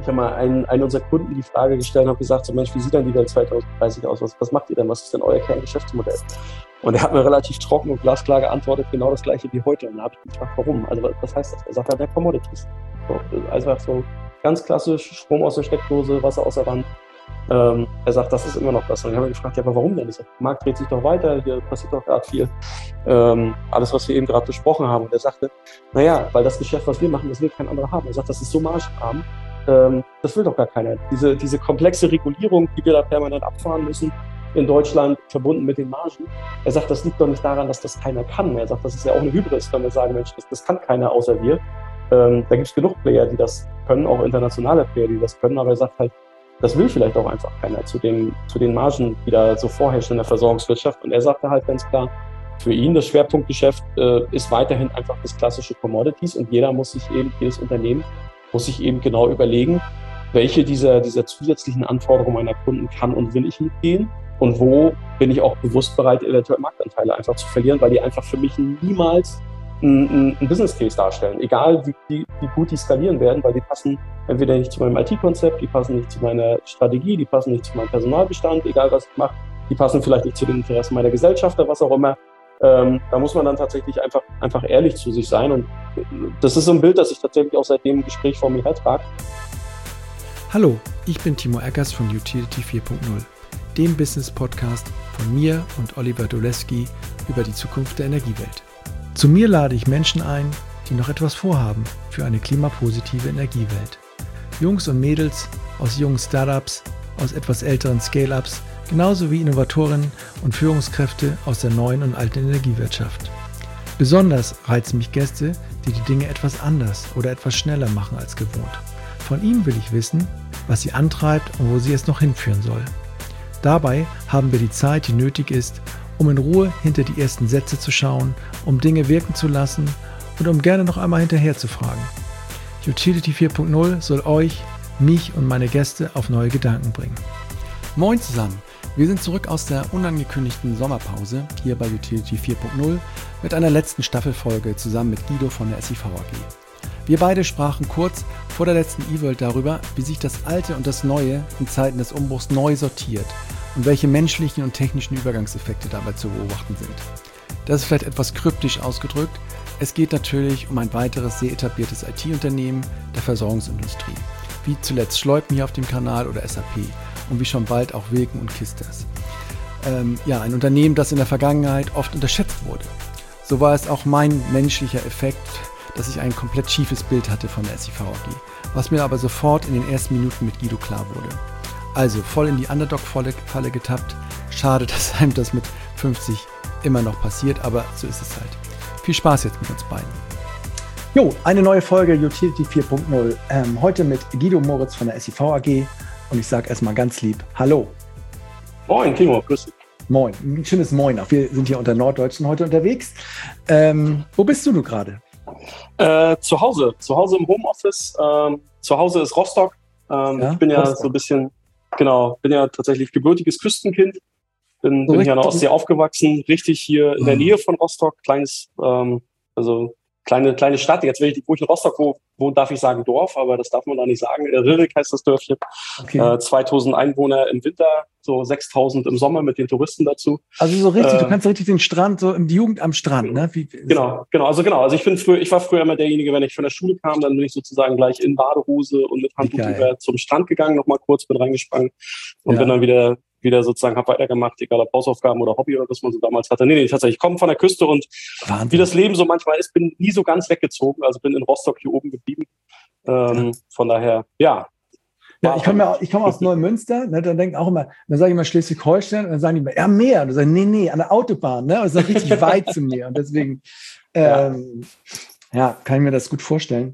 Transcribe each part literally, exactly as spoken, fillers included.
habe mal einen, einen unserer Kunden die Frage gestellt und habe gesagt, so Mensch, wie sieht denn die Welt zwanzig dreißig aus? Was, was macht ihr denn? Was ist denn euer Kerngeschäftsmodell? Und er hat mir relativ trocken und glasklar geantwortet, genau das Gleiche wie heute. Und dann habe ich gefragt, warum? Also was heißt das? Er sagt, ja, der Commodities. So, einfach so ganz klassisch, Strom aus der Steckdose, Wasser aus der Wand. Ähm, er sagt, das ist immer noch das. Und ich habe gefragt, ja, aber warum denn? Ich sage, der Markt dreht sich doch weiter, hier passiert doch gerade viel. Ähm, alles, was wir eben gerade besprochen haben. Und er sagte, naja, weil das Geschäft, was wir machen, das will kein anderer haben. Er sagt, das ist so margenarm. Ähm, das will doch gar keiner. Diese, diese komplexe Regulierung, die wir da permanent abfahren müssen in Deutschland, verbunden mit den Margen. Er sagt, das liegt doch nicht daran, dass das keiner kann. Er sagt, das ist ja auch eine Hybris, wenn wir sagen, Mensch, das, das kann keiner außer wir. Ähm, da gibt es genug Player, die das können, auch internationale Player, die das können. Aber er sagt halt, das will vielleicht auch einfach keiner zu den, zu den Margen, die da so vorherrschen in der Versorgungswirtschaft. Und er sagte halt ganz klar, für ihn das Schwerpunktgeschäft äh, ist weiterhin einfach das klassische Commodities und jeder muss sich eben, jedes Unternehmen muss sich eben genau überlegen, welche dieser, dieser zusätzlichen Anforderungen meiner Kunden kann und will ich mitgehen und wo bin ich auch bewusst bereit, eventuell Marktanteile einfach zu verlieren, weil die einfach für mich niemals ein, ein Business Case darstellen. Egal, wie, wie, wie gut die skalieren werden, weil die passen entweder nicht zu meinem I T-Konzept, die passen nicht zu meiner Strategie, die passen nicht zu meinem Personalbestand, egal was ich mache, die passen vielleicht nicht zu den Interessen meiner Gesellschafter, was auch immer. Ähm, da muss man dann tatsächlich einfach, einfach ehrlich zu sich sein. Und das ist so ein Bild, das ich tatsächlich auch seit dem Gespräch vor mir hertrage. Hallo, ich bin Timo Eckers von Utility vier Punkt null, dem Business-Podcast von mir und Oliver Doleski über die Zukunft der Energiewelt. Zu mir lade ich Menschen ein, die noch etwas vorhaben für eine klimapositive Energiewelt. Jungs und Mädels aus jungen Startups, aus etwas älteren Scale-Ups, genauso wie Innovatorinnen und Führungskräfte aus der neuen und alten Energiewirtschaft. Besonders reizen mich Gäste, die die Dinge etwas anders oder etwas schneller machen als gewohnt. Von ihm will ich wissen, was sie antreibt und wo sie es noch hinführen soll. Dabei haben wir die Zeit, die nötig ist, um in Ruhe hinter die ersten Sätze zu schauen, um Dinge wirken zu lassen und um gerne noch einmal hinterher zu fragen. Utility vier Punkt null soll euch, mich und meine Gäste auf neue Gedanken bringen. Moin zusammen! Wir sind zurück aus der unangekündigten Sommerpause hier bei Utility vier Punkt null mit einer letzten Staffelfolge zusammen mit Guido von der S I V A G. Wir beide sprachen kurz vor der letzten E-World darüber, wie sich das Alte und das Neue in Zeiten des Umbruchs neu sortiert und welche menschlichen und technischen Übergangseffekte dabei zu beobachten sind. Das ist vielleicht etwas kryptisch ausgedrückt. Es geht natürlich um ein weiteres sehr etabliertes I T-Unternehmen der Versorgungsindustrie, wie zuletzt Schleupen hier auf dem Kanal oder S A P und wie schon bald auch Wilken und Kisters. Ähm, ja, ein Unternehmen, das in der Vergangenheit oft unterschätzt wurde. So war es auch mein menschlicher Effekt, dass ich ein komplett schiefes Bild hatte von der S I V A G, was mir aber sofort in den ersten Minuten mit Guido klar wurde. Also voll in die Underdog-Falle getappt. Schade, dass einem das mit fünfzig immer noch passiert, aber so ist es halt. Viel Spaß jetzt mit uns beiden. Jo, eine neue Folge Utility vier Punkt null. Ähm, heute mit Guido Moritz von der S I V A G und ich sage erstmal ganz lieb Hallo. Moin, Timo, grüß dich. Moin, ein schönes Moin auch. Wir sind hier unter Norddeutschen heute unterwegs. Ähm, wo bist du, du gerade? Äh, zu Hause, zu Hause im Homeoffice. Ähm, zu Hause ist Rostock. Ähm, ja, ich bin ja Rostock. so ein bisschen, genau, bin ja tatsächlich gebürtiges Küstenkind. Bin, so bin hier an der Ostsee aufgewachsen, richtig hier in der Nähe von Rostock, kleines, ähm, also kleine kleine Stadt. Jetzt, wenn ich, wo ich in Rostock wohne, darf ich sagen Dorf, aber das darf man da nicht sagen. Rillik heißt das Dörfchen. Okay. Äh, zweitausend Einwohner im Winter, so sechstausend im Sommer mit den Touristen dazu. Also so richtig, äh, du kannst so richtig den Strand, so die Jugend am Strand, ne? Wie, genau, genau, also genau. Also ich bin früher, ich war früher immer derjenige, wenn ich von der Schule kam, dann bin ich sozusagen gleich in Badehose und mit Handtuch über zum Strand gegangen, nochmal kurz mit reingesprungen und ja. bin dann wieder wieder sozusagen, habe weitergemacht, egal ob Hausaufgaben oder Hobby oder was man so damals hatte. Nee, nee, tatsächlich, ich komme von der Küste und Wahnsinn. Wie das Leben so manchmal ist, bin nie so ganz weggezogen, also bin in Rostock hier oben geblieben. Ähm, ja. Von daher, ja. Ja, ich komme ja, ich komme aus Neumünster, ne, dann denken auch immer, dann sage ich immer Schleswig-Holstein und dann sagen die immer, ja, mehr. Und dann sagen, nee, nee, an der Autobahn, ne? Und das ist auch richtig weit zu mir. Und deswegen, ähm, ja. ja, kann ich mir das gut vorstellen.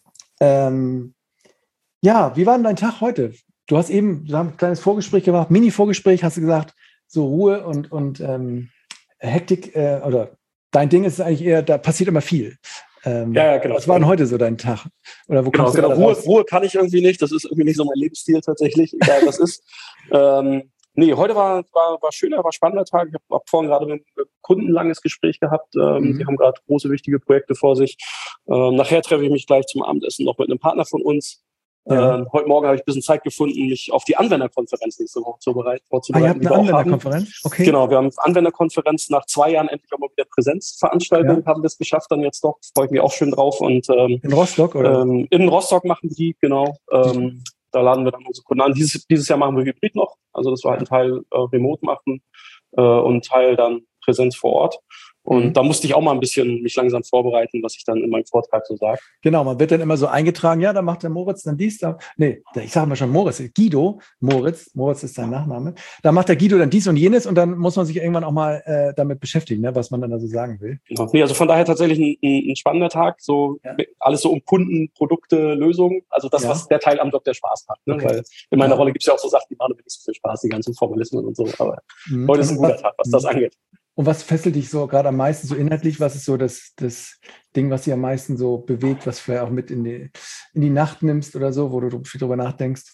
Ähm, ja, wie war denn dein Tag heute? Du hast eben, wir haben ein kleines Vorgespräch gemacht, Mini-Vorgespräch, hast du gesagt, so Ruhe und, und ähm, Hektik, äh, oder dein Ding ist eigentlich eher, da passiert immer viel. Ähm, ja, ja, genau. Was war denn heute so dein Tag? Oder wo genau, kommst du genau. Ruhe, Ruhe kann ich irgendwie nicht, das ist irgendwie nicht so mein Lebensstil tatsächlich, egal was ist. ähm, nee, heute war, war, war schöner, war spannender Tag. Ich habe hab vorhin gerade mit einem Kunden ein langes Gespräch gehabt. Ähm, mhm. Die haben gerade große, wichtige Projekte vor sich. Ähm, nachher treffe ich mich gleich zum Abendessen noch mit einem Partner von uns. Ja. Ähm, heute Morgen habe ich ein bisschen Zeit gefunden, mich auf die Anwenderkonferenz nächste Woche vorzubereiten. Ah, ihr habt eine Anwenderkonferenz? Okay. Genau, wir haben Anwenderkonferenz nach zwei Jahren endlich auch mal wieder Präsenzveranstaltung, ja. haben wir es geschafft dann jetzt doch. Freue ich mich auch schön drauf. Und, ähm, in Rostock, oder? Ähm, in Rostock machen die, genau. Ähm, da laden wir dann unsere Kunden an. Dieses, dieses Jahr machen wir Hybrid noch. Also, dass wir halt einen Teil äh, remote machen äh, und einen Teil dann Präsenz vor Ort. Und mhm. da musste ich auch mal ein bisschen mich langsam vorbereiten, was ich dann in meinem Vortrag so sage. Genau, man wird dann immer so eingetragen, ja, da macht der Moritz dann dies, da, nee, ich sage mal schon Moritz, Guido, Moritz, Moritz ist sein Nachname, da macht der Guido dann dies und jenes und dann muss man sich irgendwann auch mal äh, damit beschäftigen, ne, was man dann da so sagen will. Genau. Nee, also von daher tatsächlich ein, ein, ein spannender Tag, so ja. alles so um Kunden, Produkte, Lösungen, also das, ja. was der Teil am Job, der Spaß macht, ne? Okay. Weil in meiner ja. Rolle gibt es ja auch so Sachen, die machen mir nicht so viel Spaß, die ganzen Formalismen und so, aber mhm. heute ist ein guter Tag, was das angeht. Und was fesselt dich so gerade am meisten so inhaltlich? Was ist so das, das Ding, was dich am meisten so bewegt, was du vielleicht auch mit in die, in die Nacht nimmst oder so, wo du viel drüber nachdenkst?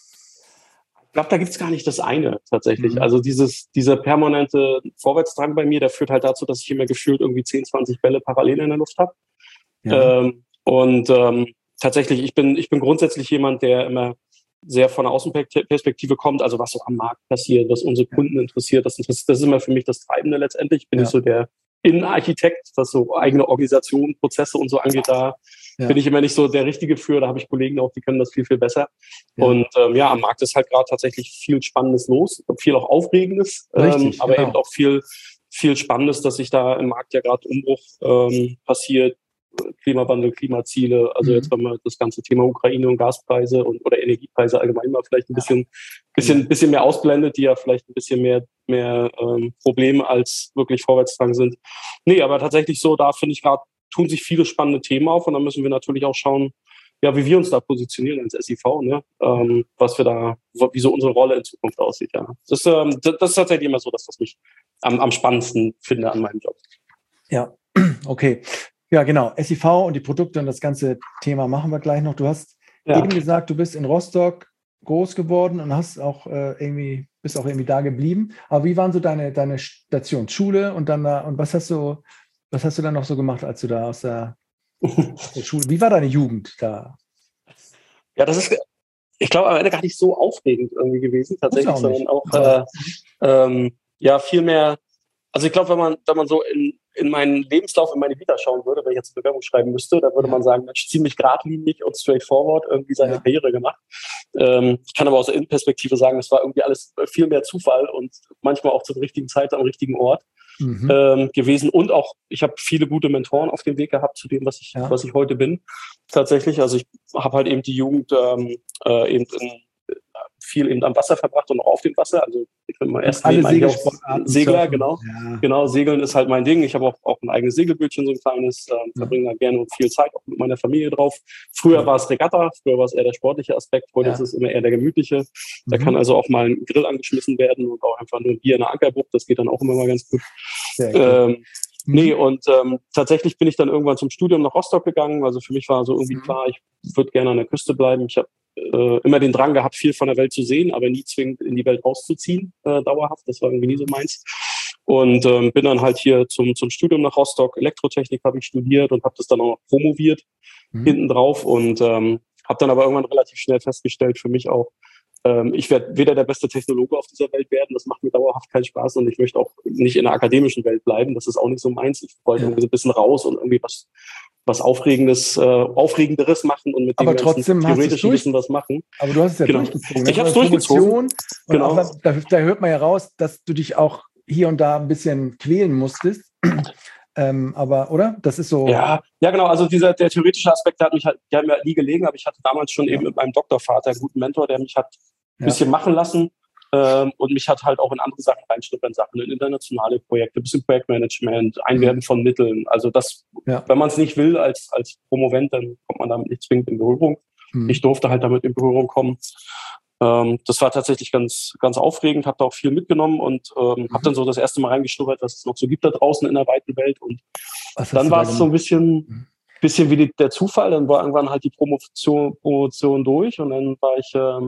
Ich glaube, da gibt's gar nicht das eine tatsächlich. Mhm. Also dieses, dieser permanente Vorwärtsdrang bei mir, der führt halt dazu, dass ich immer gefühlt irgendwie zehn, zwanzig Bälle parallel in der Luft habe. Ja. Ähm, und ähm, tatsächlich, ich bin, ich bin grundsätzlich jemand, der immer sehr von der Außenperspektive kommt, also was so am Markt passiert, was unsere Kunden interessiert, das, das ist immer für mich das Treibende letztendlich. Ich bin ja. nicht so der Innenarchitekt, was so eigene Organisation, Prozesse und so angeht, da ja. bin ich immer nicht so der Richtige für, da habe ich Kollegen auch, die können das viel, viel besser. Ja. Und ähm, ja, am Markt ist halt gerade tatsächlich viel Spannendes los, viel auch Aufregendes, Richtig, ähm, aber genau. eben auch viel, viel Spannendes, dass sich da im Markt ja gerade Umbruch ähm, passiert, Klimawandel, Klimaziele, also mhm. jetzt wenn man das ganze Thema Ukraine und Gaspreise und oder Energiepreise allgemein mal vielleicht ein bisschen, bisschen, bisschen mehr ausblendet, die ja vielleicht ein bisschen mehr, mehr ähm, Probleme als wirklich Vorwärtsdrang sind. Nee, aber tatsächlich so, da finde ich gerade, tun sich viele spannende Themen auf und dann müssen wir natürlich auch schauen, ja, wie wir uns da positionieren als S I V, ne? Ähm, was wir da, wie so unsere Rolle in Zukunft aussieht, ja. Das, ähm, das, das ist tatsächlich immer so, dass das mich am, am spannendsten finde an meinem Job. Ja, okay. Ja, genau. S I V und die Produkte und das ganze Thema machen wir gleich noch. Du hast ja. eben gesagt, du bist in Rostock groß geworden und hast auch äh, irgendwie, bist auch irgendwie da geblieben. Aber wie waren so deine, deine Station? Schule und dann da, und was hast du, was hast du dann noch so gemacht, als du da aus der, aus der Schule, wie war deine Jugend da? Ja, das ist, ich glaube, am Ende gar nicht so aufregend irgendwie gewesen, tatsächlich, auch sondern auch, äh, ähm, ja, viel mehr, also ich glaube, wenn man, wenn man so in, in meinen Lebenslauf, in meine Vita schauen würde, wenn ich jetzt eine Bewerbung schreiben müsste, dann würde ja. man sagen, Mensch, ziemlich geradlinig und straightforward irgendwie seine ja. Karriere gemacht. Ähm, ich kann aber aus der Innenperspektive sagen, es war irgendwie alles viel mehr Zufall und manchmal auch zur richtigen Zeit am richtigen Ort mhm. ähm, gewesen. Und auch, ich habe viele gute Mentoren auf dem Weg gehabt zu dem, was ich, ja. was ich heute bin. Tatsächlich, also ich habe halt eben die Jugend ähm, äh, eben in, viel eben am Wasser verbracht und auch auf dem Wasser. Also ich bin mal erst alle Segelsportarten. Segler, genau. Ja. Genau, Segeln ist halt mein Ding. Ich habe auch, auch ein eigenes Segelbötchen, so ein kleines, äh, ja. verbringe da gerne viel Zeit auch mit meiner Familie drauf. Früher ja. war es Regatta, früher war es eher der sportliche Aspekt, heute ja. ist es immer eher der gemütliche. Da mhm. kann also auch mal ein Grill angeschmissen werden und auch einfach nur ein Bier in der Ankerbucht, das geht dann auch immer mal ganz gut. Sehr cool. Ähm, Nee, und ähm, tatsächlich bin ich dann irgendwann zum Studium nach Rostock gegangen. Also für mich war so irgendwie mhm. klar, ich würde gerne an der Küste bleiben. Ich habe äh, immer den Drang gehabt, viel von der Welt zu sehen, aber nie zwingend in die Welt rauszuziehen, äh, dauerhaft. Das war irgendwie nie so meins. Und ähm, bin dann halt hier zum zum Studium nach Rostock. Elektrotechnik habe ich studiert und habe das dann auch noch promoviert mhm. hinten drauf. Und ähm, habe dann aber irgendwann relativ schnell festgestellt, für mich auch, ich werde weder der beste Technologe auf dieser Welt werden, das macht mir dauerhaft keinen Spaß und ich möchte auch nicht in der akademischen Welt bleiben, das ist auch nicht so meins. Ich wollte ja. irgendwie so ein bisschen raus und irgendwie was, was Aufregendes, äh, Aufregenderes machen und mit dem aber trotzdem theoretischen Wissen was machen. Aber du hast es ja genau. durchgezogen. Ich habe es durchgezogen. Genau. Auch, da, da hört man ja raus, dass du dich auch hier und da ein bisschen quälen musstest. Ähm, aber, oder? Das ist so. Ja, ja genau. Also dieser, der theoretische Aspekt, der hat mich halt, der hat mir halt nie gelegen, aber ich hatte damals schon ja. eben mit meinem Doktorvater einen guten Mentor, der mich hat ein ja. bisschen machen lassen ähm, und mich hat halt auch in andere Sachen reinschnuppern, Sachen in internationale Projekte, ein bisschen Projektmanagement, Einwerben mhm. von Mitteln. Also das, ja. wenn man es nicht will als, als Promovent, dann kommt man damit nicht zwingend in Berührung. Mhm. Ich durfte halt damit in Berührung kommen. Ähm, das war tatsächlich ganz, ganz aufregend, habe da auch viel mitgenommen und ähm, mhm. habe dann so das erste Mal reingeschnuppert, was es noch so gibt da draußen in der weiten Welt. Und dann war es so ein bisschen, mhm. bisschen wie die, der Zufall. Dann war irgendwann halt die Promotion, Promotion durch und dann war ich, ähm,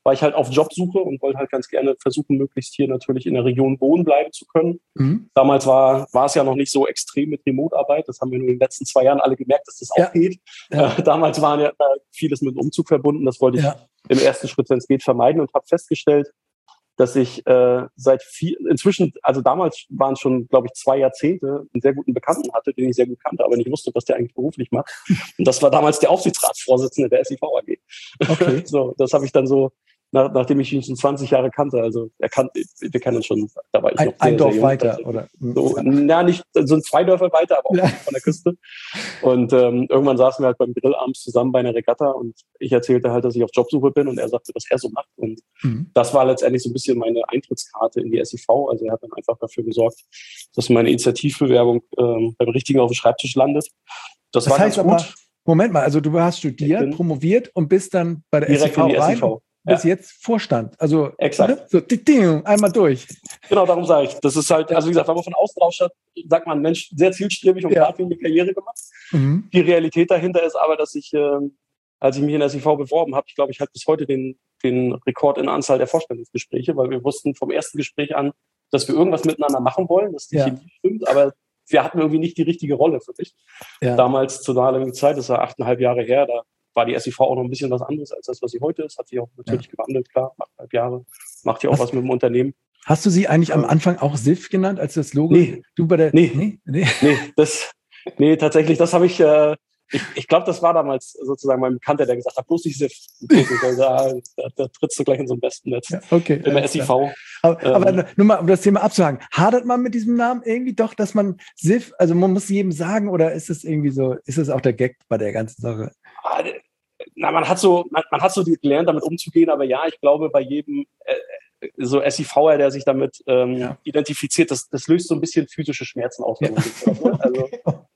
war ich halt auf Jobsuche und wollte halt ganz gerne versuchen, möglichst hier natürlich in der Region wohnen bleiben zu können. Mhm. Damals war, war es ja noch nicht so extrem mit Remote-Arbeit. Das haben wir in den letzten zwei Jahren alle gemerkt, dass das ja. auch geht. Ja. Äh, damals waren ja vieles mit dem Umzug verbunden. Das wollte ich ja. im ersten Schritt, wenn es geht, vermeiden und habe festgestellt, dass ich äh, seit viel, inzwischen, also damals waren es schon, glaube ich, zwei Jahrzehnte, einen sehr guten Bekannten hatte, den ich sehr gut kannte, aber nicht wusste, was der eigentlich beruflich macht. Und das war damals der Aufsichtsratsvorsitzende der S I V A G. Okay. So, das habe ich dann so, nach, nachdem ich ihn schon zwanzig Jahre kannte, also er kann, wir kennen uns schon, da war ich ein, noch sehr, ein Dorf sehr jung, weiter, also, oder? So, na, nicht, so ein zwei Dörfer weiter, aber auch ja. von der Küste. Und ähm, irgendwann saßen wir halt beim Grill abends zusammen bei einer Regatta und ich erzählte halt, dass ich auf Jobsuche bin und er sagte, was er so macht. Und mhm. das war letztendlich so ein bisschen meine Eintrittskarte in die S I V. Also er hat dann einfach dafür gesorgt, dass meine Initiativbewerbung ähm, beim Richtigen auf dem Schreibtisch landet. Das, das war heißt ganz gut. Aber, Moment mal, also du hast studiert, promoviert und bist dann bei der S I V rein. S I V. Bis ja. jetzt Vorstand. Also exakt. Ne? So, ding, einmal durch. Genau, darum sage ich. Das ist halt, also wie gesagt, wenn man von außen drauf schaut, sagt man, Mensch, sehr zielstrebig und ja. geradlinig Karriere gemacht. Mhm. Die Realität dahinter ist aber, dass ich, äh, als ich mich in der S I V beworben habe, ich glaube, ich hatte bis heute den, den Rekord in der Anzahl der Vorstellungsgespräche, weil wir wussten vom ersten Gespräch an, dass wir irgendwas miteinander machen wollen, dass die ja. Chemie stimmt, aber wir hatten irgendwie nicht die richtige Rolle für mich. Ja. Damals zu damaligen Zeit, das war achteinhalb Jahre her, da war die S I V auch noch ein bisschen was anderes als das, was sie heute ist. Hat sich auch natürlich ja. gewandelt, klar, achteinhalb Jahre. Macht ja auch hast, was mit dem Unternehmen. Hast du sie eigentlich ähm, am Anfang auch S I F genannt, als das Logo? Nee. Du bei der, nee. Nee, nee. nee, das, nee tatsächlich, das habe ich, äh, ich, ich glaube, das war damals sozusagen mein Bekannter, der gesagt hat, bloß nicht S I F. Also, da, da, da trittst du gleich in so ein Wespennetz. Ja, okay. In der S I V. Aber, ähm, aber nur mal, um das Thema abzuhaken, hadert man mit diesem Namen irgendwie doch, dass man S I F, also man muss jedem sagen, oder ist es irgendwie so, ist es auch der Gag bei der ganzen Sache? Ah, Na, man hat so, man, man hat so gelernt, damit umzugehen, aber ja, ich glaube, bei jedem äh, so S I V er, der sich damit ähm, ja. identifiziert, das, das löst so ein bisschen physische Schmerzen aus. Ja. Also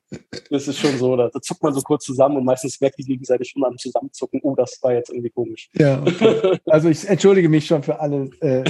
das ist schon so, da, da zuckt man so kurz zusammen und meistens merkt die gegenseitig schon am Zusammenzucken, oh, das war jetzt irgendwie komisch. Ja, okay. Also ich entschuldige mich schon für alle äh,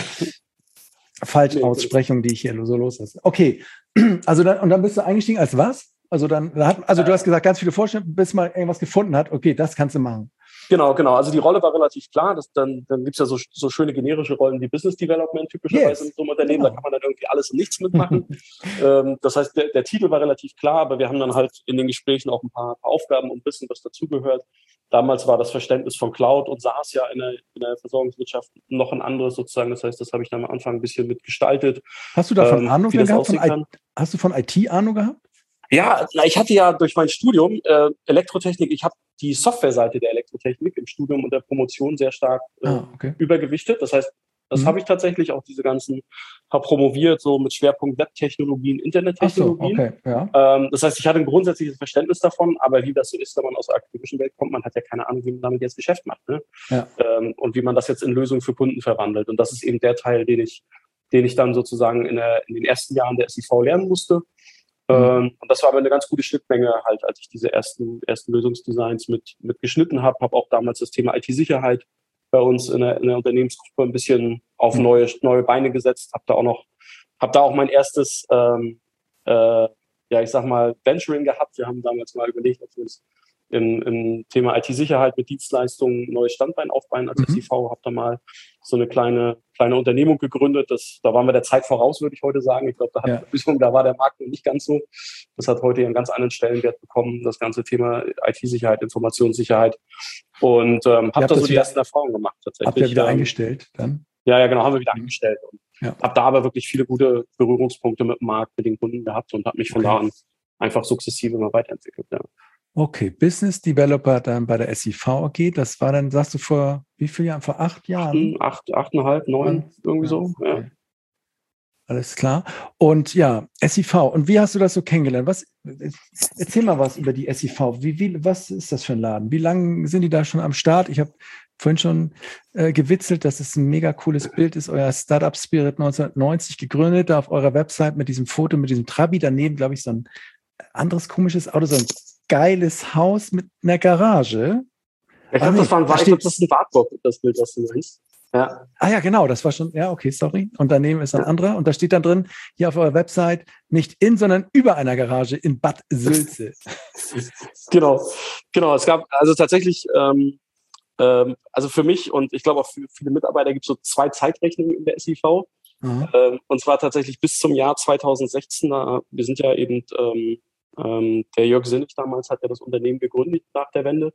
Falschaussprechungen, die ich hier so loslasse. Okay, also dann, und dann bist du eingestiegen als was? Also dann, also du hast gesagt, ganz viele Vorstellungen, bis man irgendwas gefunden hat. Okay, das kannst du machen. Genau, genau. Also die Rolle war relativ klar. Das, dann dann gibt es ja so, so schöne generische Rollen wie Business Development typischerweise yes. in so einem Unternehmen. Genau. Da kann man dann irgendwie alles und nichts mitmachen. ähm, das heißt, der, der Titel war relativ klar, aber wir haben dann halt in den Gesprächen auch ein paar, paar Aufgaben und ein bisschen was dazugehört. Damals war das Verständnis von Cloud und SaaS ja in der, in der Versorgungswirtschaft noch ein anderes sozusagen. Das heißt, das habe ich dann am Anfang ein bisschen mitgestaltet. Hast du davon ähm, Ahnung gehabt? Von I- hast du von I T Ahnung gehabt? Ja, na, ich hatte ja durch mein Studium äh, Elektrotechnik, ich habe die Softwareseite der Elektrotechnik im Studium und der Promotion sehr stark äh, ah, okay. übergewichtet. Das heißt, das mhm. habe ich tatsächlich auch diese ganzen, habe promoviert, so mit Schwerpunkt Webtechnologien, Internettechnologien. So, okay, ja. ähm, das heißt, ich hatte ein grundsätzliches Verständnis davon, aber wie das so ist, wenn man aus der akademischen Welt kommt, man hat ja keine Ahnung, wie man damit jetzt Geschäft macht, ne? Ja. Ähm, und wie man das jetzt in Lösungen für Kunden verwandelt. Und das ist eben der Teil, den ich, den ich dann sozusagen in, der, in den ersten Jahren der S I V lernen musste. Mhm. Und das war aber eine ganz gute Schnittmenge, halt, als ich diese ersten, ersten Lösungsdesigns mit, mit geschnitten habe. Habe auch damals das Thema I T-Sicherheit bei uns in der, in der Unternehmensgruppe ein bisschen auf mhm. neue, neue Beine gesetzt. Habe da auch noch, habe da auch mein erstes, ähm, äh, ja, ich sag mal, Venturing gehabt. Wir haben damals mal überlegt, ob wir uns im, im Thema I T-Sicherheit mit Dienstleistungen ein neues Standbein aufbauen als mhm. S I V. Habe da mal so eine kleine, kleine Unternehmung gegründet. Das, da waren wir der Zeit voraus, würde ich heute sagen. Ich glaube, da, ja. da war der Markt noch nicht ganz so. Das hat heute einen ganz anderen Stellenwert bekommen, das ganze Thema I T-Sicherheit, Informationssicherheit. Und ähm, habe da so die ersten Erfahrungen gemacht tatsächlich. Habt ihr wieder ähm, eingestellt dann? Ja, ja, genau, haben wir wieder mhm. eingestellt. Und ja. habe da aber wirklich viele gute Berührungspunkte mit dem Markt, mit den Kunden gehabt und habe mich von okay. da an einfach sukzessive immer weiterentwickelt. Ja. Okay, Business Developer dann bei der S I V A G, das war dann, sagst du, vor wie vielen Jahren? Vor acht Jahren? Acht, achteinhalb, neun, irgendwie ja, so. Okay. Ja. Alles klar. Und ja, S I V. Und wie hast du das so kennengelernt? Was, erzähl mal was über die S I V. Wie, wie, was ist das für ein Laden? Wie lange sind die da schon am Start? Ich habe vorhin schon äh, gewitzelt, dass es ein mega cooles Bild ist. Euer Startup Spirit neunzehnhundertneunzig gegründet, da auf eurer Website mit diesem Foto, mit diesem Trabi. Daneben, glaube ich, so ein anderes komisches Auto, so ein geiles Haus mit einer Garage. Ich glaube, das, war ein, da ich glaub, das ist ein Wartburg, das Bild, was du meinst. Ja. Ah ja, genau, das war schon, ja, okay, sorry. Und daneben ist ein ja. anderer und da steht dann drin, hier auf eurer Website, nicht in, sondern über einer Garage in Bad Sülze. genau, genau. Es gab also tatsächlich, ähm, ähm, also für mich und ich glaube auch für viele Mitarbeiter gibt es so zwei Zeitrechnungen in der S I V. Mhm. Ähm, und zwar tatsächlich bis zum Jahr zweitausendsechzehn. Da, wir sind ja eben, ähm, ähm, der Jörg Sinnig damals hat ja das Unternehmen gegründet nach der Wende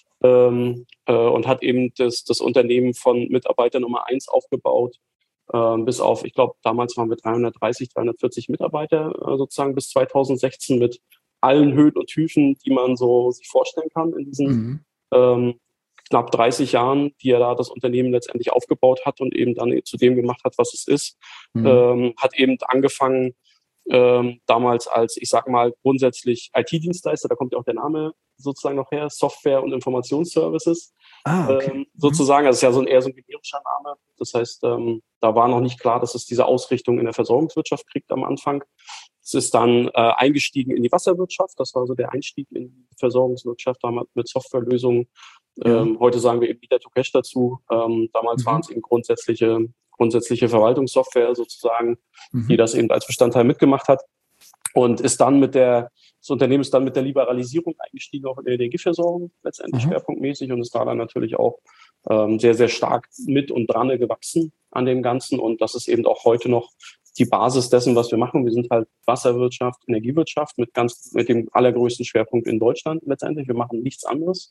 ähm, äh, und hat eben das, das Unternehmen von Mitarbeiter Nummer eins aufgebaut. Ähm, bis auf, ich glaube, damals waren wir dreihundertdreißig, dreihundertvierzig Mitarbeiter äh, sozusagen bis zweitausendsechzehn mit allen Höhen und Tiefen, die man so sich vorstellen kann in diesen mhm. ähm, knapp dreißig Jahren, die er da das Unternehmen letztendlich aufgebaut hat und eben dann zu dem gemacht hat, was es ist. Mhm. Ähm, hat eben angefangen ähm, damals als, ich sag mal, grundsätzlich I T-Dienstleister, da kommt ja auch der Name sozusagen noch her, Software- und Informationsservices. Ah, okay. ähm, sozusagen, also es ist ja so ein, eher so ein generischer Name. Das heißt, ähm, da war noch nicht klar, dass es diese Ausrichtung in der Versorgungswirtschaft kriegt am Anfang. Es ist dann äh, eingestiegen in die Wasserwirtschaft. Das war so der Einstieg in die Versorgungswirtschaft, damals mit Softwarelösungen. Ja. Ähm, heute sagen wir eben Leader to Cash dazu. Ähm, damals mhm. waren es eben grundsätzliche, grundsätzliche Verwaltungssoftware sozusagen, mhm. die das eben als Bestandteil mitgemacht hat. Und ist dann mit der, das Unternehmen ist dann mit der Liberalisierung eingestiegen, auch in der Energieversorgung letztendlich mhm. schwerpunktmäßig und ist da dann natürlich auch ähm, sehr, sehr stark mit und dran gewachsen an dem Ganzen. Und das ist eben auch heute noch die Basis dessen, was wir machen. Wir sind halt Wasserwirtschaft, Energiewirtschaft mit ganz, mit dem allergrößten Schwerpunkt in Deutschland letztendlich. Wir machen nichts anderes.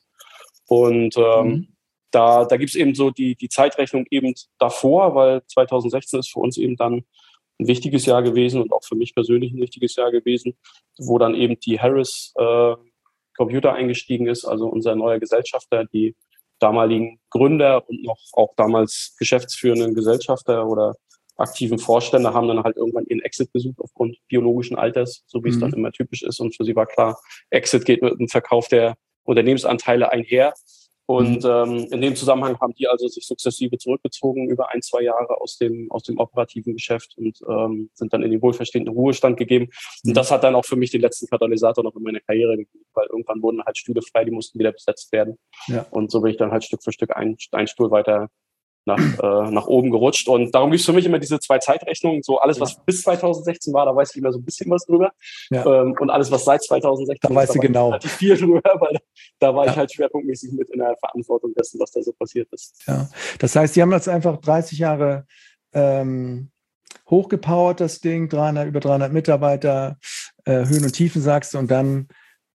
Und ähm, mhm. da, da gibt es eben so die, die Zeitrechnung eben davor, weil zweitausendsechzehn ist für uns eben dann ein wichtiges Jahr gewesen und auch für mich persönlich ein wichtiges Jahr gewesen, wo dann eben die Harris äh, Computer eingestiegen ist, also unser neuer Gesellschafter, die damaligen Gründer und noch auch damals geschäftsführenden Gesellschafter oder aktiven Vorstände haben dann halt irgendwann ihren Exit gesucht aufgrund biologischen Alters, so wie mhm. es dann immer typisch ist. Und für sie war klar, Exit geht mit dem Verkauf der Unternehmensanteile einher. Und mhm. ähm, in dem Zusammenhang haben die also sich sukzessive zurückgezogen über ein, zwei Jahre aus dem aus dem operativen Geschäft und ähm, sind dann in den wohlverstehenden Ruhestand gegeben. Mhm. Und das hat dann auch für mich den letzten Katalysator noch in meiner Karriere gegeben, weil irgendwann wurden halt Stühle frei, die mussten wieder besetzt werden. Ja. Und so bin ich dann halt Stück für Stück ein, ein Stuhl weiter nach, äh, nach oben gerutscht. Und darum gibt es für mich immer diese zwei Zeitrechnungen. So alles, was ja. bis zweitausendsechzehn war, da weiß ich immer so ein bisschen was drüber. Ja. Ähm, und alles, was seit zweitausendsechzehn da weiß ist, da genau. relativ viel drüber, weil da, da war ja. ich halt schwerpunktmäßig mit in der Verantwortung dessen, was da so passiert ist. Ja. Das heißt, Sie haben jetzt einfach dreißig Jahre ähm, hochgepowert, das Ding, dreihundert, über dreihundert Mitarbeiter, äh, Höhen und Tiefen, sagst du, und dann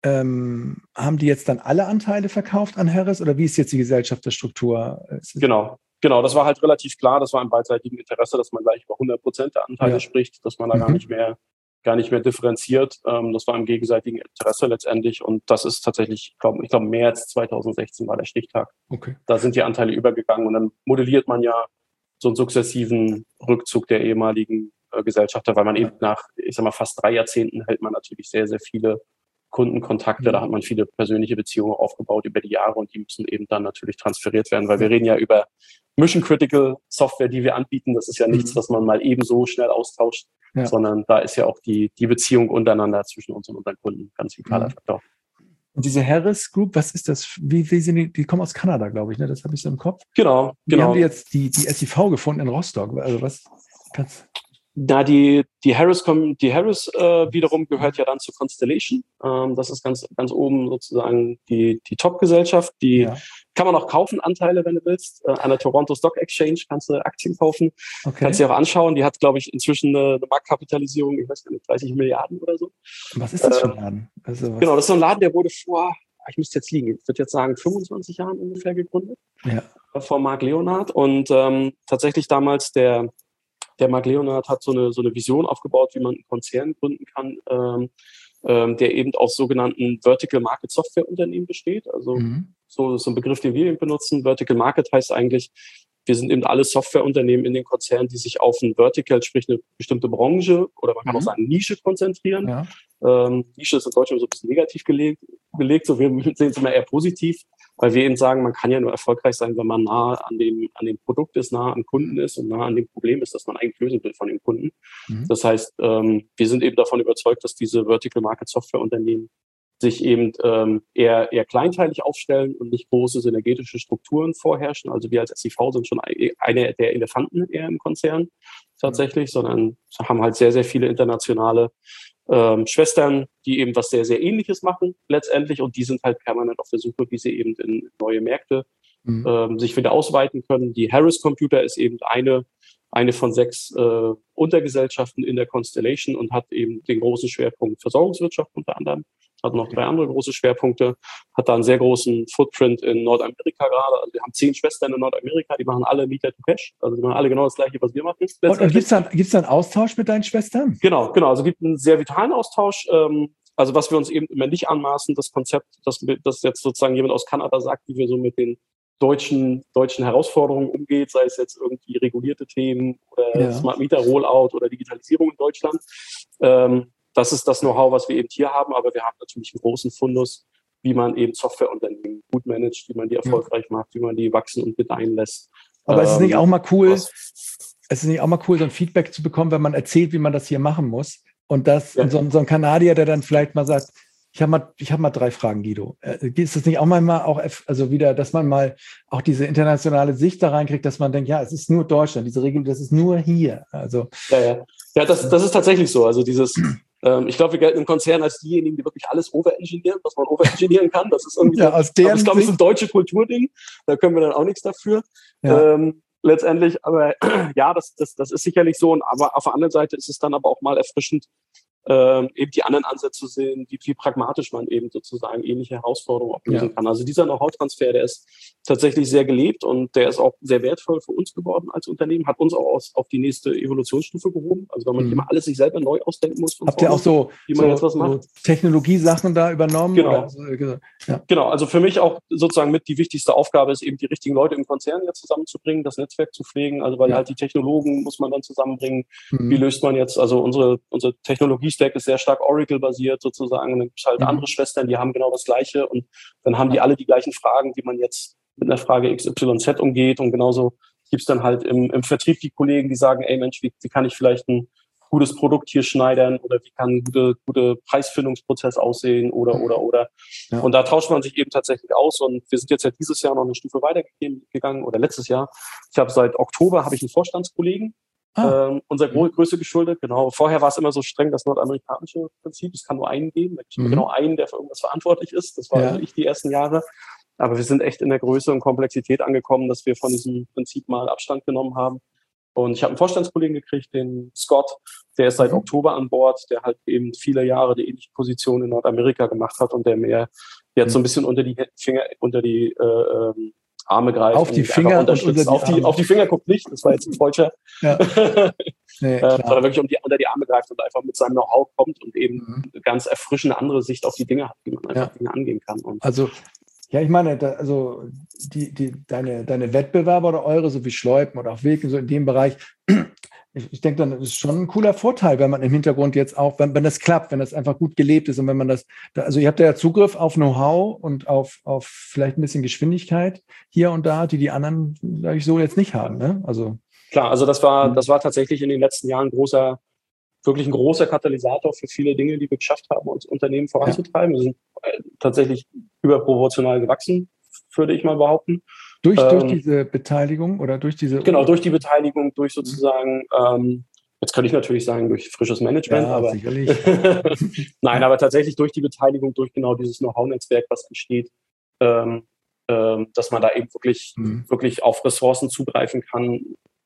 ähm, haben die jetzt dann alle Anteile verkauft an Harris oder wie ist jetzt die Gesellschafterstruktur? Genau. Genau, das war halt relativ klar, das war im beidseitigen Interesse, dass man gleich über hundert Prozent der Anteile ja. spricht, dass man da mhm. gar nicht mehr, gar nicht mehr differenziert. Ähm, das war im gegenseitigen Interesse letztendlich und das ist tatsächlich, ich glaube, ich glaube März zweitausendsechzehn war der Stichtag. Okay. Da sind die Anteile übergegangen und dann modelliert man ja so einen sukzessiven Rückzug der ehemaligen äh, Gesellschafter, weil man ja. eben nach, ich sag mal, fast drei Jahrzehnten hält man natürlich sehr, sehr viele Kundenkontakte, mhm. da hat man viele persönliche Beziehungen aufgebaut über die Jahre und die müssen eben dann natürlich transferiert werden, weil wir reden ja über Mission-Critical Software, die wir anbieten. Das ist ja nichts, mhm. was man mal eben so schnell austauscht, ja. sondern da ist ja auch die, die Beziehung untereinander zwischen uns und unseren Kunden ein ganz vitaler mhm. Faktor. Und diese Harris Group, was ist das? Wie, wie sind die? Die kommen aus Kanada, glaube ich, ne? Das habe ich so im Kopf. Genau, wie genau. Haben die jetzt die, die S I V gefunden in Rostock? Also was kannst Na, die, die Harris, die Harris äh, wiederum gehört ja dann zu Constellation. Ähm, das ist ganz, ganz oben sozusagen die, die Top-Gesellschaft. Die ja. kann man auch kaufen, Anteile, wenn du willst. Äh, an der Toronto Stock Exchange kannst du Aktien kaufen. Okay. Kannst du dir auch anschauen. Die hat, glaube ich, inzwischen eine, eine Marktkapitalisierung, ich weiß gar nicht, dreißig Milliarden oder so. Was ist das für ein Laden? Also, genau, das ist so ein Laden, der wurde vor, ich müsste jetzt liegen, ich würde jetzt sagen, fünfundzwanzig Jahren ungefähr gegründet. Ja. Von Marc Leonard. Und ähm, tatsächlich damals der Der Marc Leonard hat so eine, so eine Vision aufgebaut, wie man einen Konzern gründen kann, ähm, ähm, der eben aus sogenannten Vertical Market Software Unternehmen besteht. Also mhm. so ist so ein Begriff, den wir eben benutzen. Vertical Market heißt eigentlich, wir sind eben alle Softwareunternehmen in den Konzernen, die sich auf ein Vertical, sprich eine bestimmte Branche oder man kann mhm. auch sagen Nische konzentrieren. Ja. Ähm, Nische ist in Deutschland so ein bisschen negativ gelegt, belegt, so wir sehen es immer eher positiv, weil wir eben sagen, man kann ja nur erfolgreich sein, wenn man nah an dem, an dem Produkt ist, nah am Kunden ist und nah an dem Problem ist, das man eigentlich lösen will von dem Kunden. Mhm. Das heißt, ähm, wir sind eben davon überzeugt, dass diese Vertical Market Software Unternehmen sich eben ähm, eher, eher kleinteilig aufstellen und nicht große synergetische Strukturen vorherrschen. Also wir als S I V sind schon eine der Elefanten eher im Konzern tatsächlich, mhm. sondern haben halt sehr, sehr viele internationale ähm, Schwestern, die eben was sehr, sehr Ähnliches machen letztendlich und die sind halt permanent auf der Suche, wie sie eben in neue Märkte mhm. ähm, sich wieder ausweiten können. Die Harris Computer ist eben eine, eine von sechs äh, Untergesellschaften in der Constellation und hat eben den großen Schwerpunkt Versorgungswirtschaft unter anderem. Hat noch drei andere große Schwerpunkte, hat da einen sehr großen Footprint in Nordamerika gerade. Also wir haben zehn Schwestern in Nordamerika, die machen alle Meter to Cash. Also die machen alle genau das Gleiche, was wir machen. Und, und gibt es da, gibt's da einen Austausch mit deinen Schwestern? Genau, genau. Also es gibt einen sehr vitalen Austausch. Ähm, also was wir uns eben immer nicht anmaßen, das Konzept, dass, dass jetzt sozusagen jemand aus Kanada sagt, wie wir so mit den deutschen, deutschen Herausforderungen umgeht, sei es jetzt irgendwie regulierte Themen oder ja. Smart Meter Rollout oder Digitalisierung in Deutschland. Ähm, Das ist das Know-how, was wir eben hier haben, aber wir haben natürlich einen großen Fundus, wie man eben Softwareunternehmen gut managt, wie man die erfolgreich ja. macht, wie man die wachsen und gedeihen lässt. Aber ähm, ist es nicht auch mal cool, was? es ist nicht auch mal cool, so ein Feedback zu bekommen, wenn man erzählt, wie man das hier machen muss und das ja. und so, so ein Kanadier, der dann vielleicht mal sagt, ich habe mal, ich habe mal drei Fragen, Guido. Ist das nicht auch mal auch, also wieder, dass man mal auch diese internationale Sicht da reinkriegt, dass man denkt, ja, es ist nur Deutschland, diese Regel, das ist nur hier. Also ja, ja, ja, das, das ist tatsächlich so. Also dieses Ich glaube, wir gelten im Konzern als diejenigen, die wirklich alles overengineeren, was man overengineeren kann. Das ist irgendwie, ja, aus deren ich glaube, es ist ein deutsche Kulturding. Da können wir dann auch nichts dafür. Ja. Ähm, letztendlich, aber ja, das, das, das ist sicherlich so. Aber auf der anderen Seite ist es dann aber auch mal erfrischend, ähm, eben die anderen Ansätze zu sehen, wie, wie pragmatisch man eben sozusagen ähnliche Herausforderungen auch lösen ja. kann. Also dieser Know-how-Transfer, der ist tatsächlich sehr gelebt und der ist auch sehr wertvoll für uns geworden als Unternehmen, hat uns auch aus, auf die nächste Evolutionsstufe gehoben. Also wenn man nicht mhm. immer alles sich selber neu ausdenken muss. Habt ihr auch so, wie man so, jetzt was macht. so Technologiesachen da übernommen? Genau. Oder so, ja. genau, also für mich auch sozusagen mit die wichtigste Aufgabe ist eben die richtigen Leute im Konzern jetzt zusammenzubringen, das Netzwerk zu pflegen, also weil ja. halt die Technologen muss man dann zusammenbringen. Mhm. Wie löst man jetzt, also unsere, unsere Technologie-Stack ist sehr stark Oracle-basiert sozusagen, und dann gibt es halt mhm. andere Schwestern, die haben genau das Gleiche und dann haben die alle die gleichen Fragen, wie man jetzt mit einer Frage X Y Z umgeht, und genauso gibt es dann halt im, im Vertrieb die Kollegen, die sagen, ey Mensch, wie, wie kann ich vielleicht ein gutes Produkt hier schneidern oder wie kann ein guter gute Preisfindungsprozess aussehen oder, oder, oder. Ja. Und da tauscht man sich eben tatsächlich aus, und wir sind jetzt ja dieses Jahr noch eine Stufe weitergegangen oder letztes Jahr. Ich habe seit Oktober habe ich einen Vorstandskollegen, ah. ähm, unserer Gro- Größe geschuldet, genau. Vorher war es immer so streng, das nordamerikanische Prinzip, es kann nur einen geben, da gibt es mhm. genau einen, der für irgendwas verantwortlich ist. Das war ja. also ich die ersten Jahre. Aber wir sind echt in der Größe und Komplexität angekommen, dass wir von diesem Prinzip mal Abstand genommen haben. Und ich habe einen Vorstandskollegen gekriegt, den Scott, der ist seit mhm. Oktober an Bord, der halt eben viele Jahre die ähnliche Position in Nordamerika gemacht hat und der mir jetzt mhm. so ein bisschen unter die Finger, unter die äh, ähm, Arme greift. Auf die Finger und unterstützt. Die auf, die, auf die Finger guckt nicht, das war jetzt ein Falscher. Ja. Nee, äh, sondern wirklich um die, unter die Arme greift und einfach mit seinem Know-how kommt und eben mhm. eine ganz erfrischende andere Sicht auf die Dinge hat, wie man einfach ja. Dinge angehen kann. Und also ja, ich meine, da, also die, die, deine, deine Wettbewerber oder eure, so wie Schleupen oder auch Wilken, so in dem Bereich, ich, ich denke, dann ist es schon ein cooler Vorteil, wenn man im Hintergrund jetzt auch, wenn, wenn das klappt, wenn das einfach gut gelebt ist und wenn man das, da, also ihr habt ja Zugriff auf Know-how und auf, auf vielleicht ein bisschen Geschwindigkeit hier und da, die die anderen, sage ich so, jetzt nicht haben, ne? Also klar, also das war, das war tatsächlich in den letzten Jahren ein großer, wirklich ein großer Katalysator für viele Dinge, die wir geschafft haben, uns Unternehmen voranzutreiben. Ja. Wir sind äh, tatsächlich überproportional gewachsen, würde ich mal behaupten. Durch, ähm, durch diese Beteiligung oder durch diese... Genau, durch die Beteiligung, durch sozusagen, ähm, jetzt könnte ich natürlich sagen, durch frisches Management, ja, aber sicherlich. Nein, aber tatsächlich durch die Beteiligung, durch genau dieses Know-how-Netzwerk, was entsteht, ähm, ähm, dass man da eben wirklich, mhm. wirklich auf Ressourcen zugreifen kann,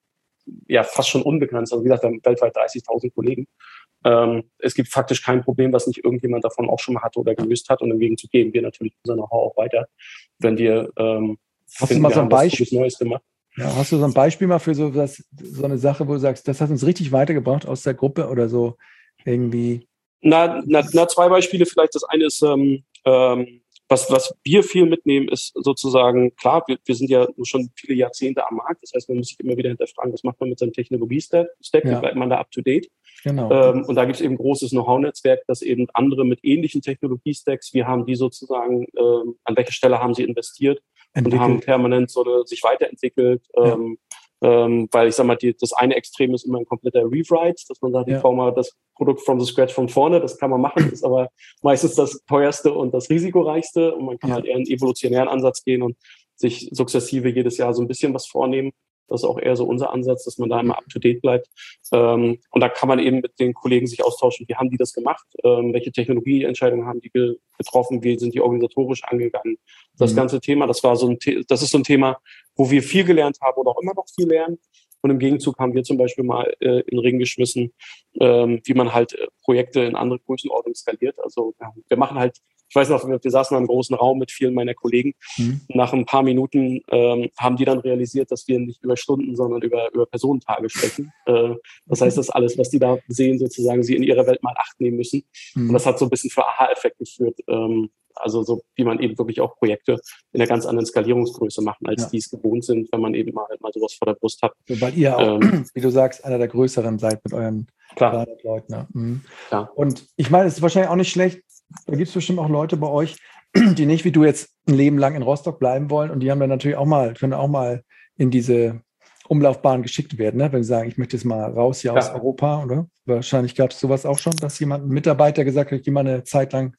ja, fast schon unbegrenzt. Also wie gesagt, wir haben weltweit dreißigtausend Kollegen. Ähm, es gibt faktisch kein Problem, was nicht irgendjemand davon auch schon mal hatte oder gelöst hat. Und im Gegenzug geben wir natürlich unser Know-how auch weiter, wenn wir ähm, hast finden, du mal so ein Beispiel Neues gemacht. Ja, hast du so ein Beispiel mal für so, was, so eine Sache, wo du sagst, das hat uns richtig weitergebracht aus der Gruppe oder so irgendwie? Na, na, na zwei Beispiele vielleicht. Das eine ist, ähm, ähm, Was, was wir viel mitnehmen, ist sozusagen, klar, wir, wir sind ja schon viele Jahrzehnte am Markt. Das heißt, man muss sich immer wieder hinterfragen, was macht man mit seinem Technologie-Stack? Stack, ja. Wie bleibt man da up-to-date? Genau. Ähm, und da gibt es eben ein großes Know-how-Netzwerk, das eben andere mit ähnlichen Technologie-Stacks, wir haben die sozusagen, ähm, an welcher Stelle haben sie investiert Entwickelt. und haben permanent so eine, sich weiterentwickelt. Ja. Ähm, ähm, weil ich sag mal, die, das eine Extrem ist immer ein kompletter Rewrite, dass man sagt, ich ja. baue mal das Produkt from the scratch von vorne, das kann man machen, ist aber meistens das teuerste und das risikoreichste, und man kann ja. halt eher einen evolutionären Ansatz gehen und sich sukzessive jedes Jahr so ein bisschen was vornehmen. Das ist auch eher so unser Ansatz, dass man da immer up-to-date bleibt. Ähm, und da kann man eben mit den Kollegen sich austauschen, wie haben die das gemacht, ähm, welche Technologieentscheidungen haben die ge- getroffen, wie sind die organisatorisch angegangen. Das mhm. ganze Thema, das war so ein, The- das ist so ein Thema, wo wir viel gelernt haben oder auch immer noch viel lernen. Und im Gegenzug haben wir zum Beispiel mal äh, in den Ring geschmissen, ähm, wie man halt äh, Projekte in andere Größenordnungen skaliert. Also ja, wir machen halt, ich weiß noch, wir, wir saßen in einem großen Raum mit vielen meiner Kollegen. Mhm. Nach ein paar Minuten ähm, haben die dann realisiert, dass wir nicht über Stunden, sondern über, über Personentage sprechen. Äh, das heißt, das alles, was die da sehen, sozusagen, sie in ihrer Welt mal acht nehmen müssen. Mhm. Und das hat so ein bisschen für Aha-Effekt geführt. Ähm, Also so, wie man eben wirklich auch Projekte in einer ganz anderen Skalierungsgröße machen, als ja. die es gewohnt sind, wenn man eben mal, mal sowas vor der Brust hat. So, weil ihr auch, ähm, wie du sagst, einer der größeren seid mit euren dreihundert Leuten. Ne? Mhm. Klar. Und ich meine, es ist wahrscheinlich auch nicht schlecht, da gibt es bestimmt auch Leute bei euch, die nicht wie du jetzt ein Leben lang in Rostock bleiben wollen und die haben dann natürlich auch mal, können auch mal in diese Umlaufbahn geschickt werden, ne? Wenn sie sagen, ich möchte jetzt mal raus hier ja. aus Europa, oder? Wahrscheinlich gab es sowas auch schon, dass jemand, ein Mitarbeiter gesagt hat, ich gehe mal eine Zeit lang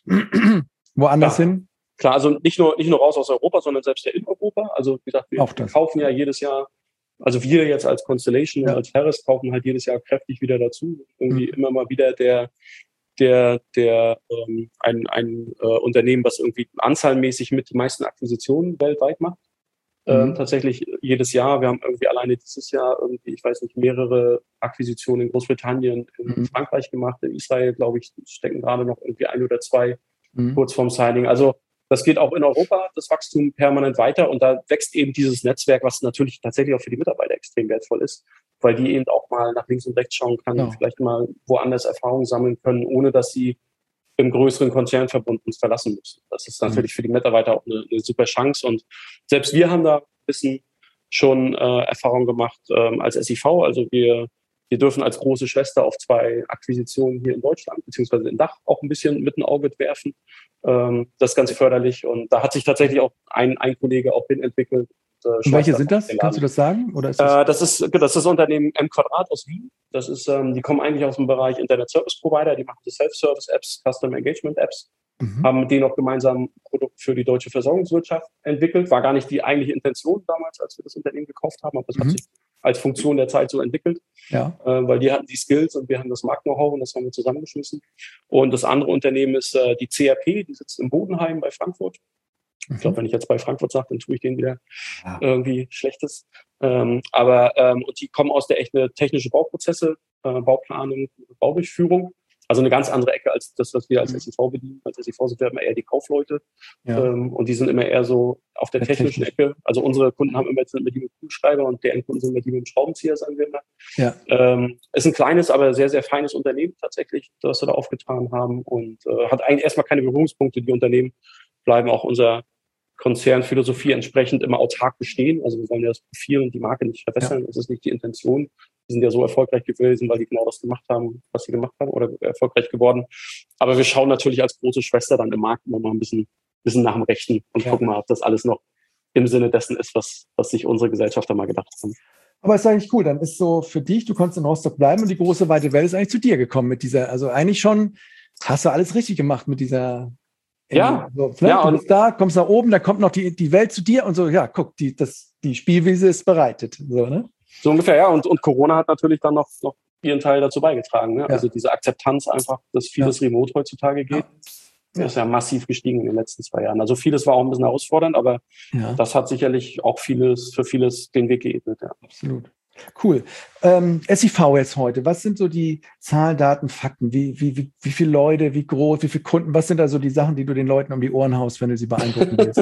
woanders Klar. hin? Klar, also nicht nur, nicht nur raus aus Europa, sondern selbst ja in Europa. Also wie gesagt, wir auch das. kaufen ja jedes Jahr, also wir jetzt als Constellation ja. und als Harris kaufen halt jedes Jahr kräftig wieder dazu. Irgendwie mhm. immer mal wieder der, der, der ähm, ein, ein äh, Unternehmen, was irgendwie anzahlmäßig mit die meisten Akquisitionen weltweit macht. Mhm. Ähm, tatsächlich jedes Jahr. Wir haben irgendwie alleine dieses Jahr irgendwie, ich weiß nicht, mehrere Akquisitionen in Großbritannien, in mhm. Frankreich gemacht, in Israel, glaube ich, stecken gerade noch irgendwie ein oder zwei mhm. kurz vorm Signing. Also das geht auch in Europa, das Wachstum permanent weiter und da wächst eben dieses Netzwerk, was natürlich tatsächlich auch für die Mitarbeiter extrem wertvoll ist, weil die eben auch mal nach links und rechts schauen können, ja. vielleicht mal woanders Erfahrungen sammeln können, ohne dass sie im größeren Konzernverbund uns verlassen müssen. Das ist natürlich mhm. für die Mitarbeiter auch eine, eine super Chance und selbst wir haben da ein bisschen schon äh, Erfahrung gemacht ähm, als S I V, also wir Wir dürfen als große Schwester auf zwei Akquisitionen hier in Deutschland, beziehungsweise in Dach auch ein bisschen mit ein Auge werfen. Ähm, das ist ganz förderlich. Und da hat sich tatsächlich auch ein, ein Kollege auch hin entwickelt. Äh, und welche sind das? Kannst du das sagen? Oder ist das? Äh, das ist das ist das Unternehmen M Quadrat aus Wien. Das ist, ähm, die kommen eigentlich aus dem Bereich Internet Service Provider. Die machen die Self-Service-Apps, Customer Engagement-Apps. Mhm. Haben mit denen auch gemeinsam ein Produkt für die deutsche Versorgungswirtschaft entwickelt. War gar nicht die eigentliche Intention damals, als wir das Unternehmen gekauft haben, aber das mhm. hat sich als Funktion der Zeit so entwickelt, ja. äh, weil die hatten die Skills und wir haben das Markt-Know-how und das haben wir zusammengeschmissen. Und das andere Unternehmen ist äh, die C R P, die sitzt in Bodenheim bei Frankfurt. Mhm. Ich glaube, wenn ich jetzt bei Frankfurt sage, dann tue ich denen wieder ja. irgendwie Schlechtes. Ähm, aber ähm, und die kommen aus der echt eine technische Bauprozesse, äh, Bauplanung, Baudurchführung. Also eine ganz andere Ecke als das, was wir als S I V bedienen. Als S I V sind wir immer eher die Kaufleute. Ja. Ähm, und die sind immer eher so auf der technischen Ecke. Also unsere Kunden haben immer jetzt mit die mit Kugelschreiber und deren Kunden sind mit die mit dem Schraubenzieher, sagen wir immer. Ja. Ähm, ist ein kleines, aber sehr, sehr feines Unternehmen tatsächlich, das wir da aufgetan haben. Und äh, hat eigentlich erstmal keine Berührungspunkte. Die Unternehmen bleiben auch unserer Konzernphilosophie entsprechend immer autark bestehen. Also wir wollen ja das Profil und die Marke nicht verbessern. Ja. Das ist nicht die Intention. Die sind ja so erfolgreich gewesen, weil die genau das gemacht haben, was sie gemacht haben oder erfolgreich geworden. Aber wir schauen natürlich als große Schwester dann im Markt immer mal ein bisschen, bisschen nach dem Rechten und ja. gucken mal, ob das alles noch im Sinne dessen ist, was, was sich unsere Gesellschafter mal gedacht haben. Aber ist eigentlich cool. Dann ist so für dich, du konntest in Rostock bleiben und die große weite Welt ist eigentlich zu dir gekommen mit dieser, also eigentlich schon, hast du alles richtig gemacht mit dieser Ja, so, ja, du bist da, kommst nach oben, da kommt noch die, die Welt zu dir und so, ja, guck, die, das, die Spielwiese ist bereitet. So, ne? So ungefähr, ja. Und, und Corona hat natürlich dann noch, noch ihren Teil dazu beigetragen. Ne? Ja. Also diese Akzeptanz einfach, dass vieles ja. remote heutzutage geht, ja. ist ja massiv gestiegen in den letzten zwei Jahren. Also vieles war auch ein bisschen herausfordernd, aber ja. das hat sicherlich auch vieles für vieles den Weg geebnet. Ja. Absolut. Cool. Ähm, S I V jetzt heute, was sind so die Zahlen, Daten, Fakten? Wie, wie, wie, wie viele Leute, wie groß, wie viele Kunden? Was sind da so die Sachen, die du den Leuten um die Ohren haust, wenn du sie beeindrucken willst?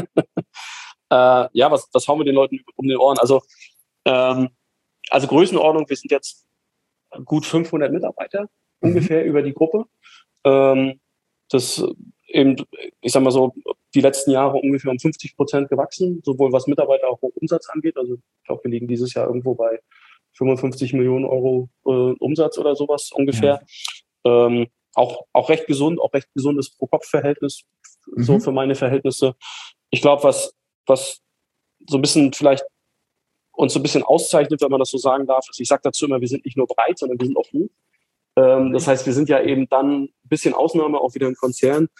äh, ja, was, was hauen wir den Leuten um die Ohren? Also, ähm, also Größenordnung, wir sind jetzt gut fünfhundert Mitarbeiter mhm. ungefähr über die Gruppe. Ähm, das eben, ich sag mal so, die letzten Jahre ungefähr um fünfzig Prozent gewachsen, sowohl was Mitarbeiter auch Umsatz angeht. Also ich glaube, wir liegen dieses Jahr irgendwo bei fünfundfünfzig Millionen Euro äh, Umsatz oder sowas ungefähr. Ja. Ähm, auch, auch recht gesund, auch recht gesundes Pro-Kopf-Verhältnis, mhm. so für meine Verhältnisse. Ich glaube, was, was so ein bisschen vielleicht uns so ein bisschen auszeichnet, wenn man das so sagen darf, ist, ich sage dazu immer, wir sind nicht nur breit, sondern wir sind auch hoch. Ähm, das heißt, wir sind ja eben dann ein bisschen Ausnahme, auch wieder ein Konzern.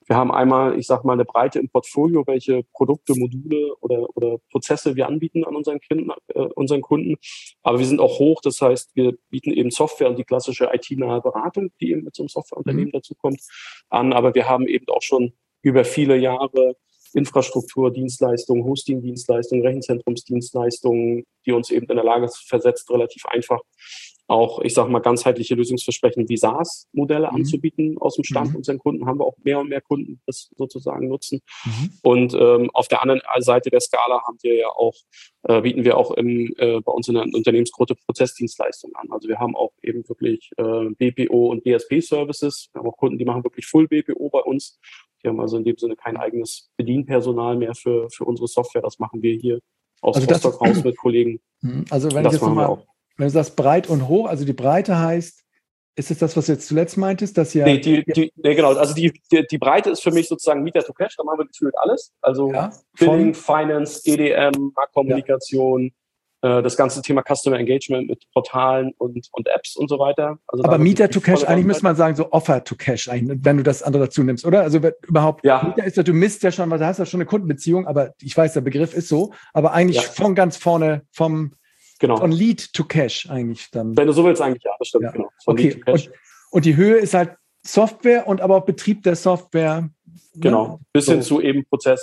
Wir haben einmal, ich sag mal, eine Breite im Portfolio, welche Produkte, Module oder, oder Prozesse wir anbieten an unseren, Kunden, äh, unseren Kunden. Aber wir sind auch hoch, das heißt, wir bieten eben Software und die klassische I T-nahe Beratung, die eben mit so einem Softwareunternehmen mhm. dazu kommt, an. Aber wir haben eben auch schon über viele Jahre Infrastrukturdienstleistungen, Hosting-Dienstleistungen, Rechenzentrumsdienstleistungen, die uns eben in der Lage versetzt, relativ einfach auch, ich sage mal, ganzheitliche Lösungsversprechen wie SaaS-Modelle mhm. anzubieten aus dem Stand. Mhm. Unseren Kunden haben wir auch mehr und mehr Kunden, die das sozusagen nutzen. Mhm. Und ähm, auf der anderen Seite der Skala haben wir ja auch, äh, bieten wir auch im, äh, bei uns in der Unternehmensgruppe Prozessdienstleistungen an. Also wir haben auch eben wirklich äh, B P O und D S P-Services. Wir haben auch Kunden, die machen wirklich Full B P O bei uns. Die haben also in dem Sinne kein eigenes Bedienpersonal mehr für, für unsere Software. Das machen wir hier aus also Rostock raus mit Kollegen. Also wenn ich jetzt nochmal, wenn du sagst breit und hoch, also die Breite heißt, ist es das, was du jetzt zuletzt meintest, dass ja... Nee, die, die, nee genau, also die, die, die Breite ist für mich sozusagen Meter to Cash, da machen wir gefühlt alles. Also ja, Billing, Finance, E D M, Marktkommunikation, ja. Das ganze Thema Customer Engagement mit Portalen und, und Apps und so weiter. Also aber Meter to Cash, eigentlich müsste man sagen, so Offer to Cash, eigentlich, wenn du das andere dazu nimmst, oder? Also überhaupt, ja. Meter ist ja, du misst ja schon, weil du hast ja schon eine Kundenbeziehung, aber ich weiß, der Begriff ist so, aber eigentlich ja. von ganz vorne, vom genau. von Lead to Cash eigentlich dann. Wenn du so willst, eigentlich ja, das stimmt, ja. genau. Von okay, Lead to Cash. Und, und die Höhe ist halt Software und aber auch Betrieb der Software. Genau, ne? bis so. hin zu eben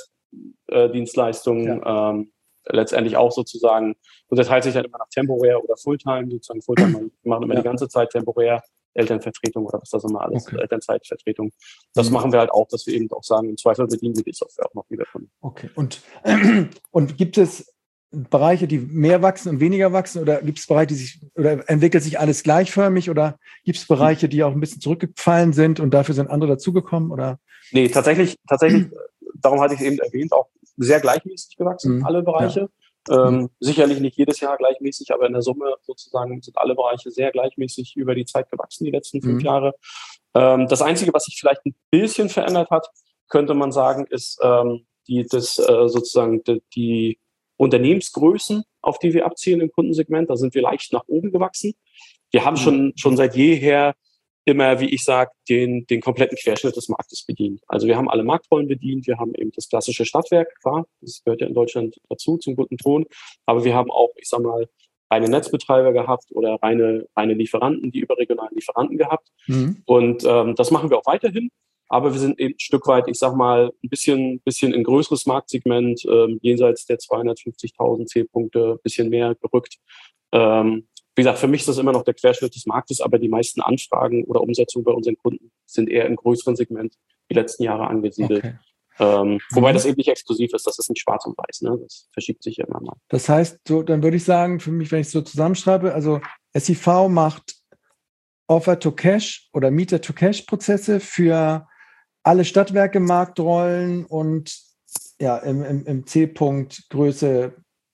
Prozessdienstleistungen, ja. ähm, letztendlich auch sozusagen, unterteilt sich halt immer nach temporär oder Fulltime, sozusagen Fulltime, wir machen immer ja. die ganze Zeit temporär, Elternvertretung oder was das immer alles, okay. Elternzeitvertretung. Das mhm. machen wir halt auch, dass wir eben auch sagen, im Zweifel bedienen wir die Software auch noch wieder von. Okay, und, und gibt es Bereiche, die mehr wachsen und weniger wachsen, oder gibt es Bereiche, die sich, oder entwickelt sich alles gleichförmig, oder gibt es Bereiche, die auch ein bisschen zurückgefallen sind und dafür sind andere dazugekommen, oder? Nee, tatsächlich, tatsächlich, darum hatte ich es eben erwähnt, auch sehr gleichmäßig gewachsen, mhm. alle Bereiche. Ja. Ähm, sicherlich nicht jedes Jahr gleichmäßig, aber in der Summe sozusagen sind alle Bereiche sehr gleichmäßig über die Zeit gewachsen, die letzten fünf mhm. Jahre. Ähm, das Einzige, was sich vielleicht ein bisschen verändert hat, könnte man sagen, ist ähm, die, das, äh, sozusagen die, die Unternehmensgrößen, auf die wir abzielen im Kundensegment. Da sind wir leicht nach oben gewachsen. Wir haben mhm. schon, schon seit jeher immer, wie ich sage, den, den kompletten Querschnitt des Marktes bedient. Also wir haben alle Marktrollen bedient, wir haben eben das klassische Stadtwerk, klar, das gehört ja in Deutschland dazu, zum guten Ton, aber wir haben auch, ich sag mal, reine Netzbetreiber gehabt oder reine, reine Lieferanten, die überregionalen Lieferanten gehabt. Mhm. Und ähm, das machen wir auch weiterhin, aber wir sind eben ein Stück weit, ich sag mal, ein bisschen, bisschen in größeres Marktsegment, ähm, jenseits der zweihundertfünfzigtausend Zählpunkte, ein bisschen mehr gerückt. Ähm, Wie gesagt, für mich ist das immer noch der Querschnitt des Marktes, aber die meisten Anfragen oder Umsetzungen bei unseren Kunden sind eher im größeren Segment die letzten Jahre angesiedelt. Okay. Ähm, wobei mhm. das eben nicht exklusiv ist, das ist nicht schwarz und weiß, ne? Das verschiebt sich ja immer mal. Das heißt, so, dann würde ich sagen, für mich, wenn ich es so zusammenschreibe, also S I V macht Offer-to-Cash oder Meter-to-Cash-Prozesse für alle Stadtwerke, Marktrollen und ja, im, im, im C-Punkt Größe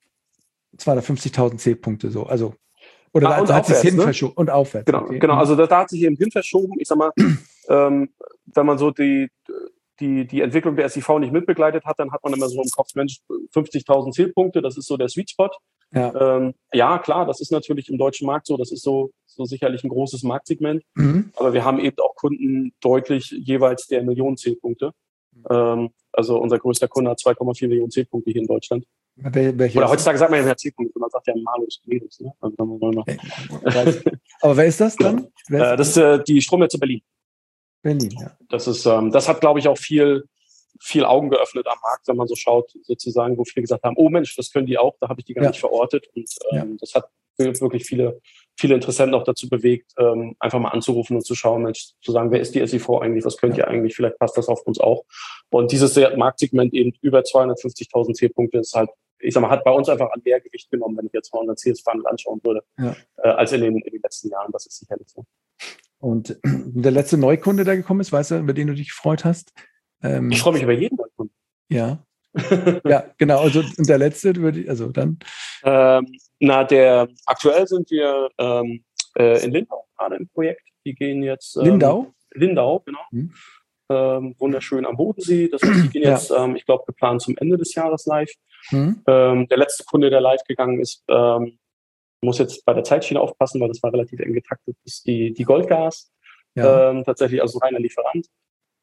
zweihundertfünfzigtausend C-Punkte so, also Oder ah, da hat sich hin verschoben und aufwärts. Genau, okay. genau. Also da, da hat sich eben hin verschoben. Ich sag mal, ähm, wenn man so die, die, die Entwicklung der S I V nicht mitbegleitet hat, dann hat man immer so im Kopf, Mensch, fünfzigtausend Zielpunkte, das ist so der Sweet Spot. Ja. Ähm, ja, klar, das ist natürlich im deutschen Markt so, das ist so, so sicherlich ein großes Marktsegment. Mhm. Aber wir haben eben auch Kunden deutlich jeweils der Millionen Zielpunkte. Mhm. Ähm, also unser größter Kunde hat zwei Komma vier Millionen Zielpunkte hier in Deutschland. Wel- Oder heutzutage sagt man ja Zielpunkt, man sagt ja Malus, Medus, ne? Also dann wollen wir okay. Aber wer ist das dann? Wer ist das ist äh, die Stromnetze Berlin. Berlin, ja. Das ist, ähm, das hat, glaube ich, auch viel, viel Augen geöffnet am Markt, wenn man so schaut, sozusagen, wo viele gesagt haben, oh Mensch, das können die auch, da habe ich die gar ja. nicht verortet. Und ähm, ja. das hat wirklich viele, viele Interessenten auch dazu bewegt, ähm, einfach mal anzurufen und zu schauen, Mensch, zu sagen, wer ist die S I V eigentlich, was könnt ja. ihr eigentlich, vielleicht passt das auf uns auch. Und dieses Marktsegment eben über zweihundertfünfzigtausend Zielpunkte ist halt, ich sag mal, hat bei uns einfach an mehr Gewicht genommen, wenn ich jetzt mal unseren Sales-Funnel anschauen würde, ja. äh, als in den, in den letzten Jahren. Das ist sicherlich so. Und der letzte Neukunde, der gekommen ist, weißt du, über den du dich gefreut hast? Ähm, ich freue mich über jeden Neukunden. Ja. Ja, genau. Also und der letzte, also dann. Ähm, na, der aktuell sind wir ähm, äh, in Lindau gerade im Projekt. Die gehen jetzt. Ähm, Lindau? Lindau, genau. Hm. Ähm, wunderschön am Bodensee. Das heißt, die gehen jetzt, ja. ähm, ich glaube, geplant zum Ende des Jahres live. Hm. Ähm, der letzte Kunde, der live gegangen ist, ähm, muss jetzt bei der Zeitschiene aufpassen, weil das war relativ eng getaktet, ist die, die Goldgas. Ja. Ähm, tatsächlich also reiner Lieferant.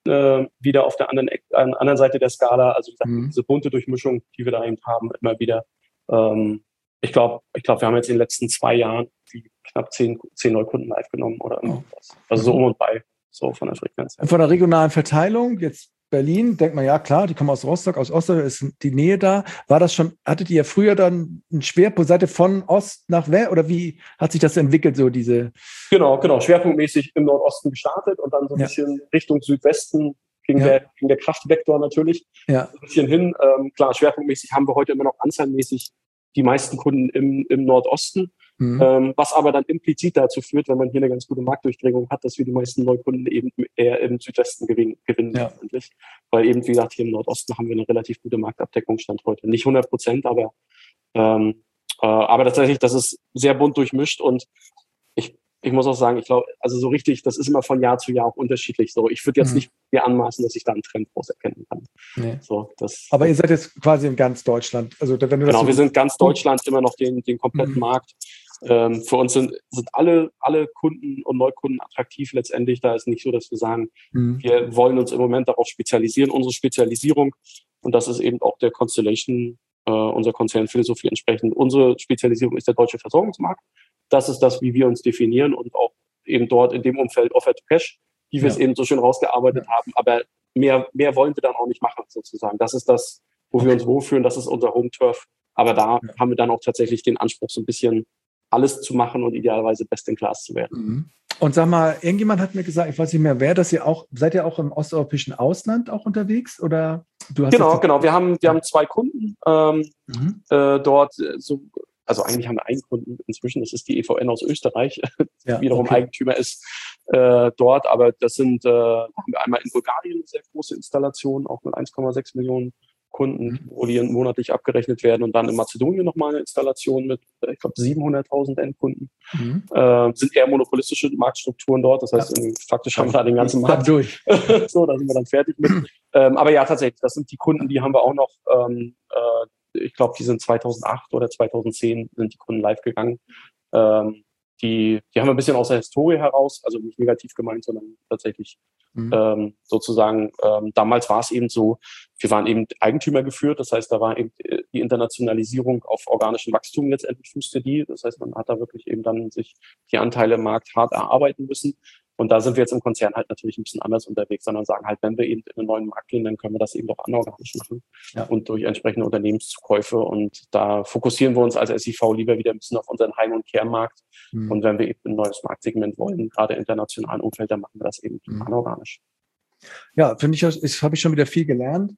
äh, wieder auf der anderen, an der anderen Seite der Skala. Also wie gesagt, mhm. diese bunte Durchmischung, die wir da eben haben, immer wieder. Ähm, ich glaube, ich glaube, wir haben jetzt in den letzten zwei Jahren die knapp zehn, zehn Neukunden live genommen oder irgendwas. Oh. Also so um und bei, so von der Frequenz her. Und von der regionalen Verteilung, jetzt Berlin, denkt man, ja klar, die kommen aus Rostock, aus Rostock ist die Nähe da. War das schon, hattet ihr früher dann einen Schwerpunkt, seid ihr von Ost nach West oder wie hat sich das entwickelt, so diese? Genau, genau, schwerpunktmäßig im Nordosten gestartet und dann so ein ja. bisschen Richtung Südwesten ging, ja. der, ging der Kraftvektor natürlich ja. ein bisschen hin. Ähm, klar, schwerpunktmäßig haben wir heute immer noch anzahlmäßig die meisten Kunden im, im Nordosten. Mhm. Ähm, was aber dann implizit dazu führt, wenn man hier eine ganz gute Marktdurchdringung hat, dass wir die meisten Neukunden eben eher im Südwesten gewinnen, gewinnen ja. letztendlich. Weil eben, wie gesagt, hier im Nordosten haben wir eine relativ gute Marktabdeckung Stand heute. Nicht hundert Prozent, aber, ähm, äh, aber tatsächlich, das ist sehr bunt durchmischt und ich, ich muss auch sagen, ich glaube, also so richtig, das ist immer von Jahr zu Jahr auch unterschiedlich. So, ich würde jetzt mhm. nicht mir anmaßen, dass ich da einen Trend groß erkennen kann. Nee. So, das, aber ihr seid jetzt quasi in ganz Deutschland. Also, wenn du genau, das so wir sind ganz Deutschland immer noch den, den kompletten mhm. Markt. Ähm, für uns sind, sind alle, alle Kunden und Neukunden attraktiv letztendlich. Da ist nicht so, dass wir sagen, mhm. wir wollen uns im Moment darauf spezialisieren. Unsere Spezialisierung, und das ist eben auch der Constellation, äh, unserer Konzernphilosophie entsprechend. Unsere Spezialisierung ist der deutsche Versorgungsmarkt. Das ist das, wie wir uns definieren und auch eben dort in dem Umfeld Offer to Cash, wie wir ja. es eben so schön rausgearbeitet ja. haben. Aber mehr, mehr wollen wir dann auch nicht machen, sozusagen. Das ist das, wo okay. wir uns wohlfühlen. Das ist unser Home Turf. Aber da ja. haben wir dann auch tatsächlich den Anspruch, so ein bisschen alles zu machen und idealerweise best in class zu werden. Mhm. Und sag mal, irgendjemand hat mir gesagt, ich weiß nicht mehr wer, dass ihr auch, seid ihr auch im osteuropäischen Ausland auch unterwegs? Oder du hast genau, genau. Wir haben, wir haben zwei Kunden ähm, mhm. äh, dort, so, also eigentlich haben wir einen Kunden inzwischen, das ist die E V N aus Österreich, die ja, wiederum okay. Eigentümer ist äh, dort, aber das sind, äh, haben wir einmal in Bulgarien eine sehr große Installation, auch mit eins Komma sechs Millionen Kunden, mhm. wo die monatlich abgerechnet werden und dann in Mazedonien nochmal eine Installation mit, ich glaube, siebenhunderttausend Endkunden. Mhm. Äh, sind eher monopolistische Marktstrukturen dort, das heißt, ja. faktisch haben wir da den ganzen Markt durch. So, da sind wir dann fertig mit. ähm, aber ja, tatsächlich, das sind die Kunden, die haben wir auch noch, ähm, äh, ich glaube, die sind zweitausendacht oder zweitausendzehn sind die Kunden live gegangen. Ähm, die, die haben wir ein bisschen aus der Historie heraus, also nicht negativ gemeint, sondern tatsächlich Mhm. Ähm, sozusagen, ähm, damals war es eben so, wir waren eben Eigentümer geführt, das heißt, da war eben die Internationalisierung auf organischem Wachstum letztendlich fußte die, das heißt, man hat da wirklich eben dann sich die Anteile im Markt hart erarbeiten müssen und da sind wir jetzt im Konzern halt natürlich ein bisschen anders unterwegs, sondern sagen halt, wenn wir eben in einen neuen Markt gehen, dann können wir das eben auch anorganisch machen ja. und durch entsprechende Unternehmenszukäufe und da fokussieren wir uns als S I V lieber wieder ein bisschen auf unseren Heim- und Kernmarkt mhm. und wenn wir eben ein neues Marktsegment wollen, gerade im internationalen Umfeld, dann machen wir das eben mhm. anorganisch. Ja, finde ich, das habe ich schon wieder viel gelernt.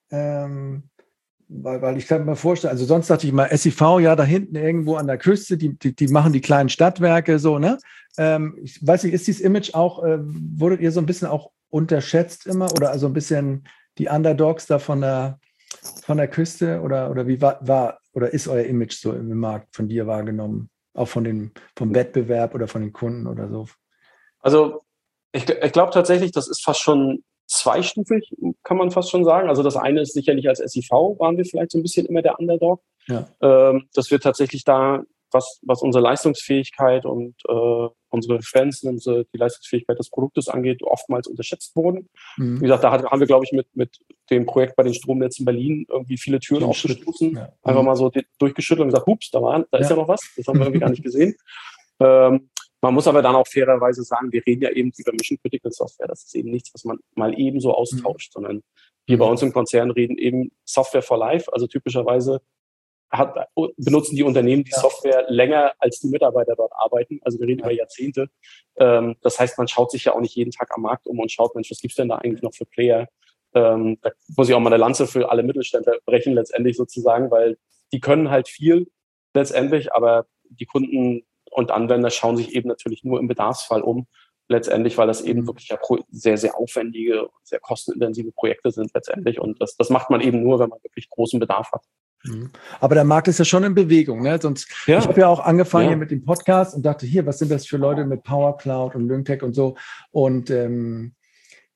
Ähm, weil, weil ich kann mir vorstellen, also sonst dachte ich mal, S I V, ja, da hinten irgendwo an der Küste, die, die, die machen die kleinen Stadtwerke, so, ne? Ähm, ich weiß nicht, ist dieses Image auch, äh, wurdet ihr so ein bisschen auch unterschätzt immer oder also ein bisschen die Underdogs da von der, von der Küste oder, oder wie war, war oder ist euer Image so im Markt von dir wahrgenommen? Auch von dem, vom Wettbewerb oder von den Kunden oder so? Also, ich, ich glaube tatsächlich, das ist fast schon zweistufig, kann man fast schon sagen. Also das eine ist sicherlich als S I V waren wir vielleicht so ein bisschen immer der Underdog. Ja. Ähm, dass wir tatsächlich da, was, was unsere Leistungsfähigkeit und äh, unsere Referenzen, unsere, die Leistungsfähigkeit des Produktes angeht, oftmals unterschätzt wurden. Mhm. Wie gesagt, da hat, haben wir, glaube ich, mit, mit dem Projekt bei den Stromnetzen Berlin irgendwie viele Türen ja, aufgestoßen. Ja. Einfach mhm. mal so die, durchgeschüttelt und gesagt, hups, da, war, da ja. ist ja noch was. Das haben wir irgendwie gar nicht gesehen. Ähm, Man muss aber dann auch fairerweise sagen, wir reden ja eben über Mission Critical Software. Das ist eben nichts, was man mal eben so austauscht, mhm. sondern wir bei uns im Konzern reden eben Software for Life. Also typischerweise hat, benutzen die Unternehmen die ja. Software länger, als die Mitarbeiter dort arbeiten. Also wir reden ja. über Jahrzehnte. Ähm, das heißt, man schaut sich ja auch nicht jeden Tag am Markt um und schaut, Mensch, was gibt's denn da eigentlich noch für Player? Ähm, da muss ich auch mal eine Lanze für alle Mittelständler brechen letztendlich sozusagen, weil die können halt viel letztendlich, aber die Kunden und Anwender schauen sich eben natürlich nur im Bedarfsfall um, letztendlich, weil das eben wirklich ja sehr, sehr aufwendige, sehr kostenintensive Projekte sind letztendlich. Und das, das macht man eben nur, wenn man wirklich großen Bedarf hat. Aber der Markt ist ja schon in Bewegung, ne? Sonst, ja. Ich habe ja auch angefangen ja. hier mit dem Podcast und dachte, hier, was sind das für Leute mit Power Cloud und Lyngtech und so. Und ähm,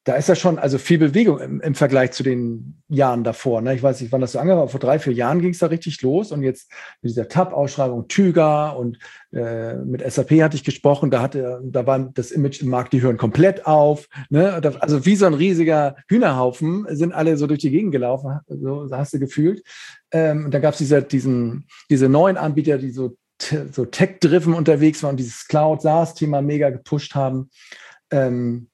da ist ja schon also viel Bewegung im, im Vergleich zu den Jahren davor. Ne? Ich weiß nicht, wann das so angefangen hat. Vor drei, vier Jahren ging es da richtig los. Und jetzt mit dieser T A P-Ausschreibung Tüga und äh, mit S A P hatte ich gesprochen. Da hatte, da war das Image im Markt, die hören komplett auf. Ne? Da, also wie so ein riesiger Hühnerhaufen sind alle so durch die Gegend gelaufen. So hast du gefühlt. Ähm, und da gab es diese, diesen, diese neuen Anbieter, die so, so tech-driven unterwegs waren und dieses Cloud-SaaS-Thema mega gepusht haben. Ähm,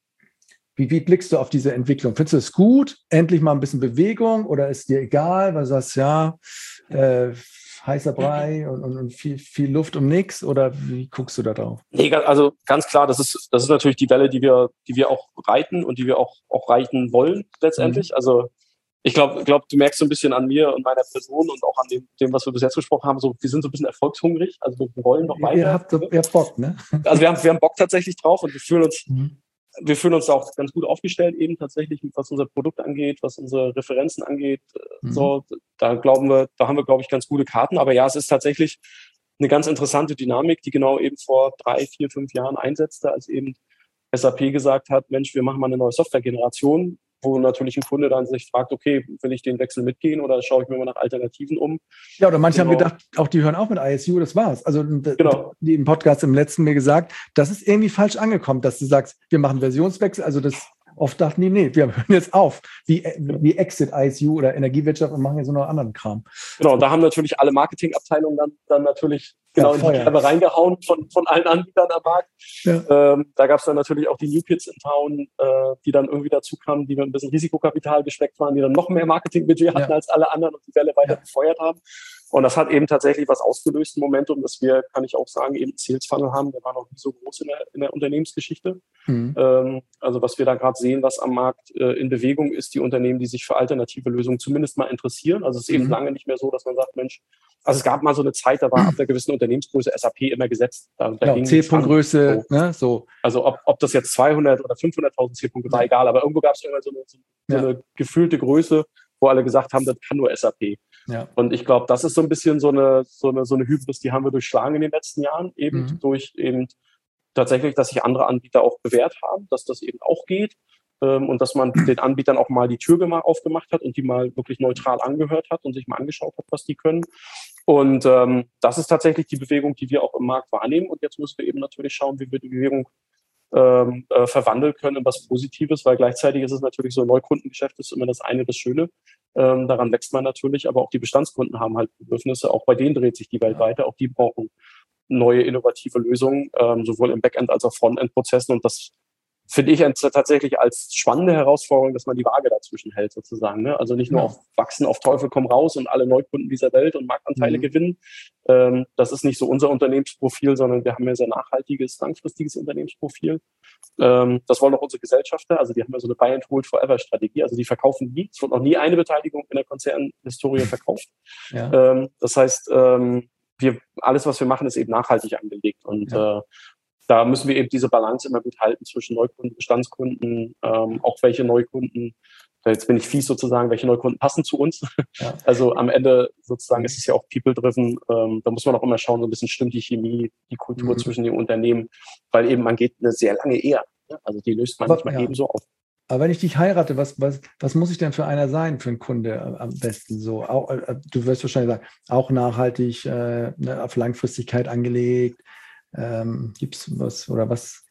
Wie, wie blickst du auf diese Entwicklung? Findest du es gut? Endlich mal ein bisschen Bewegung oder ist dir egal, weil du sagst, ja, äh, heißer Brei und, und, und viel, viel Luft um nichts? Oder wie guckst du da drauf? Nee, also ganz klar, das ist, das ist natürlich die Welle, die wir, die wir auch reiten und die wir auch, auch reiten wollen letztendlich. Mhm. Also ich glaube, glaub, du merkst so ein bisschen an mir und meiner Person und auch an dem, dem, was wir bis jetzt gesprochen haben, so, wir sind so ein bisschen erfolgshungrig, also wir wollen noch weiter. Ihr habt, ihr habt Bock, ne? Also wir haben, wir haben Bock tatsächlich drauf und wir fühlen uns, mhm. wir fühlen uns auch ganz gut aufgestellt eben tatsächlich, was unser Produkt angeht, was unsere Referenzen angeht. Mhm. So, da glauben wir, da haben wir, glaube ich, ganz gute Karten. Aber ja, es ist tatsächlich eine ganz interessante Dynamik, die genau eben vor drei, vier, fünf Jahren einsetzte, als eben S A P gesagt hat, Mensch, wir machen mal eine neue Softwaregeneration, wo natürlich ein Kunde dann sich fragt, okay, will ich den Wechsel mitgehen oder schaue ich mir mal nach Alternativen um? Ja, oder manche genau. haben gedacht, auch die hören auf mit I S U, das war's. Also genau. die im Podcast im letzten mir gesagt, das ist irgendwie falsch angekommen, dass du sagst, wir machen Versionswechsel, also das oft dachten die, nee, wir hören jetzt auf, wie, wie Exit I S U oder Energiewirtschaft und machen jetzt nur noch anderen Kram. Genau, und da haben natürlich alle Marketingabteilungen dann, dann natürlich genau ja, in die Kerbe reingehauen von, von allen Anbietern am Markt. Ja. Ähm, da gab es dann natürlich auch die New Kids in Town, äh, die dann irgendwie dazu kamen, die mit ein bisschen Risikokapital gesteckt waren, die dann noch mehr Marketingbudget hatten ja. als alle anderen und die Welle weiter ja. befeuert haben. Und das hat eben tatsächlich was ausgelöst im Momentum, dass wir, kann ich auch sagen, eben einen Sales Funnel haben. Der war noch nie so groß in der, in der Unternehmensgeschichte. Mhm. Ähm, also was wir da gerade sehen, was am Markt äh, in Bewegung ist, die Unternehmen, die sich für alternative Lösungen zumindest mal interessieren. Also es ist mhm. eben lange nicht mehr so, dass man sagt, Mensch, also es gab mal so eine Zeit, da war ab einer gewissen Unternehmensgröße S A P immer gesetzt. Da, da ja, C-Punkt-Größe, so. Ne, so. Also ob, ob das jetzt zweihundert oder fünfhunderttausend C-Punkte war, ja. egal. Aber irgendwo gab es immer so eine, so, so ja. eine gefühlte Größe, wo alle gesagt haben, das kann nur S A P. Ja. Und ich glaube, das ist so ein bisschen so eine, so eine, so eine Hybris, die haben wir durchschlagen in den letzten Jahren, eben mhm. durch eben tatsächlich, dass sich andere Anbieter auch bewährt haben, dass das eben auch geht ähm, und dass man den Anbietern auch mal die Tür aufgemacht hat und die mal wirklich neutral angehört hat und sich mal angeschaut hat, was die können. Und ähm, das ist tatsächlich die Bewegung, die wir auch im Markt wahrnehmen. Und jetzt müssen wir eben natürlich schauen, wie wir die Bewegung Ähm, äh, verwandeln können in was Positives, weil gleichzeitig ist es natürlich so, Neukundengeschäft ist immer das eine, das Schöne. Ähm, daran wächst man natürlich, aber auch die Bestandskunden haben halt Bedürfnisse. Auch bei denen dreht sich die Welt weiter. Auch die brauchen neue, innovative Lösungen, ähm, sowohl im Backend- als auch Frontend-Prozessen. Und das finde ich tatsächlich als spannende Herausforderung, dass man die Waage dazwischen hält, sozusagen. Ne? Also nicht nur ja. auf Wachsen, auf Teufel komm raus und alle Neukunden dieser Welt und Marktanteile mhm. gewinnen. Ähm, das ist nicht so unser Unternehmensprofil, sondern wir haben ja sehr nachhaltiges, langfristiges Unternehmensprofil. Ähm, das wollen auch unsere Gesellschafter. Also die haben ja so eine Buy and Hold Forever Strategie. Also die verkaufen nie. Es wird noch nie eine Beteiligung in der Konzernhistorie verkauft. Ja. Ähm, das heißt, ähm, wir, alles, was wir machen, ist eben nachhaltig angelegt. Und ja. äh, da müssen wir eben diese Balance immer gut halten zwischen Neukunden, Bestandskunden, ähm, auch welche Neukunden, jetzt bin ich fies sozusagen, welche Neukunden passen zu uns. Ja. Also am Ende sozusagen ist es ja auch people-driven. Ähm, da muss man auch immer schauen, so ein bisschen stimmt die Chemie, die Kultur mhm. zwischen den Unternehmen, weil eben man geht eine sehr lange Ehe. Also die löst man aber, nicht mal ja. eben so auf. Aber wenn ich dich heirate, was, was, was muss ich denn für einer sein, für einen Kunde am besten so? Auch, du wirst wahrscheinlich sagen, auch nachhaltig, äh, auf Langfristigkeit angelegt. Ähm, gibt's was oder was?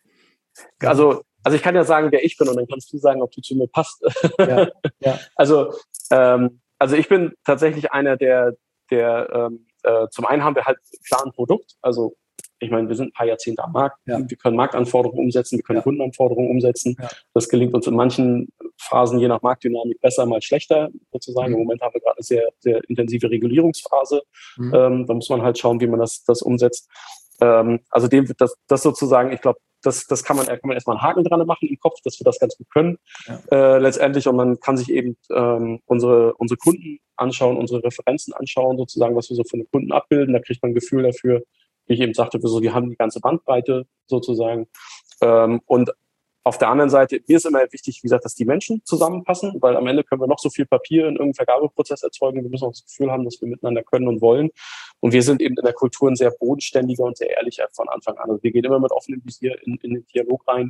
Also, also ich kann ja sagen, wer ich bin und dann kannst du sagen, ob du zu mir passt. Ja, ja. Also, ähm, also ich bin tatsächlich einer, der, der ähm, äh, zum einen haben wir halt klar ein Produkt. Also ich meine, wir sind ein paar Jahrzehnte am Markt. Ja. Wir können Marktanforderungen umsetzen, wir können ja. Kundenanforderungen umsetzen. Ja. Das gelingt uns in manchen Phasen je nach Marktdynamik besser, mal schlechter sozusagen. Mhm. Im Moment haben wir gerade eine sehr, sehr intensive Regulierungsphase. Mhm. Ähm, da muss man halt schauen, wie man das, das umsetzt. Ähm, also dem das, das sozusagen, ich glaube, das, das kann man, kann man erstmal einen Haken dran machen im Kopf, dass wir das ganz gut können. Ja. Äh, letztendlich, und man kann sich eben ähm, unsere, unsere Kunden anschauen, unsere Referenzen anschauen, sozusagen, was wir so von den Kunden abbilden. Da kriegt man ein Gefühl dafür, wie ich eben sagte, wir so, die haben die ganze Bandbreite sozusagen. Ähm, und auf der anderen Seite, mir ist immer wichtig, wie gesagt, dass die Menschen zusammenpassen, weil am Ende können wir noch so viel Papier in irgendeinem Vergabeprozess erzeugen. Wir müssen auch das Gefühl haben, dass wir miteinander können und wollen. Und wir sind eben in der Kultur ein sehr bodenständiger und sehr ehrlicher von Anfang an. Also wir gehen immer mit offenem Visier in, in den Dialog rein.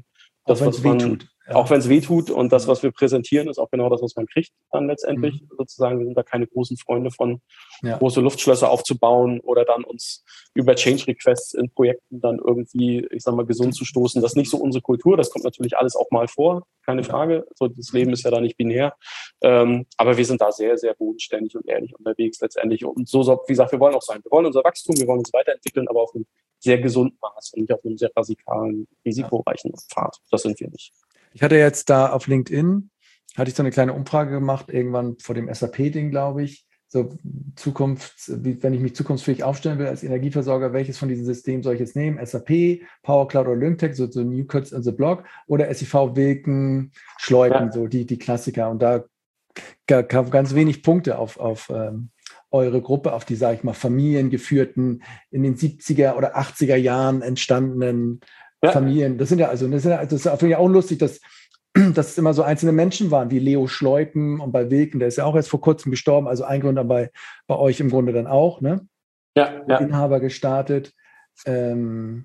das, was man, wehtut. Ja. Auch wenn es weh tut und das, was wir präsentieren, ist auch genau das, was man kriegt dann letztendlich. Mhm. Sozusagen, wir sind da keine großen Freunde von, ja. große Luftschlösser aufzubauen oder dann uns über Change-Requests in Projekten dann irgendwie, ich sag mal, gesund zu stoßen. Das ist nicht so unsere Kultur. Das kommt natürlich alles auch mal vor, keine Frage. So, das Leben ist ja da nicht binär. Ähm, aber wir sind da sehr, sehr bodenständig und ehrlich unterwegs letztendlich. Und so, wie gesagt, wir wollen auch sein. Wir wollen unser Wachstum, wir wollen uns weiterentwickeln, aber auf einem sehr gesunden Maß und nicht auf einem sehr radikalen, risikoreichen Pfad. Das sind wir nicht. Ich hatte jetzt da auf LinkedIn, hatte ich so eine kleine Umfrage gemacht, irgendwann vor dem S A P-Ding, glaube ich, so Zukunft, wie, wenn ich mich zukunftsfähig aufstellen will als Energieversorger, welches von diesen Systemen soll ich jetzt nehmen? S A P, Power Cloud oder Lyngtech, so, so New Kids on the Block, oder S I V, Wilken, Schleupen, ja. so die, die Klassiker. Und da gab ganz wenig Punkte auf, auf ähm, eure Gruppe, auf die, sage ich mal, familiengeführten, in den siebziger oder achtziger Jahren entstandenen ja. Familien. Das sind ja also, das ist ja, das ist ja auch lustig, dass, dass es immer so einzelne Menschen waren, wie Leo Schleupen und bei Wilken, der ist ja auch erst vor kurzem gestorben, also ein Gründer bei, bei euch im Grunde dann auch, ne? Ja, ja. Inhaber gestartet. Ähm,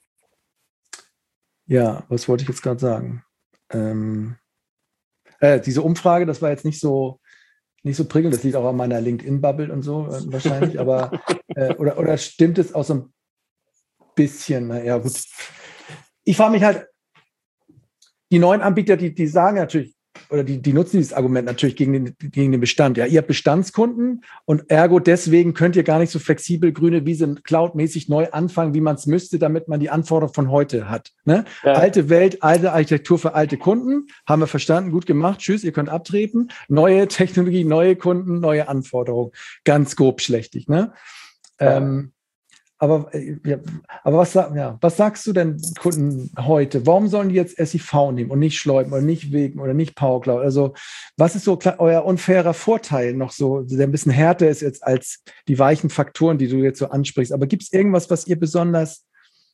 ja, was wollte ich jetzt gerade sagen? Ähm, äh, diese Umfrage, das war jetzt nicht so nicht so prickelnd, das liegt auch an meiner LinkedIn-Bubble und so äh, wahrscheinlich, aber äh, oder, oder stimmt es auch so ein bisschen? Naja, gut. Ich frage mich halt, die neuen Anbieter, die, die sagen natürlich, oder die, die nutzen dieses Argument natürlich gegen den, gegen den Bestand. Ja, ihr habt Bestandskunden und ergo deswegen könnt ihr gar nicht so flexibel grüne Wiese cloudmäßig neu anfangen, wie man es müsste, damit man die Anforderungen von heute hat. Ne? Ja. Alte Welt, alte Architektur für alte Kunden, haben wir verstanden, gut gemacht, tschüss, ihr könnt abtreten. Neue Technologie, neue Kunden, neue Anforderungen. Ganz grob schlechtig. Ne? Ja. Ähm, Aber, ja, aber was, ja, was sagst du denn Kunden heute? Warum sollen die jetzt S I V nehmen und nicht Schleupen oder nicht Wilken oder nicht Power Cloud? Also was ist so euer unfairer Vorteil noch so, der ein bisschen härter ist jetzt als die weichen Faktoren, die du jetzt so ansprichst? Aber gibt es irgendwas, was ihr besonders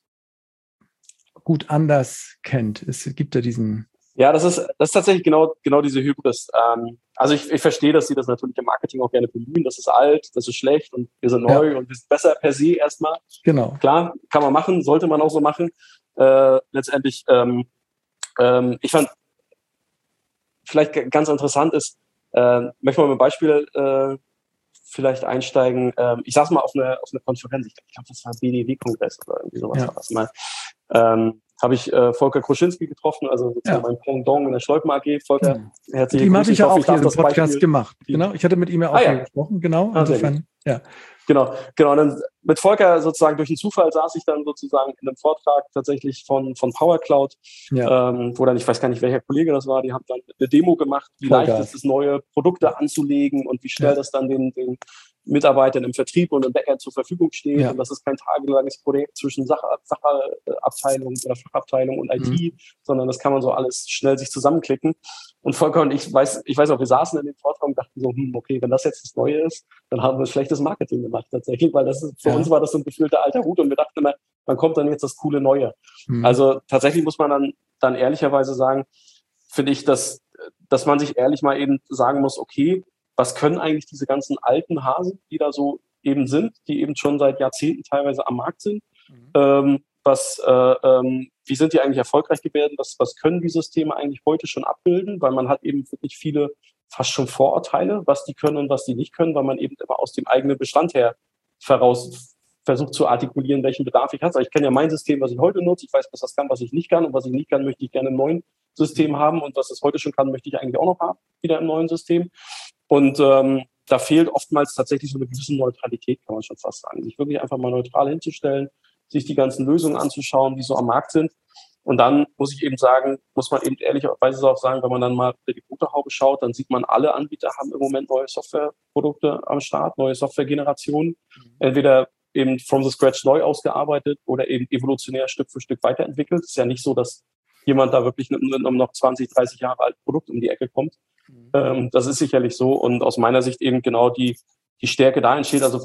gut anders kennt? Es gibt ja diesen... Ja, das ist, das ist tatsächlich genau, genau diese Hybris. Ähm, also ich, ich verstehe, dass sie das natürlich im Marketing auch gerne bemühen. Das ist alt, das ist schlecht und wir sind neu ja. und wir sind besser per se erstmal. Genau. Klar, kann man machen, sollte man auch so machen. Äh, letztendlich, ähm, ähm, ich fand, vielleicht ganz interessant ist, äh, möchte mal mit einem Beispiel äh, vielleicht einsteigen. Ähm, ich saß mal auf einer auf einer Konferenz, ich glaube, das war B D W-Kongress oder irgendwie sowas ja. war das mal. Ähm, habe ich äh, Volker Kruschinski getroffen, also sozusagen ja. mein Pendant in der Schleupen A G. Volker, mhm. herzlich willkommen. Die habe ich ja auch hier im Podcast Beispiel gemacht. Genau, ich hatte mit ihm ja auch ah, ja. hier gesprochen. Genau, ah, insofern, ja. Genau, genau. Und dann mit Volker sozusagen durch den Zufall saß ich dann sozusagen in einem Vortrag tatsächlich von von Power Cloud, ja. ähm, wo dann, ich weiß gar nicht, welcher Kollege das war, die haben dann eine Demo gemacht, wie Vollgas. leicht ist es, neue Produkte anzulegen und wie schnell ja. das dann den, den Mitarbeitern im Vertrieb und im Backend zur Verfügung steht ja. und das ist kein tagelanges Projekt zwischen Sachabteilung oder Fachabteilung und I T, mhm. sondern das kann man so alles schnell sich zusammenklicken. Und Volker und ich weiß, ich weiß auch, wir saßen in dem Vortrag und dachten so, hm, okay, wenn das jetzt das Neue ist, dann haben wir schlechtes Marketing gemacht tatsächlich, weil das ist, für ja. uns war das so ein gefühlter alter Hut und wir dachten immer, wann kommt dann jetzt das coole Neue? Mhm. Also tatsächlich muss man dann, dann ehrlicherweise sagen, finde ich, dass, dass man sich ehrlich mal eben sagen muss, okay, was können eigentlich diese ganzen alten Hasen, die da so eben sind, die eben schon seit Jahrzehnten teilweise am Markt sind, mhm. ähm, was, äh, ähm, wie sind die eigentlich erfolgreich geworden, was, was können die Systeme eigentlich heute schon abbilden, weil man hat eben wirklich viele fast schon Vorurteile, was die können und was die nicht können, weil man eben immer aus dem eigenen Bestand her voraus versucht zu artikulieren, welchen Bedarf ich habe. Also ich kenne ja mein System, was ich heute nutze, ich weiß, was das kann, was ich nicht kann und was ich nicht kann, möchte ich gerne im neuen System haben und was es heute schon kann, möchte ich eigentlich auch noch haben, wieder im neuen System. Und ähm, da fehlt oftmals tatsächlich so eine gewisse Neutralität, kann man schon fast sagen. Sich wirklich einfach mal neutral hinzustellen, sich die ganzen Lösungen anzuschauen, die so am Markt sind. Und dann muss ich eben sagen, muss man eben ehrlicherweise auch sagen, wenn man dann mal unter die Motorhaube schaut, dann sieht man, alle Anbieter haben im Moment neue Softwareprodukte am Start, neue Softwaregenerationen. Mhm. Entweder eben from the scratch neu ausgearbeitet oder eben evolutionär Stück für Stück weiterentwickelt. Es ist ja nicht so, dass jemand da wirklich mit einem noch zwanzig, dreißig Jahre alten Produkt um die Ecke kommt. Mhm. Ähm, das ist sicherlich so und aus meiner Sicht eben genau die, die Stärke da entsteht. Also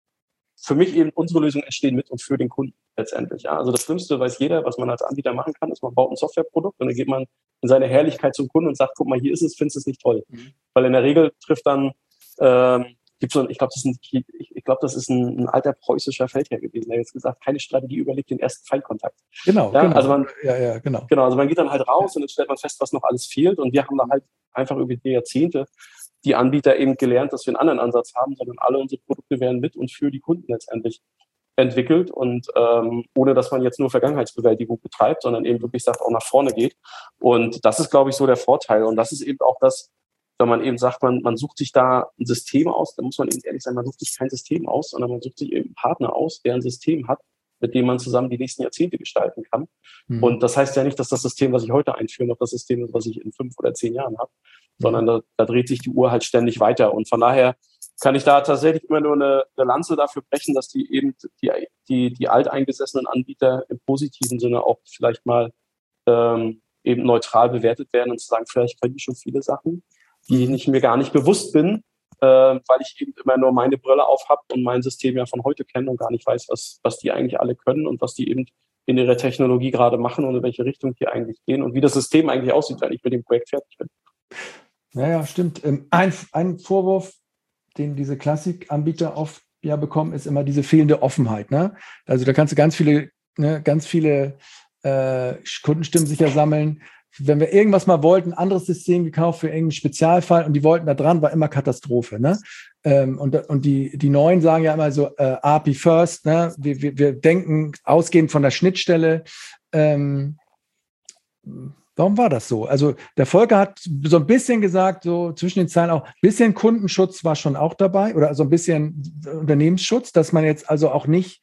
für mich eben unsere Lösungen entstehen mit und für den Kunden letztendlich. Ja. Also das Schlimmste weiß jeder, was man als Anbieter machen kann, ist, man baut ein Softwareprodukt und dann geht man in seine Herrlichkeit zum Kunden und sagt, guck mal, hier ist es, findest du es nicht toll. Mhm. Weil in der Regel trifft dann ähm, gibt so ein, ich glaube, das ist ein, ich, ich glaube, das ist ein, ein alter preußischer Feldherr gewesen, der jetzt gesagt, keine Strategie überlegt den ersten Feindkontakt. Genau, ja, genau. Also man, ja, ja, genau. Genau, also man geht dann halt raus und dann stellt man fest, was noch alles fehlt. Und wir haben da halt einfach über die Jahrzehnte die Anbieter eben gelernt, dass wir einen anderen Ansatz haben, sondern alle unsere Produkte werden mit und für die Kunden letztendlich entwickelt und ähm, ohne, dass man jetzt nur Vergangenheitsbewältigung betreibt, sondern eben wirklich sagt, auch nach vorne geht. Und das ist, glaube ich, so der Vorteil. Und das ist eben auch das, wenn man eben sagt, man, man sucht sich da ein System aus, da muss man eben ehrlich sein, man sucht sich kein System aus, sondern man sucht sich eben einen Partner aus, der ein System hat, mit dem man zusammen die nächsten Jahrzehnte gestalten kann. Mhm. Und das heißt ja nicht, dass das System, was ich heute einführe, noch das System ist, was ich in fünf oder zehn Jahren habe, mhm. sondern da, da dreht sich die Uhr halt ständig weiter. Und von daher kann ich da tatsächlich immer nur eine, eine Lanze dafür brechen, dass die eben die, die, die alteingesessenen Anbieter im positiven Sinne auch vielleicht mal ähm, eben neutral bewertet werden und zu sagen, vielleicht können die schon viele Sachen, die ich mir gar nicht bewusst bin, äh, weil ich eben immer nur meine Brille auf habe und mein System ja von heute kenne und gar nicht weiß, was, was die eigentlich alle können und was die eben in ihrer Technologie gerade machen und in welche Richtung die eigentlich gehen und wie das System eigentlich aussieht, wenn ich mit dem Projekt fertig bin. Ja, ja, stimmt. Ein, ein Vorwurf, den diese Klassikanbieter oft ja bekommen, ist immer diese fehlende Offenheit. Ne? Also da kannst du ganz viele, ne, ganz viele äh, Kundenstimmen sicher sammeln. Wenn wir irgendwas mal wollten, ein anderes System gekauft für irgendeinen Spezialfall und die wollten da dran, war immer Katastrophe. Ne? Ähm, und und die, die Neuen sagen ja immer so, äh, A P I first, ne? wir, wir, wir denken ausgehend von der Schnittstelle. Ähm, Warum war das so? Also der Volker hat so ein bisschen gesagt, so zwischen den Zeilen auch, ein bisschen Kundenschutz war schon auch dabei oder so ein bisschen Unternehmensschutz, dass man jetzt also auch nicht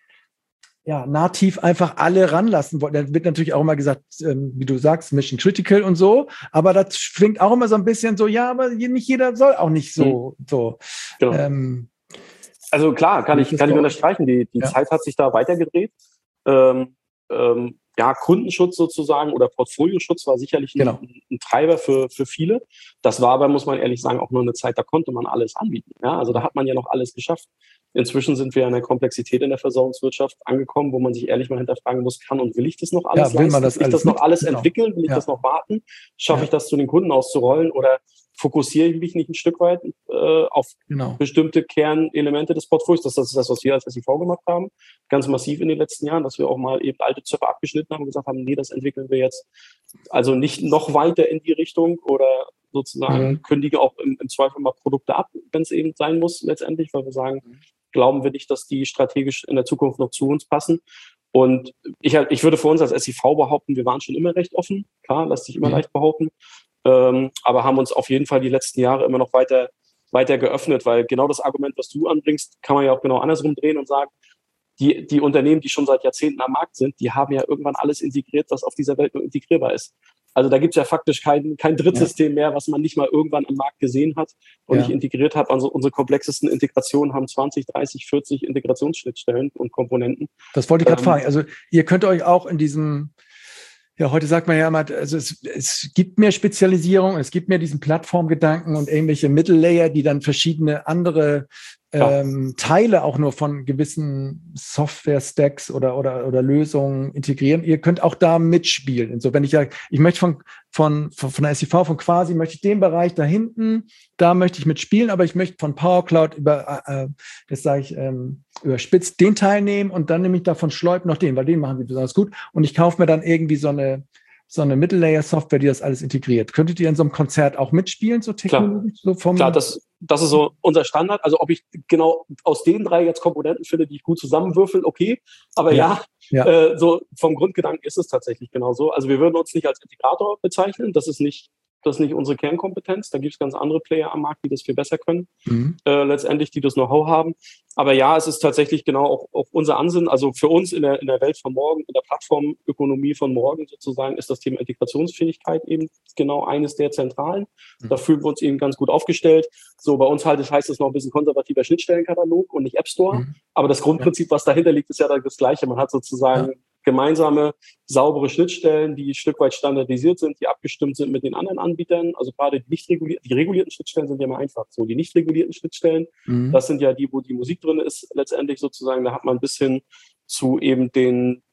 ja, nativ einfach alle ranlassen wollte. Da wird natürlich auch immer gesagt, ähm, wie du sagst, Mission Critical und so, aber das schwingt auch immer so ein bisschen so, ja, aber nicht jeder soll auch nicht so. Mhm. so. Genau. Ähm, also klar, kann ich, kann ich unterstreichen, die, die ja. Zeit hat sich da weitergedreht. Ähm, ähm, ja, Kundenschutz sozusagen oder Portfolioschutz war sicherlich ein, genau. ein, ein Treiber für, für viele. Das war aber, muss man ehrlich sagen, auch nur eine Zeit, da konnte man alles anbieten. Ja, also da hat man ja noch alles geschafft. Inzwischen sind wir an der Komplexität in der Versorgungswirtschaft angekommen, wo man sich ehrlich mal hinterfragen muss, kann und will ich das noch alles ja, will man das leisten? Will ich das noch alles genau. entwickeln? Will ich ja. das noch warten? Schaffe ja. ich das zu den Kunden auszurollen oder fokussiere ich mich nicht ein Stück weit äh, auf genau. bestimmte Kernelemente des Portfolios? Das, das ist das, was wir als S I V gemacht haben, ganz massiv in den letzten Jahren, dass wir auch mal eben alte Zöpfe abgeschnitten haben und gesagt haben, nee, das entwickeln wir jetzt also nicht noch weiter in die Richtung oder sozusagen mhm. kündigen auch im, im Zweifel mal Produkte ab, wenn es eben sein muss letztendlich, weil wir sagen, mhm. glauben wir nicht, dass die strategisch in der Zukunft noch zu uns passen. Und ich, ich würde für uns als S I V behaupten, wir waren schon immer recht offen, klar, lässt sich immer mhm. leicht behaupten, ähm, aber haben uns auf jeden Fall die letzten Jahre immer noch weiter, weiter geöffnet, weil genau das Argument, was du anbringst, kann man ja auch genau andersrum drehen und sagen, die, die Unternehmen, die schon seit Jahrzehnten am Markt sind, die haben ja irgendwann alles integriert, was auf dieser Welt nur integrierbar ist. Also da gibt es ja faktisch kein, kein Drittsystem ja. mehr, was man nicht mal irgendwann am Markt gesehen hat und ja. nicht integriert hat. Also unsere komplexesten Integrationen haben zwanzig, dreißig, vierzig Integrationsschnittstellen und Komponenten. Das wollte ich gerade ähm, fragen. Also ihr könnt euch auch in diesem, ja, heute sagt man ja immer, also es, es gibt mehr Spezialisierung, es gibt mehr diesen Plattformgedanken und irgendwelche Mittellayer, die dann verschiedene andere ähm, Teile auch nur von gewissen Software-Stacks oder, oder, oder Lösungen integrieren. Ihr könnt auch da mitspielen. Und so, wenn ich ja, ich möchte von, von, von, von der S I V, von quasi, möchte ich den Bereich da hinten, da möchte ich mitspielen, aber ich möchte von Power Cloud über, äh, das sage ich, ähm, überspitzt den Teil nehmen und dann nehme ich davon Schleub noch den, weil den machen wir besonders gut. Und ich kaufe mir dann irgendwie so eine, so eine Middle-Layer-Software, die das alles integriert. Könntet ihr in so einem Konzert auch mitspielen, so technologisch? Klar, so vom Klar das, das ist so unser Standard. Also ob ich genau aus den drei jetzt Komponenten finde, die ich gut zusammenwürfel, okay. Aber ja, ja, ja. Äh, so vom Grundgedanken ist es tatsächlich genauso. Also wir würden uns nicht als Integrator bezeichnen. Das ist nicht, das ist nicht unsere Kernkompetenz. Da gibt es ganz andere Player am Markt, die das viel besser können. Mhm. Äh, letztendlich, die das Know-how haben. Aber ja, es ist tatsächlich genau auch, auch unser Ansinnen. Also für uns in der, in der Welt von morgen, in der Plattformökonomie von morgen sozusagen, ist das Thema Integrationsfähigkeit eben genau eines der zentralen. Mhm. Da fühlen wir uns eben ganz gut aufgestellt. So, bei uns halt, das heißt es noch ein bisschen konservativer Schnittstellenkatalog und nicht App Store. Mhm. Aber das Grundprinzip, was dahinter liegt, ist ja das Gleiche. Man hat sozusagen ja. gemeinsame, saubere Schnittstellen, die ein Stück weit standardisiert sind, die abgestimmt sind mit den anderen Anbietern. Also gerade die nicht regulierten, die regulierten Schnittstellen sind ja immer einfach. So, die nicht regulierten Schnittstellen, mhm. das sind ja die, wo die Musik drin ist, letztendlich sozusagen. Da hat man bis hin zu eben den,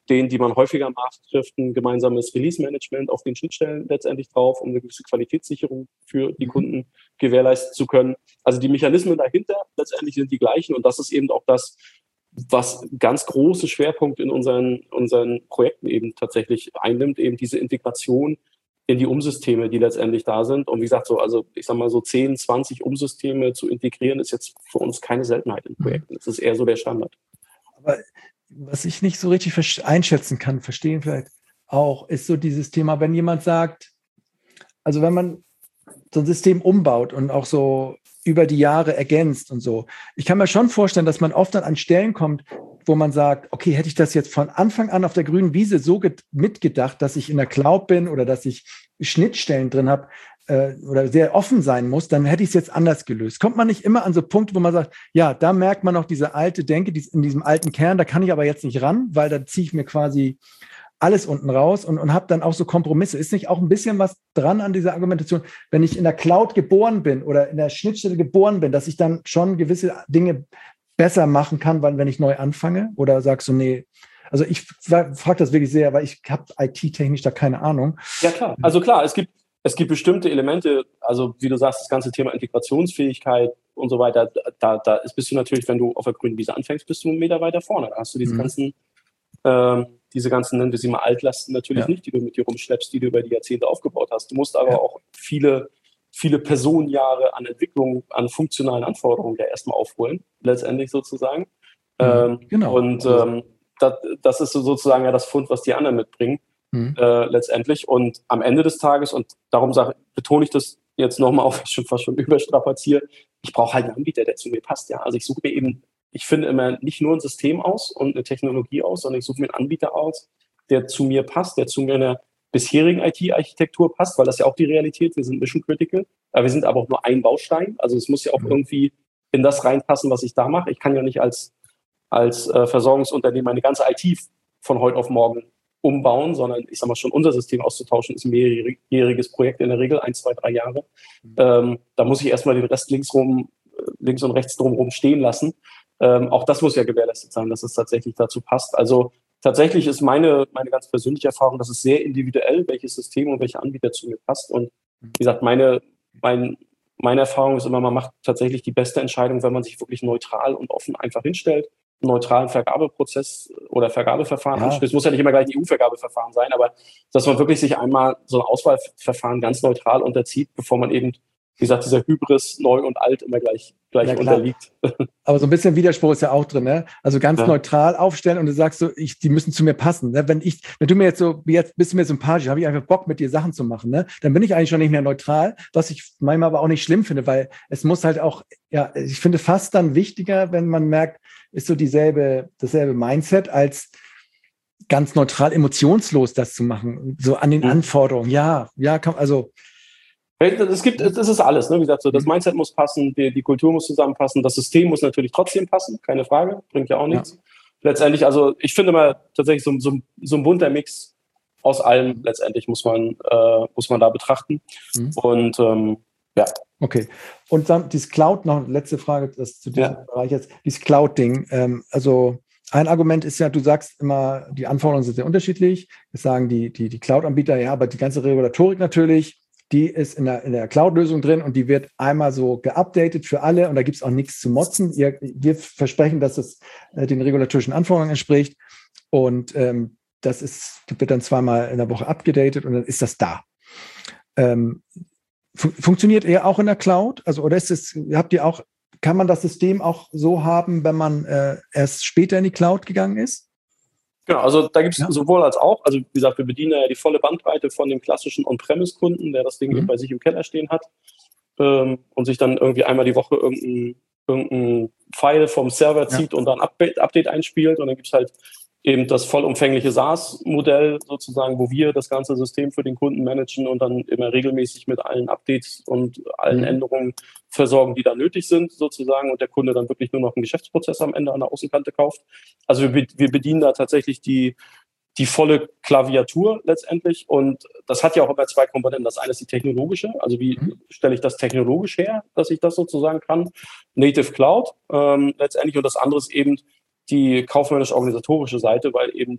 denen, die man häufiger am Markt trifft, ein gemeinsames Release-Management auf den Schnittstellen letztendlich drauf, um eine gewisse Qualitätssicherung für die Kunden gewährleisten zu können. Also die Mechanismen dahinter letztendlich sind die gleichen und das ist eben auch das, was ganz große Schwerpunkt in unseren, unseren Projekten eben tatsächlich einnimmt, eben diese Integration in die Umsysteme, die letztendlich da sind. Und wie gesagt, so, also ich sag mal so zehn, zwanzig Umsysteme zu integrieren, ist jetzt für uns keine Seltenheit in Projekten. Das ist eher so der Standard. Aber was ich nicht so richtig einschätzen kann, verstehen vielleicht auch, ist so dieses Thema, wenn jemand sagt, also wenn man so ein System umbaut und auch so über die Jahre ergänzt und so. Ich kann mir schon vorstellen, dass man oft dann an Stellen kommt, wo man sagt, okay, hätte ich das jetzt von Anfang an auf der grünen Wiese so mitgedacht, dass ich in der Cloud bin oder dass ich Schnittstellen drin habe äh, oder sehr offen sein muss, dann hätte ich es jetzt anders gelöst. Kommt man nicht immer an so Punkte, wo man sagt, ja, da merkt man noch diese alte Denke, die in diesem alten Kern, da kann ich aber jetzt nicht ran, weil da ziehe ich mir quasi alles unten raus und, und habe dann auch so Kompromisse. Ist nicht auch ein bisschen was dran an dieser Argumentation, wenn ich in der Cloud geboren bin oder in der Schnittstelle geboren bin, dass ich dann schon gewisse Dinge besser machen kann, wenn ich neu anfange? Oder sagst du, nee, also ich frage das wirklich sehr, weil ich habe I T-technisch da keine Ahnung. Ja klar, also klar, es gibt, es gibt bestimmte Elemente, also wie du sagst, das ganze Thema Integrationsfähigkeit und so weiter, da, da ist, bist du natürlich, wenn du auf der grünen Wiese anfängst, bist du einen Meter weiter vorne. Da hast du diese mhm. ganzen ähm, diese ganzen, nennen wir sie mal Altlasten natürlich ja. nicht, die du mit dir rumschleppst, die du über die Jahrzehnte aufgebaut hast. Du musst aber ja. auch viele, viele Personenjahre an Entwicklung, an funktionalen Anforderungen ja erstmal aufholen, letztendlich sozusagen. Mhm. Ähm, genau. Und ähm, das, das ist sozusagen ja das Fund, was die anderen mitbringen, mhm. äh, letztendlich. Und am Ende des Tages, und darum sage, betone ich das jetzt nochmal auf, schon fast schon überstrapaziere, ich brauche halt einen Anbieter, der zu mir passt. Ja, also ich suche mir eben Ich finde immer nicht nur ein System aus und eine Technologie aus, sondern ich suche mir einen Anbieter aus, der zu mir passt, der zu meiner bisherigen I T-Architektur passt, weil das ja auch die Realität, wir sind Mission Critical, aber wir sind aber auch nur ein Baustein, also es muss ja auch irgendwie in das reinpassen, was ich da mache. Ich kann ja nicht als, als äh, Versorgungsunternehmen meine ganze I T von heute auf morgen umbauen, sondern ich sag mal schon, unser System auszutauschen ist ein mehrjähriges Projekt in der Regel, ein, zwei, drei Jahre. Mhm. Ähm, da muss ich erstmal den Rest links rum, links und rechts drumherum stehen lassen. Ähm, auch das muss ja gewährleistet sein, dass es tatsächlich dazu passt. Also tatsächlich ist meine, meine ganz persönliche Erfahrung, dass es sehr individuell, welches System und welcher Anbieter zu mir passt. Und wie gesagt, meine, mein, meine Erfahrung ist immer, man macht tatsächlich die beste Entscheidung, wenn man sich wirklich neutral und offen einfach hinstellt, einen neutralen Vergabeprozess oder Vergabeverfahren ja. anstellt. Es muss ja nicht immer gleich ein E U-Vergabeverfahren sein, aber dass man wirklich sich einmal so ein Auswahlverfahren ganz neutral unterzieht, bevor man eben, wie gesagt, dieser Hybris neu und alt immer gleich, gleich ja, unterliegt. Aber so ein bisschen Widerspruch ist ja auch drin, ne? Also ganz ja. neutral aufstellen und du sagst so, ich, die müssen zu mir passen. Ne? Wenn ich, wenn du mir jetzt so, jetzt bist du mir sympathisch, habe ich einfach Bock, mit dir Sachen zu machen, ne? Dann bin ich eigentlich schon nicht mehr neutral, was ich manchmal aber auch nicht schlimm finde, weil es muss halt auch, ja, ich finde fast dann wichtiger, wenn man merkt, ist so dieselbe, dasselbe Mindset, als ganz neutral, emotionslos das zu machen, so an den mhm. Anforderungen. Ja, ja, kann, also Es gibt, das ist alles, ne? Wie gesagt, so das Mindset muss passen, die, die Kultur muss zusammenpassen, das System muss natürlich trotzdem passen, keine Frage, bringt ja auch nichts. Ja. Letztendlich, also ich finde mal tatsächlich so, so, so ein bunter Mix aus allem letztendlich muss man, äh, muss man da betrachten. Mhm. Und ähm, ja. Okay. Und dann dieses Cloud, noch eine letzte Frage das zu diesem ja. Bereich jetzt, dieses Cloud-Ding, ähm, also ein Argument ist ja, du sagst immer, die Anforderungen sind sehr unterschiedlich. Das sagen die, die, die Cloud-Anbieter, ja, aber die ganze Regulatorik natürlich, die ist in der, in der Cloud-Lösung drin und die wird einmal so geupdatet für alle und da gibt es auch nichts zu motzen. Ihr, wir versprechen, dass es äh, den regulatorischen Anforderungen entspricht und ähm, das ist, wird dann zweimal in der Woche abgedatet und dann ist das da. Ähm, fun- funktioniert ihr auch in der Cloud? Also oder ist es, habt ihr auch, kann man das System auch so haben, wenn man äh, erst später in die Cloud gegangen ist? Genau, also da gibt es ja. sowohl als auch, also wie gesagt, wir bedienen ja die volle Bandbreite von dem klassischen On-Premise-Kunden, der das Ding mhm. bei sich im Keller stehen hat ähm, und sich dann irgendwie einmal die Woche irgendein, irgendein File vom Server zieht ja. und dann Update, Update einspielt und dann gibt es halt eben das vollumfängliche SaaS-Modell sozusagen, wo wir das ganze System für den Kunden managen und dann immer regelmäßig mit allen Updates und allen mhm. Änderungen versorgen, die da nötig sind sozusagen und der Kunde dann wirklich nur noch einen Geschäftsprozess am Ende an der Außenkante kauft. Also wir, wir bedienen da tatsächlich die, die volle Klaviatur letztendlich und das hat ja auch immer zwei Komponenten. Das eine ist die technologische, also wie mhm. stelle ich das technologisch her, dass ich das sozusagen kann, Native Cloud ähm, letztendlich und das andere ist eben die kaufmännisch-organisatorische Seite, weil eben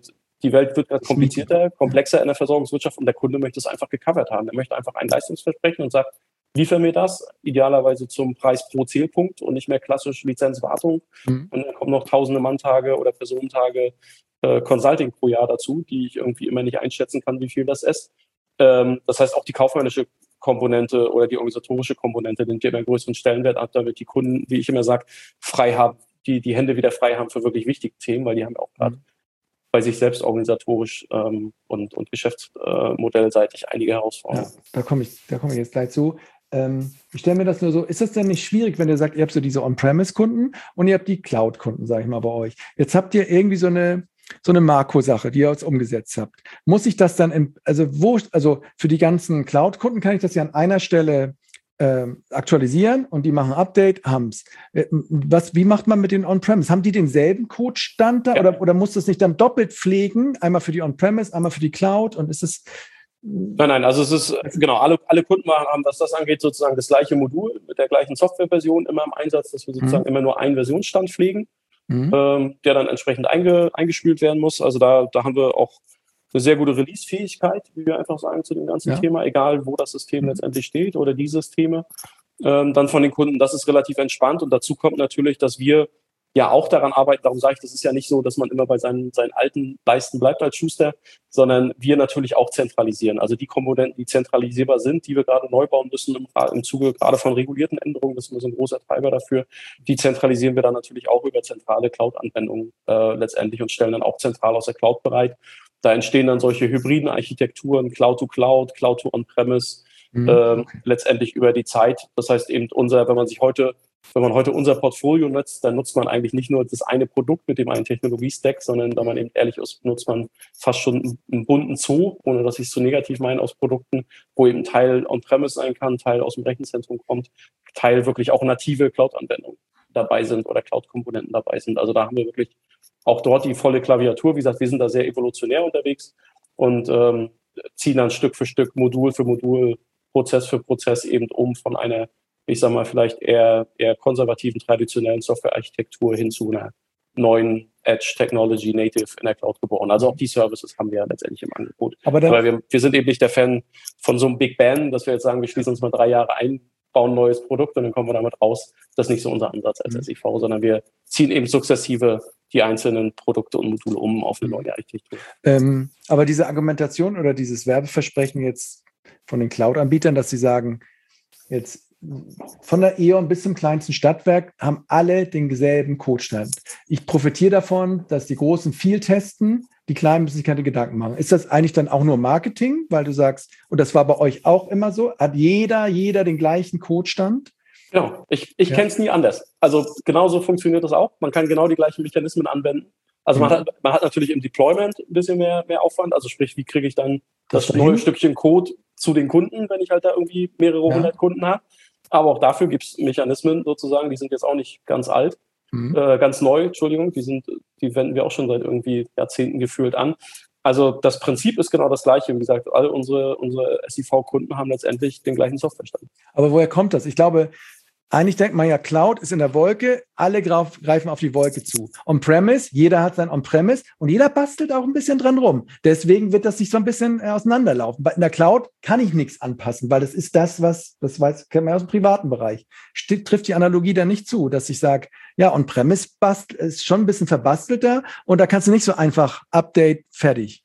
Die Welt wird gerade komplizierter, komplexer in der Versorgungswirtschaft und der Kunde möchte es einfach gecovert haben. Er möchte einfach ein Leistungsversprechen und sagt, liefer mir das, idealerweise zum Preis pro Zählpunkt und nicht mehr klassisch Lizenzwartung. Mhm. Und dann kommen noch tausende Manntage oder Personentage äh, Consulting pro Jahr dazu, die ich irgendwie immer nicht einschätzen kann, wie viel das ist. Ähm, das heißt, auch die kaufmännische Komponente oder die organisatorische Komponente nimmt hier immer einen größeren Stellenwert ab, damit die Kunden, wie ich immer sage, frei haben, die die Hände wieder frei haben für wirklich wichtige Themen, weil die haben auch gerade mhm. bei sich selbst organisatorisch ähm, und, und geschäftsmodellseitig einige Herausforderungen. Ja, da komme ich, da komme ich jetzt gleich zu. Ähm, ich stelle mir das nur so, ist das denn nicht schwierig, wenn ihr sagt, ihr habt so diese On-Premise-Kunden und ihr habt die Cloud-Kunden, sage ich mal, bei euch. Jetzt habt ihr irgendwie so eine so eine Marco-Sache, die ihr jetzt umgesetzt habt. Muss ich das dann, in, also wo, also für die ganzen Cloud-Kunden kann ich das ja an einer Stelle äh, aktualisieren und die machen Update, haben's. Was, wie macht man mit den On-Premise? Haben die denselben Codestand da ja. oder, oder muss das nicht dann doppelt pflegen? Einmal für die On-Premise, einmal für die Cloud und ist es Nein, nein, also es ist, genau, alle, alle Kunden haben, was das angeht, sozusagen das gleiche Modul mit der gleichen Softwareversion immer im Einsatz, dass wir sozusagen mhm. immer nur einen Versionsstand pflegen. Mhm. Ähm, der dann entsprechend einge, eingespült werden muss. Also da, da haben wir auch eine sehr gute Release-Fähigkeit, wie wir einfach sagen, zu dem ganzen ja. Thema, egal wo das System mhm. letztendlich steht oder die Systeme. Ähm, dann von den Kunden, das ist relativ entspannt und dazu kommt natürlich, dass wir ja auch daran arbeiten, darum sage ich, das ist ja nicht so, dass man immer bei seinen, seinen alten Leisten bleibt als Schuster, sondern wir natürlich auch zentralisieren. Also die Komponenten, die zentralisierbar sind, die wir gerade neu bauen müssen im, im Zuge gerade von regulierten Änderungen, das ist immer so ein großer Treiber dafür, die zentralisieren wir dann natürlich auch über zentrale Cloud-Anwendungen äh, letztendlich und stellen dann auch zentral aus der Cloud bereit. Da entstehen dann solche hybriden Architekturen, Cloud-to-Cloud, Cloud-to-On-Premise, mhm, okay. äh, letztendlich über die Zeit. Das heißt eben unser, wenn man sich heute Wenn man heute unser Portfolio nutzt, dann nutzt man eigentlich nicht nur das eine Produkt mit dem einen Technologie-Stack, sondern da man eben ehrlich ist, nutzt man fast schon einen bunten Zoo, ohne dass ich es zu negativ meine, aus Produkten, wo eben Teil On-Premise sein kann, Teil aus dem Rechenzentrum kommt, Teil wirklich auch native Cloud-Anwendungen dabei sind oder Cloud-Komponenten dabei sind. Also da haben wir wirklich auch dort die volle Klaviatur. Wie gesagt, wir sind da sehr evolutionär unterwegs und ähm, ziehen dann Stück für Stück, Modul für Modul, Prozess für Prozess eben um von einer ich sage mal, vielleicht eher, eher konservativen, traditionellen Softwarearchitektur hin zu einer neuen Edge-Technology native in der Cloud geboren. Also auch die Services haben wir ja letztendlich im Angebot. Aber, Aber wir, wir sind eben nicht der Fan von so einem Big Bang, dass wir jetzt sagen, wir schließen uns mal drei Jahre ein, bauen ein neues Produkt und dann kommen wir damit raus. Das ist nicht so unser Ansatz als S I V, sondern wir ziehen eben sukzessive die einzelnen Produkte und Module um auf eine neue Architektur. Ähm, aber diese Argumentation oder dieses Werbeversprechen jetzt von den Cloud-Anbietern, dass sie sagen, jetzt von der E O N bis zum kleinsten Stadtwerk haben alle denselben Codestand. Ich profitiere davon, dass die Großen viel testen, die Kleinen müssen sich keine Gedanken machen. Ist das eigentlich dann auch nur Marketing, weil du sagst, und das war bei euch auch immer so, hat jeder, jeder den gleichen Codestand? Genau, ich, ich ja. kenne es nie anders. Also genauso funktioniert das auch. Man kann genau die gleichen Mechanismen anwenden. Also mhm. man, hat, man hat natürlich im Deployment ein bisschen mehr, mehr Aufwand. Also sprich, wie kriege ich dann das, das neue Stückchen Code zu den Kunden, wenn ich halt da irgendwie mehrere ja. hundert Kunden habe. Aber auch dafür gibt es Mechanismen sozusagen, die sind jetzt auch nicht ganz alt, mhm. äh, ganz neu, Entschuldigung, die sind, die wenden wir auch schon seit irgendwie Jahrzehnten gefühlt an. Also das Prinzip ist genau das Gleiche. Wie gesagt, alle unsere, unsere S I V-Kunden haben letztendlich den gleichen Softwarestand. Aber woher kommt das? Ich glaube, eigentlich denkt man ja, Cloud ist in der Wolke, alle greifen auf die Wolke zu. On-Premise, jeder hat sein On-Premise und jeder bastelt auch ein bisschen dran rum. Deswegen wird das sich so ein bisschen auseinanderlaufen. In der Cloud kann ich nichts anpassen, weil das ist das, was, das weiß, kennt man aus dem privaten Bereich. St- trifft die Analogie da nicht zu, dass ich sage, ja, On-Premise bast- ist schon ein bisschen verbastelter und da kannst du nicht so einfach Update, fertig.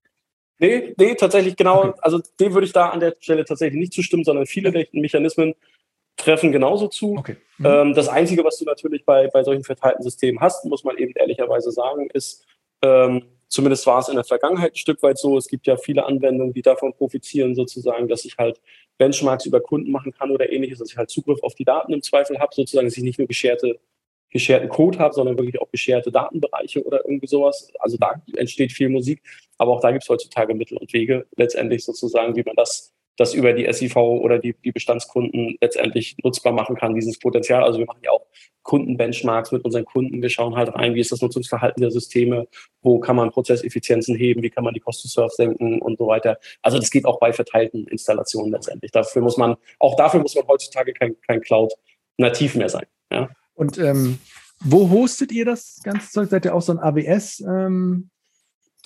Nee, nee, tatsächlich genau. Okay. Also dem würde ich da an der Stelle tatsächlich nicht zustimmen, sondern viele der Mechanismen treffen genauso zu. Okay. Mhm. Ähm, das Einzige, was du natürlich bei, bei solchen verteilten Systemen hast, muss man eben ehrlicherweise sagen, ist, ähm, zumindest war es in der Vergangenheit ein Stück weit so, es gibt ja viele Anwendungen, die davon profitieren sozusagen, dass ich halt Benchmarks über Kunden machen kann oder ähnliches, dass ich halt Zugriff auf die Daten im Zweifel habe, sozusagen, dass ich nicht nur gescherte, gescherten Code habe, sondern wirklich auch gescherte Datenbereiche oder irgendwie sowas. Also da entsteht viel Musik, aber auch da gibt es heutzutage Mittel und Wege letztendlich sozusagen, wie man das das über die S I V oder die, die Bestandskunden letztendlich nutzbar machen kann, dieses Potenzial. Also wir machen ja auch Kundenbenchmarks mit unseren Kunden. Wir schauen halt rein, wie ist das Nutzungsverhalten der Systeme, wo kann man Prozesseffizienzen heben, wie kann man die Cost to Serve senken und so weiter. Also das geht auch bei verteilten Installationen letztendlich. Dafür muss man, auch dafür muss man heutzutage kein, kein Cloud-nativ mehr sein. Ja. Und ähm, wo hostet ihr das ganze Zeug? Seid ihr auch so ein A W S? Ähm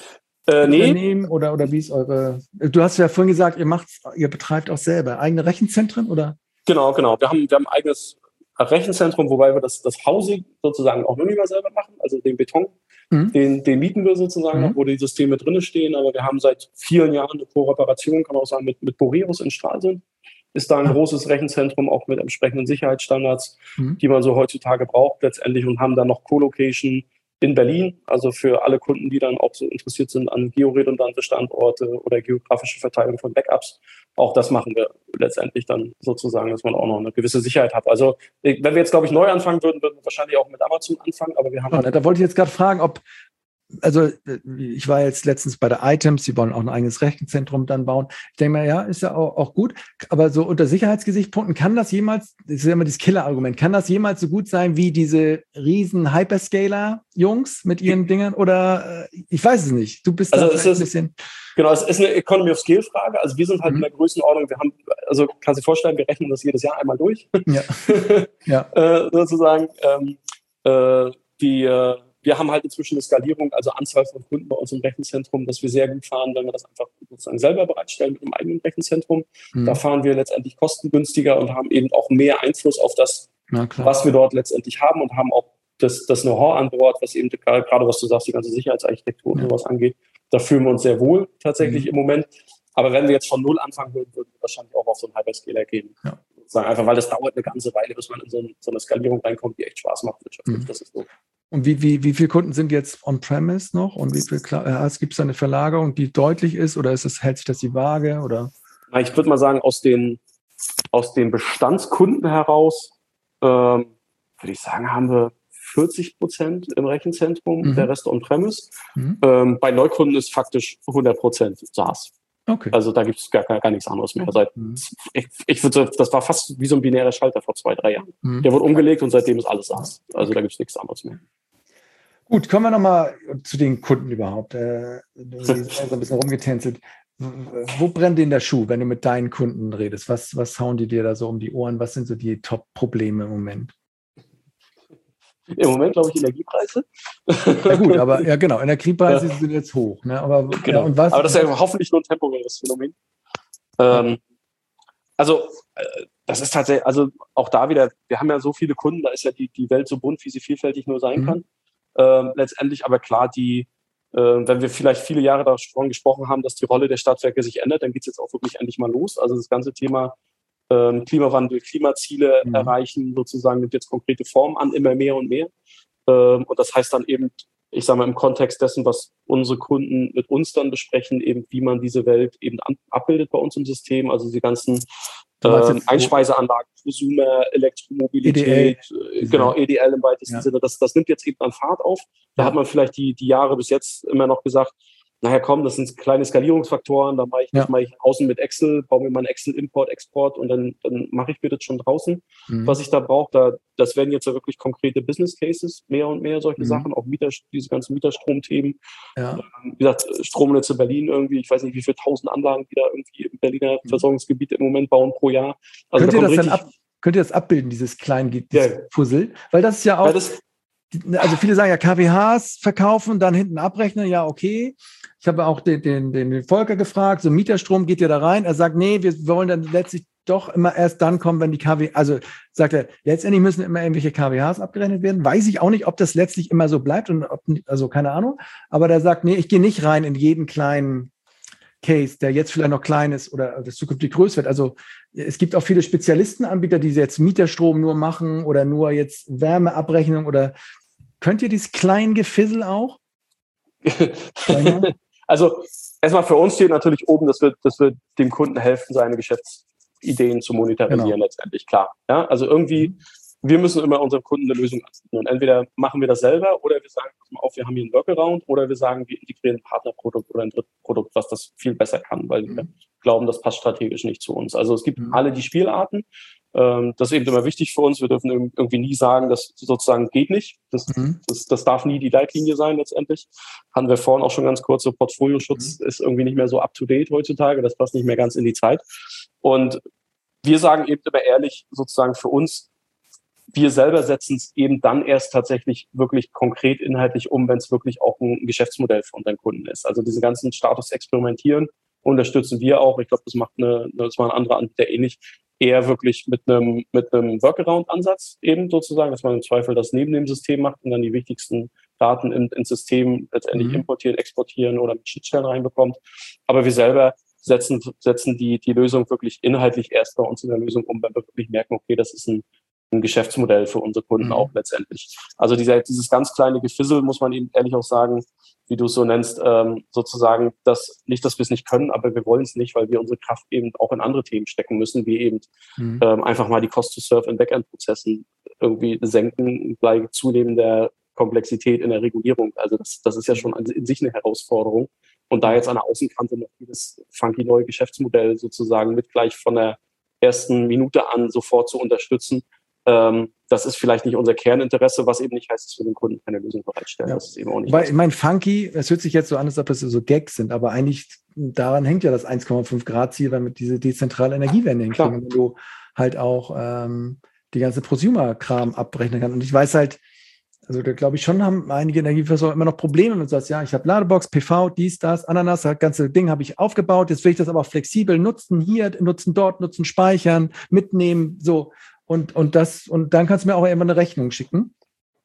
äh, nee. Unternehmen oder, oder wie ist eure, du hast ja vorhin gesagt, ihr macht, ihr betreibt auch selber eigene Rechenzentren, oder? Genau, genau. Wir haben, wir haben ein eigenes Rechenzentrum, wobei wir das, das Housing sozusagen auch noch nicht mal selber machen, also den Beton, mhm. den, den mieten wir sozusagen mhm. noch, wo die Systeme drin stehen, aber wir haben seit vielen Jahren eine Kooperation, kann man auch sagen, mit, mit Boreus in Stralsund. Ist da ein ah. großes Rechenzentrum, auch mit entsprechenden Sicherheitsstandards, mhm. die man so heutzutage braucht letztendlich, und haben dann noch Co-Location in Berlin, also für alle Kunden, die dann auch so interessiert sind an georedundante Standorte oder geografische Verteilung von Backups. Auch das machen wir letztendlich dann sozusagen, dass man auch noch eine gewisse Sicherheit hat. Also wenn wir jetzt, glaube ich, neu anfangen würden, würden wir wahrscheinlich auch mit Amazon anfangen, aber wir haben... Oh, da wollte ich jetzt gerade fragen, ob... Also ich war jetzt letztens bei der Items, die wollen auch ein eigenes Rechenzentrum dann bauen. Ich denke mal, ja, ist ja auch, auch gut. Aber so unter Sicherheitsgesichtspunkten, kann das jemals, das ist ja immer dieses Killer-Argument, kann das jemals so gut sein wie diese riesen Hyperscaler-Jungs mit ihren Dingern? Oder äh, ich weiß es nicht. Du bist also da es ist, ein bisschen... Genau, es ist eine Economy of Scale-Frage. Also wir sind halt mhm. in der Größenordnung, wir haben, also kannst du dir vorstellen, wir rechnen das jedes Jahr einmal durch. Ja. ja. äh, sozusagen. Ähm, äh, die äh, Wir haben halt inzwischen eine Skalierung, also Anzahl von Kunden bei uns im Rechenzentrum, dass wir sehr gut fahren, wenn wir das einfach sozusagen selber bereitstellen mit einem eigenen Rechenzentrum. Mhm. Da fahren wir letztendlich kostengünstiger und haben eben auch mehr Einfluss auf das, was wir dort letztendlich haben, und haben auch das, das Know-how an Bord, was eben gerade, was du sagst, die ganze Sicherheitsarchitektur und ja. sowas angeht. Da fühlen wir uns sehr wohl tatsächlich mhm. im Moment. Aber wenn wir jetzt von Null anfangen würden, würden wir wahrscheinlich auch auf so einen Hyperscaler gehen. Ja. Einfach, weil das dauert eine ganze Weile, bis man in so, ein, so eine Skalierung reinkommt, die echt Spaß macht wirtschaftlich. Mhm. Das ist so. Und wie, wie, wie viele Kunden sind jetzt on-premise noch? Und wie viel äh, gibt es da eine Verlagerung, die deutlich ist? Oder ist es, hält sich das die Waage? Oder? Na, ich würde mal sagen, aus den, aus den Bestandskunden heraus, ähm, würde ich sagen, haben wir vierzig Prozent im Rechenzentrum, mhm. der Rest on-premise. Mhm. Ähm, bei Neukunden ist faktisch hundert Prozent SaaS. Okay. Also da gibt es gar, gar, gar nichts anderes mehr. Seit, mhm. ich, ich würde, das war fast wie so ein binärer Schalter vor zwei, drei Jahren. Mhm. Der wurde umgelegt und seitdem ist alles SaaS. Also okay. da gibt es nichts anderes mehr. Gut, kommen wir nochmal zu den Kunden überhaupt. Äh, du bist so ein bisschen rumgetänzelt. Wo brennt denn der Schuh, wenn du mit deinen Kunden redest? Was, was hauen die dir da so um die Ohren? Was sind so die Top-Probleme im Moment? Im Moment, glaube ich, Energiepreise. Ja gut, aber ja genau, Energiepreise ja. sind jetzt hoch. Ne? Aber, genau. ja, und was, aber das ist ja hoffentlich nur ein temporäres Phänomen. Ähm, also äh, das ist tatsächlich, also auch da wieder, wir haben ja so viele Kunden, da ist ja die, die Welt so bunt, wie sie vielfältig nur sein mhm. kann. Ähm, letztendlich aber klar, die, äh, wenn wir vielleicht viele Jahre davon gesprochen haben, dass die Rolle der Stadtwerke sich ändert, dann geht es jetzt auch wirklich endlich mal los. Also das ganze Thema ähm, Klimawandel, Klimaziele mhm. erreichen, sozusagen nimmt jetzt konkrete Form an, immer mehr und mehr. Ähm, und das heißt dann eben, ich sage mal im Kontext dessen, was unsere Kunden mit uns dann besprechen, eben wie man diese Welt eben an, abbildet bei uns im System, also die ganzen ähm, Einspeiseanlagen, Prosumer, Elektromobilität, E D L, genau, E D L im weitesten ja. Sinne, das, das nimmt jetzt eben an Fahrt auf. Da ja. hat man vielleicht die, die Jahre bis jetzt immer noch gesagt, naja komm, das sind kleine Skalierungsfaktoren, da mache ich, ja. das mache ich außen mit Excel, baue mir mal einen Excel-Import, Export und dann, dann mache ich mir das schon draußen, mhm. was ich da brauche. Da, das werden jetzt ja wirklich konkrete Business Cases, mehr und mehr solche mhm. Sachen, auch Mieter, diese ganzen Mieterstromthemen. Ja. Wie gesagt, Stromnetze Berlin irgendwie, ich weiß nicht, wie viele tausend Anlagen die da irgendwie im Berliner mhm. Versorgungsgebiet im Moment bauen pro Jahr. Also könnt, da ihr das dann ab, könnt ihr das abbilden, dieses kleine ja. Puzzle? Weil das ist ja auch... Also viele sagen ja, K W Hs verkaufen, dann hinten abrechnen, ja okay. Ich habe auch den, den, den Volker gefragt, so Mieterstrom geht ja da rein. Er sagt, nee, wir wollen dann letztlich doch immer erst dann kommen, wenn die K W, also sagt er, letztendlich müssen immer irgendwelche K W Hs abgerechnet werden. Weiß ich auch nicht, ob das letztlich immer so bleibt, und ob, also keine Ahnung. Aber der sagt, nee, ich gehe nicht rein in jeden kleinen Case, der jetzt vielleicht noch klein ist oder das zukünftig größer wird. Also es gibt auch viele Spezialistenanbieter, die jetzt Mieterstrom nur machen oder nur jetzt Wärmeabrechnung oder könnt ihr dieses kleine Gefissel auch? Also erstmal für uns steht natürlich oben, dass wir, dass wir dem Kunden helfen, seine Geschäftsideen zu monetarisieren, genau. letztendlich, klar. Ja, also irgendwie, mhm. wir müssen immer unseren Kunden eine Lösung anbieten. Und entweder machen wir das selber oder wir sagen, pass mal auf, wir haben hier einen Workaround, oder wir sagen, wir integrieren ein Partnerprodukt oder ein Drittprodukt, was das viel besser kann, weil mhm. wir glauben, das passt strategisch nicht zu uns. Also es gibt mhm. alle die Spielarten. Das ist eben immer wichtig für uns. Wir dürfen irgendwie nie sagen, das sozusagen geht nicht. Das, mhm. das, das darf nie die Leitlinie sein letztendlich. Hatten wir vorhin auch schon ganz kurz, so Portfolioschutz mhm. ist irgendwie nicht mehr so up-to-date heutzutage. Das passt nicht mehr ganz in die Zeit. Und wir sagen eben immer ehrlich, sozusagen für uns, wir selber setzen es eben dann erst tatsächlich wirklich konkret inhaltlich um, wenn es wirklich auch ein Geschäftsmodell für unseren Kunden ist. Also diese ganzen Status experimentieren unterstützen wir auch. Ich glaube, das macht eine, das war ein anderer Anbieter ähnlich, eher wirklich mit einem mit einem Workaround-Ansatz eben sozusagen, dass man im Zweifel das neben dem System macht und dann die wichtigsten Daten in, ins System letztendlich mhm. importieren, exportieren oder mit Schnittstellen reinbekommt. Aber wir selber setzen setzen die die Lösung wirklich inhaltlich erst bei uns in der Lösung um, wenn wir wirklich merken, okay, das ist ein ein Geschäftsmodell für unsere Kunden mhm. auch letztendlich. Also dieser, dieses ganz kleine Gefissel, muss man eben ehrlich auch sagen, wie du es so nennst, ähm, sozusagen, dass nicht, dass wir es nicht können, aber wir wollen es nicht, weil wir unsere Kraft eben auch in andere Themen stecken müssen, wie eben mhm. ähm, einfach mal die Cost to Serve in Backend-Prozessen irgendwie senken bei zunehmender Komplexität in der Regulierung. Also das, das ist ja schon in sich eine Herausforderung. Und da jetzt an der Außenkante noch dieses funky neue Geschäftsmodell sozusagen mit gleich von der ersten Minute an sofort zu unterstützen, Ähm, das ist vielleicht nicht unser Kerninteresse, was eben nicht heißt, dass wir den Kunden keine Lösung bereitstellen. Ja. Das ist eben auch nicht. Weil, ich meine, funky, es hört sich jetzt so an, als ob das so Gags sind, aber eigentlich daran hängt ja das eins Komma fünf Grad Ziel, weil mit diese dezentrale Energiewende hinkriegen, wenn du halt auch ähm, die ganze Prosumer-Kram abrechnen kannst. Und ich weiß halt, also da glaube ich schon, haben einige Energieversorger immer noch Probleme, und du sagst, ja, ich habe Ladebox, P V, dies, das, Ananas, das ganze Ding habe ich aufgebaut, jetzt will ich das aber auch flexibel nutzen, hier, nutzen dort, nutzen, speichern, mitnehmen, so. Und, und das, und dann kannst du mir auch irgendwann eine Rechnung schicken.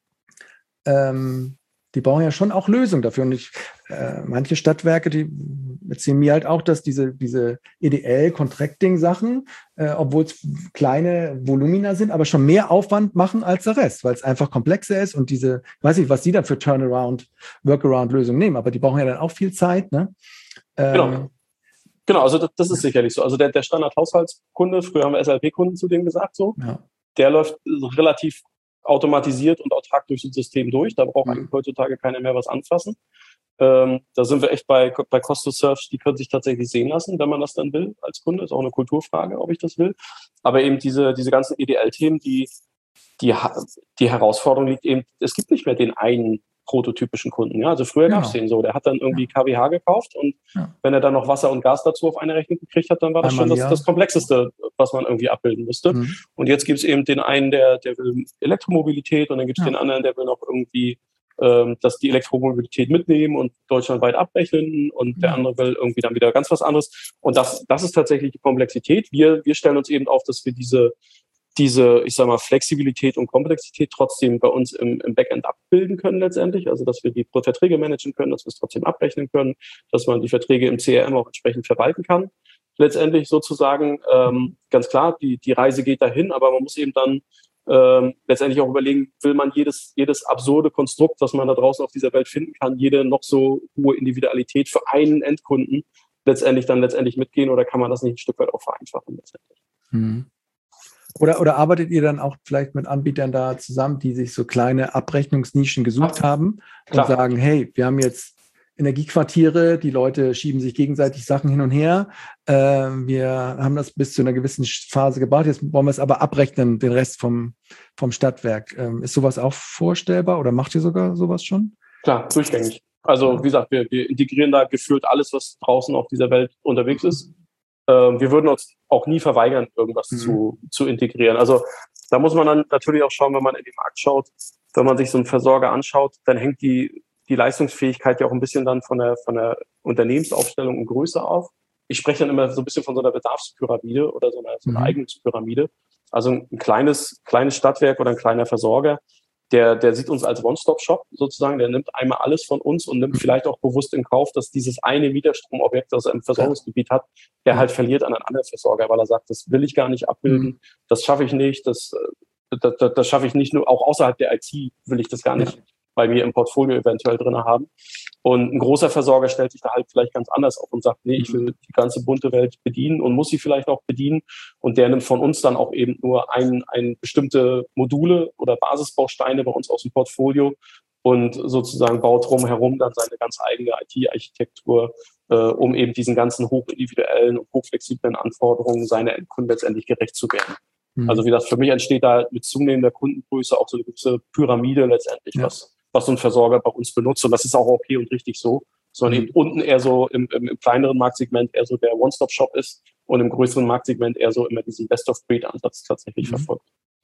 Ähm, die brauchen ja schon auch Lösungen dafür. Und ich, äh, manche Stadtwerke, die erzählen mir halt auch, dass diese, diese E D L-Contracting-Sachen, äh, obwohl es kleine Volumina sind, aber schon mehr Aufwand machen als der Rest, weil es einfach komplexer ist und diese, ich weiß nicht, was die dann für Turnaround, Workaround-Lösungen nehmen, aber die brauchen ja dann auch viel Zeit, ne? Ähm, genau. Genau, also das, das ist sicherlich so. Also der, der Standard-Haushaltskunde, früher haben wir S L P-Kunden zu dem gesagt, so, ja. Der läuft relativ automatisiert und autark durch das System durch. Da braucht mhm. eigentlich heutzutage keiner mehr was anfassen. Ähm, da sind wir echt bei, bei Cost to Serve, die können sich tatsächlich sehen lassen, wenn man das dann will als Kunde. Ist auch eine Kulturfrage, ob ich das will. Aber eben diese, diese ganzen E D L-Themen, die, die, die Herausforderung liegt eben, es gibt nicht mehr den einen prototypischen Kunden. Ja, also früher genau. gab es den so, der hat dann irgendwie ja. K W H gekauft und ja. wenn er dann noch Wasser und Gas dazu auf eine Rechnung gekriegt hat, dann war das Einmal schon das, das Komplexeste, was man irgendwie abbilden musste. Mhm. Und jetzt gibt es eben den einen, der, der will Elektromobilität, und dann gibt es ja. den anderen, der will noch irgendwie ähm, dass die Elektromobilität mitnehmen und deutschlandweit abrechnen, und ja. der andere will irgendwie dann wieder ganz was anderes. Und das, das ist tatsächlich die Komplexität. Wir, wir stellen uns eben auf, dass wir diese diese, ich sag mal, Flexibilität und Komplexität trotzdem bei uns im, im Backend abbilden können letztendlich. Also, dass wir die Verträge managen können, dass wir es trotzdem abrechnen können, dass man die Verträge im C R M auch entsprechend verwalten kann. Letztendlich sozusagen, ähm, ganz klar, die, die Reise geht dahin, aber man muss eben dann ähm, letztendlich auch überlegen, will man jedes, jedes absurde Konstrukt, was man da draußen auf dieser Welt finden kann, jede noch so hohe Individualität für einen Endkunden letztendlich dann letztendlich mitgehen, oder kann man das nicht ein Stück weit auch vereinfachen letztendlich? Mhm. Oder, oder arbeitet ihr dann auch vielleicht mit Anbietern da zusammen, die sich so kleine Abrechnungsnischen gesucht haben und Klar. sagen, hey, wir haben jetzt Energiequartiere, die Leute schieben sich gegenseitig Sachen hin und her. Äh, wir haben das bis zu einer gewissen Phase gebracht, jetzt wollen wir es aber abrechnen, den Rest vom, vom Stadtwerk. Ähm, ist sowas auch vorstellbar oder macht ihr sogar sowas schon? Klar, durchgängig. Also wie gesagt, wir, wir integrieren da gefühlt alles, was draußen auf dieser Welt unterwegs ist. Wir würden uns auch nie verweigern, irgendwas mhm. zu, zu integrieren. Also da muss man dann natürlich auch schauen, wenn man in den Markt schaut, wenn man sich so einen Versorger anschaut, dann hängt die, die Leistungsfähigkeit ja auch ein bisschen dann von der, von der Unternehmensaufstellung und Größe auf. Ich spreche dann immer so ein bisschen von so einer Bedarfspyramide oder so einer, so einer mhm. Eignungspyramide. Also ein kleines, kleines Stadtwerk oder ein kleiner Versorger, Der, der sieht uns als One-Stop-Shop sozusagen, der nimmt einmal alles von uns und nimmt vielleicht auch bewusst in Kauf, dass dieses eine Mieterstromobjekt, das er im Versorgungsgebiet hat, er halt verliert an einen anderen Versorger, weil er sagt, das will ich gar nicht abbilden, das schaffe ich nicht, das, das, das, das schaffe ich nicht nur, auch außerhalb der I T will ich das gar nicht bei mir im Portfolio eventuell drin haben. Und ein großer Versorger stellt sich da halt vielleicht ganz anders auf und sagt, nee, ich will die ganze bunte Welt bedienen und muss sie vielleicht auch bedienen. Und der nimmt von uns dann auch eben nur ein, ein bestimmte Module oder Basisbausteine bei uns aus dem Portfolio und sozusagen baut drumherum dann seine ganz eigene I T-Architektur, äh, um eben diesen ganzen hochindividuellen und hochflexiblen Anforderungen seiner Endkunden letztendlich gerecht zu werden. Mhm. Also wie das für mich entsteht da mit zunehmender Kundengröße auch so eine gewisse Pyramide letztendlich, ja. was was so ein Versorger bei uns benutzt. Und das ist auch okay und richtig so, sondern mhm. eben unten eher so im, im, im kleineren Marktsegment eher so der One-Stop-Shop ist und im größeren Marktsegment eher so immer diesen Best-of-Breed-Ansatz tatsächlich mhm. verfolgt.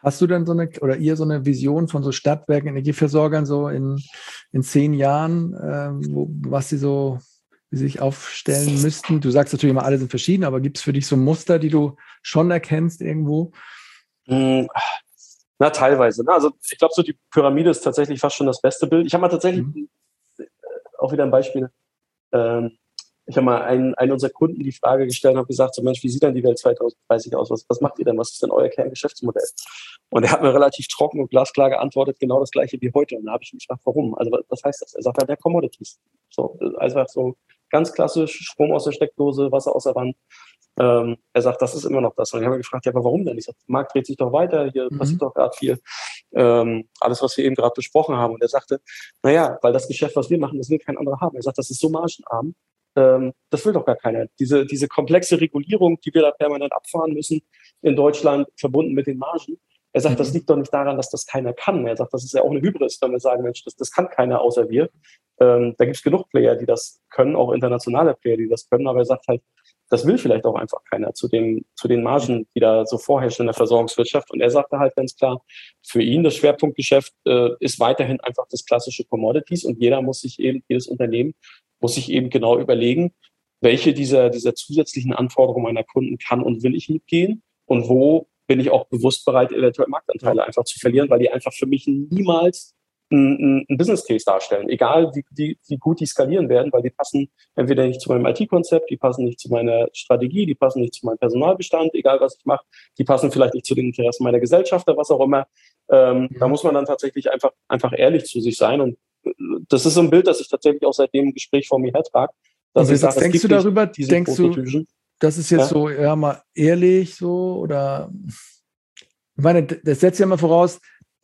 Hast du denn so eine, oder ihr so eine Vision von so Stadtwerken, Energieversorgern so in, in zehn Jahren, äh, wo, was sie so wie sie sich aufstellen müssten? Du sagst natürlich immer, alle sind verschieden, aber gibt es für dich so Muster, die du schon erkennst irgendwo? Hm, na, teilweise. Ne? Also ich glaube, so die Pyramide ist tatsächlich fast schon das beste Bild. Ich habe mal tatsächlich mhm. auch wieder ein Beispiel. Ähm, Ich habe mal einen, einen unserer Kunden die Frage gestellt und habe gesagt, so Mensch, wie sieht denn die Welt zwanzig dreißig aus? Was, was macht ihr denn? Was ist denn euer Kerngeschäftsmodell? Und er hat mir relativ trocken und glasklar geantwortet, genau das Gleiche wie heute. Und da habe ich mich gefragt, warum? Also was heißt das? Er sagt halt, der Commodities. So, einfach so ganz klassisch, Strom aus der Steckdose, Wasser aus der Wand. Ähm, er sagt, das ist immer noch das. Und ich habe mich gefragt, ja, aber warum denn? Ich sage, der Markt dreht sich doch weiter, hier mhm. passiert doch gerade viel. Ähm, alles, was wir eben gerade besprochen haben. Und er sagte, naja, weil das Geschäft, was wir machen, das will kein anderer haben. Er sagt, das ist so margenarm. Ähm, das will doch gar keiner. Diese, diese komplexe Regulierung, die wir da permanent abfahren müssen in Deutschland, verbunden mit den Margen. Er sagt, mhm. das liegt doch nicht daran, dass das keiner kann. Er sagt, das ist ja auch eine Hybris, wenn wir sagen, Mensch, das, das kann keiner außer wir. Ähm, da gibt es genug Player, die das können, auch internationale Player, die das können. Aber er sagt halt, das will vielleicht auch einfach keiner zu den, zu den Margen, die da so vorherrschen in der Versorgungswirtschaft. Und er sagte halt ganz klar, für ihn das Schwerpunktgeschäft äh, ist weiterhin einfach das klassische Commodities. Und jeder muss sich eben, jedes Unternehmen muss sich eben genau überlegen, welche dieser, dieser zusätzlichen Anforderungen meiner Kunden kann und will ich mitgehen und wo bin ich auch bewusst bereit, eventuell Marktanteile ja. einfach zu verlieren, weil die einfach für mich niemals ein, ein Business Case darstellen. Egal, wie, wie, wie gut die skalieren werden, weil die passen entweder nicht zu meinem I T-Konzept, die passen nicht zu meiner Strategie, die passen nicht zu meinem Personalbestand, egal was ich mache, die passen vielleicht nicht zu den Interessen meiner Gesellschafter, was auch immer. Ähm, ja. Da muss man dann tatsächlich einfach, einfach ehrlich zu sich sein. Und das ist so ein Bild, das ich tatsächlich auch seit dem Gespräch vor mir hertrage. Und was sage, denkst du darüber? Denkst du, das ist jetzt ja? so, ja, mal ehrlich so, oder? Ich meine, das setzt ja mal voraus,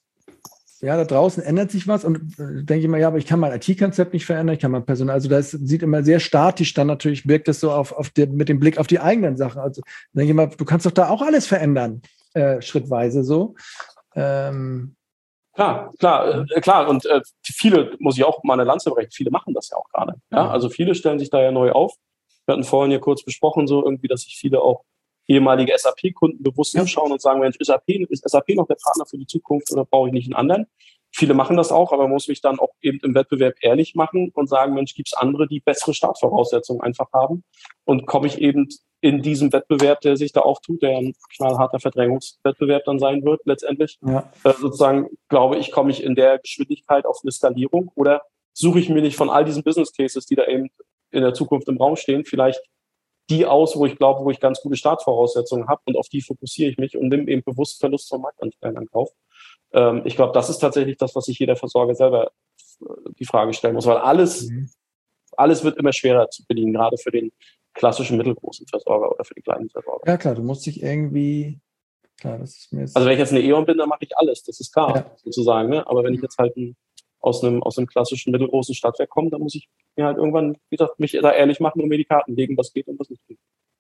ja, da draußen ändert sich was, und äh, denke ich mal, ja, aber ich kann mein I T-Konzept nicht verändern, ich kann mein Personal, also das sieht immer sehr statisch dann natürlich, wirkt das so auf, auf der, mit dem Blick auf die eigenen Sachen. Also denke ich mal, du kannst doch da auch alles verändern, äh, schrittweise so. Ähm, Klar, klar, äh, klar. Und äh, viele, muss ich auch mal eine Lanze brechen, viele machen das ja auch gerade. Ja? Also viele stellen sich da ja neu auf. Wir hatten vorhin ja kurz besprochen, so irgendwie, dass sich viele auch ehemalige S A P-Kunden bewusst ja. anschauen und sagen, Mensch, ist S A P, ist S A P noch der Partner für die Zukunft oder brauche ich nicht einen anderen? Viele machen das auch, aber man muss mich dann auch eben im Wettbewerb ehrlich machen und sagen, Mensch, gibt es andere, die bessere Startvoraussetzungen einfach haben? Und komme ich eben in diesem Wettbewerb, der sich da auftut, der ein knallharter Verdrängungswettbewerb dann sein wird, letztendlich, ja. äh, sozusagen, glaube ich, komme ich in der Geschwindigkeit auf eine Skalierung, oder suche ich mir nicht von all diesen Business Cases, die da eben in der Zukunft im Raum stehen, vielleicht die aus, wo ich glaube, wo ich ganz gute Startvoraussetzungen habe, und auf die fokussiere ich mich und nehme eben bewusst Verlust vom Marktanteil in Kauf. Ähm, ich glaube, das ist tatsächlich das, was sich jeder Versorger selber die Frage stellen muss, weil alles, mhm. alles wird immer schwerer zu bedienen, gerade für den klassischen mittelgroßen Versorger oder für den kleinen Versorger. Ja klar, du musst dich irgendwie, klar, das ist mir jetzt... Also wenn ich jetzt eine E.ON bin, dann mache ich alles, das ist klar, ja. sozusagen, ne? Aber wenn ich jetzt halt ein, aus einem aus einem klassischen mittelgroßen Stadtwerk komme, dann muss ich mir halt irgendwann, wie gesagt, mich da ehrlich machen und mir die Karten legen, was geht und was nicht geht.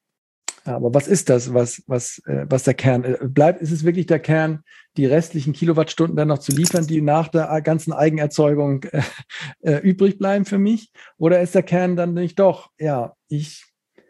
Ja, aber was ist das, was, was, äh, was der Kern äh, bleibt? Ist es wirklich der Kern, die restlichen Kilowattstunden dann noch zu liefern, die nach der ganzen Eigenerzeugung äh, äh, übrig bleiben für mich? Oder ist der Kern dann nicht doch, ja, ich,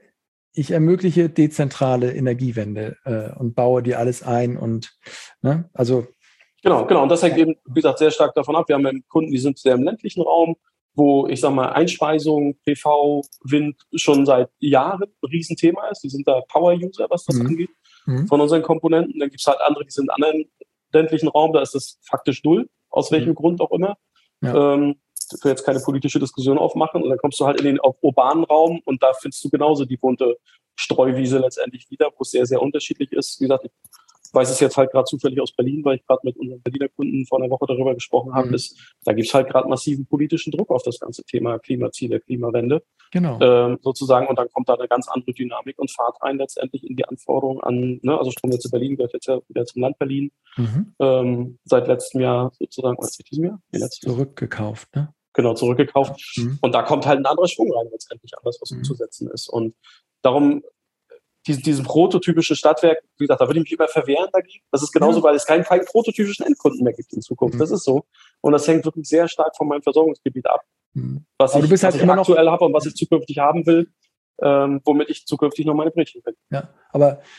ich ermögliche dezentrale Energiewende äh, und baue die alles ein und, ne, also. Genau, genau. Und das hängt eben, wie gesagt, sehr stark davon ab. Wir haben Kunden, die sind sehr im ländlichen Raum, wo, ich sag mal, Einspeisung, P V, Wind schon seit Jahren ein Riesenthema ist. Die sind da Power-User, was das mhm. angeht, mhm. von unseren Komponenten. Dann gibt es halt andere, die sind in anderen ländlichen Raum, da ist das faktisch null, aus welchem mhm. Grund auch immer. Ja. Ähm, ich will jetzt keine politische Diskussion aufmachen. Und dann kommst du halt in den auf urbanen Raum, und da findest du genauso die bunte Streuwiese letztendlich wieder, wo es sehr, sehr unterschiedlich ist. Wie gesagt, ich weiß es jetzt halt gerade zufällig aus Berlin, weil ich gerade mit unseren Berliner Kunden vor einer Woche darüber gesprochen habe, mhm. ist, da gibt es halt gerade massiven politischen Druck auf das ganze Thema Klimaziele, Klimawende. Genau. Ähm, sozusagen, und dann kommt da eine ganz andere Dynamik und Fahrt rein letztendlich in die Anforderungen an, ne, also Stromnetze Berlin gehört jetzt ja wieder zum Land Berlin, mhm. ähm, seit letztem Jahr sozusagen, oder seit diesem Jahr? Nee, zurückgekauft, ne? Genau, zurückgekauft. Mhm. Und da kommt halt ein anderer Schwung rein letztendlich an das, was mhm. umzusetzen ist. Und darum, Diesen, diesen prototypischen Stadtwerk, wie gesagt, da würde ich mich immer verwehren dagegen. Das ist genauso, ja. weil es keinen, keinen prototypischen Endkunden mehr gibt in Zukunft. Mhm. Das ist so. Und das hängt wirklich sehr stark von meinem Versorgungsgebiet ab. Mhm. Was Aber ich, du bist halt was immer ich aktuell habe und was ich zukünftig haben will, ähm, womit ich zukünftig noch meine Brötchen bin. Ja, aber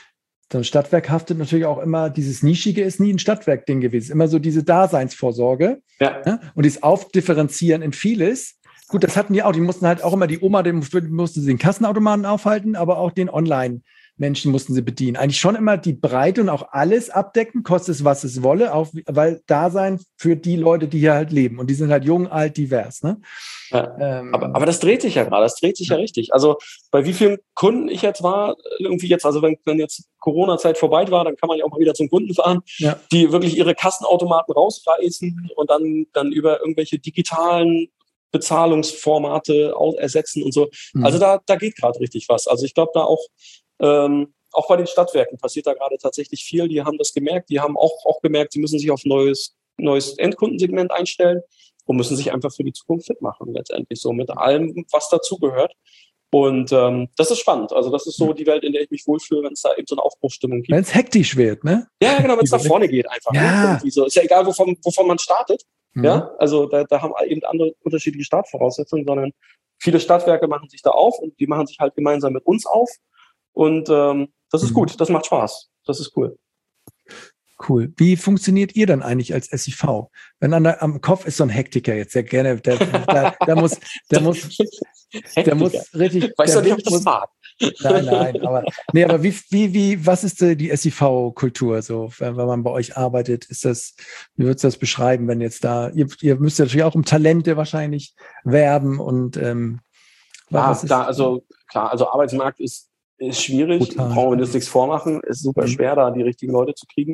so ein Stadtwerk haftet natürlich auch immer, dieses Nischige ist nie ein Stadtwerk-Ding gewesen, immer so diese Daseinsvorsorge, ja. Ne? Und dieses Aufdifferenzieren in vieles. Gut, das hatten die auch, die mussten halt auch immer, die Oma, die musste den Kassenautomaten aufhalten, aber auch den Online-Menschen mussten sie bedienen. Eigentlich schon immer die Breite und auch alles abdecken, kostet es, was es wolle, auch, weil Dasein für die Leute, die hier halt leben. Und die sind halt jung, alt, divers. Ne? Ja. Ähm, aber, aber das dreht sich ja gerade, das dreht sich ja. ja richtig. Also bei wie vielen Kunden ich jetzt war, irgendwie jetzt, also wenn, wenn jetzt Corona-Zeit vorbei war, dann kann man ja auch mal wieder zum Kunden fahren, ja. die wirklich ihre Kassenautomaten rausreißen und dann, dann über irgendwelche digitalen Bezahlungsformate ersetzen und so. Mhm. Also da, da geht gerade richtig was. Also ich glaube da auch, ähm, auch bei den Stadtwerken passiert da gerade tatsächlich viel. Die haben das gemerkt, die haben auch, auch gemerkt, sie müssen sich auf neues, neues Endkundensegment einstellen und müssen sich einfach für die Zukunft fit machen, letztendlich so mit allem, was dazugehört. Und ähm, das ist spannend. Also das ist so die Welt, in der ich mich wohlfühle, wenn es da eben so eine Aufbruchsstimmung gibt. Wenn es hektisch wird, ne? Ja, genau, wenn es nach vorne geht einfach. Ja. Ne? So. Ist ja egal, wovon, wovon man startet. Mhm. Ja, also da, da haben eben andere unterschiedliche Startvoraussetzungen, sondern viele Stadtwerke machen sich da auf und die machen sich halt gemeinsam mit uns auf. Und ähm, das ist mhm. gut, das macht Spaß. Das ist cool. Cool. Wie funktioniert ihr dann eigentlich als S I V? Wenn an der, am Kopf ist so ein Hektiker jetzt, der gerne, der, der, der muss, der muss, der muss richtig. Weißt du nicht, ob ich das muss, mag? Nein, nein, aber, nee, aber wie, wie, wie, was ist die S I V-Kultur so, wenn, wenn man bei euch arbeitet? Ist das, wie würdest du das beschreiben, wenn jetzt da, ihr, ihr müsst ja natürlich auch um Talente wahrscheinlich werben und, ähm, ja, was ist, klar, also, klar, also Arbeitsmarkt ist, ist schwierig, brutal. Brauchen wir uns nichts vormachen, ist super mhm. schwer, da die richtigen Leute zu kriegen.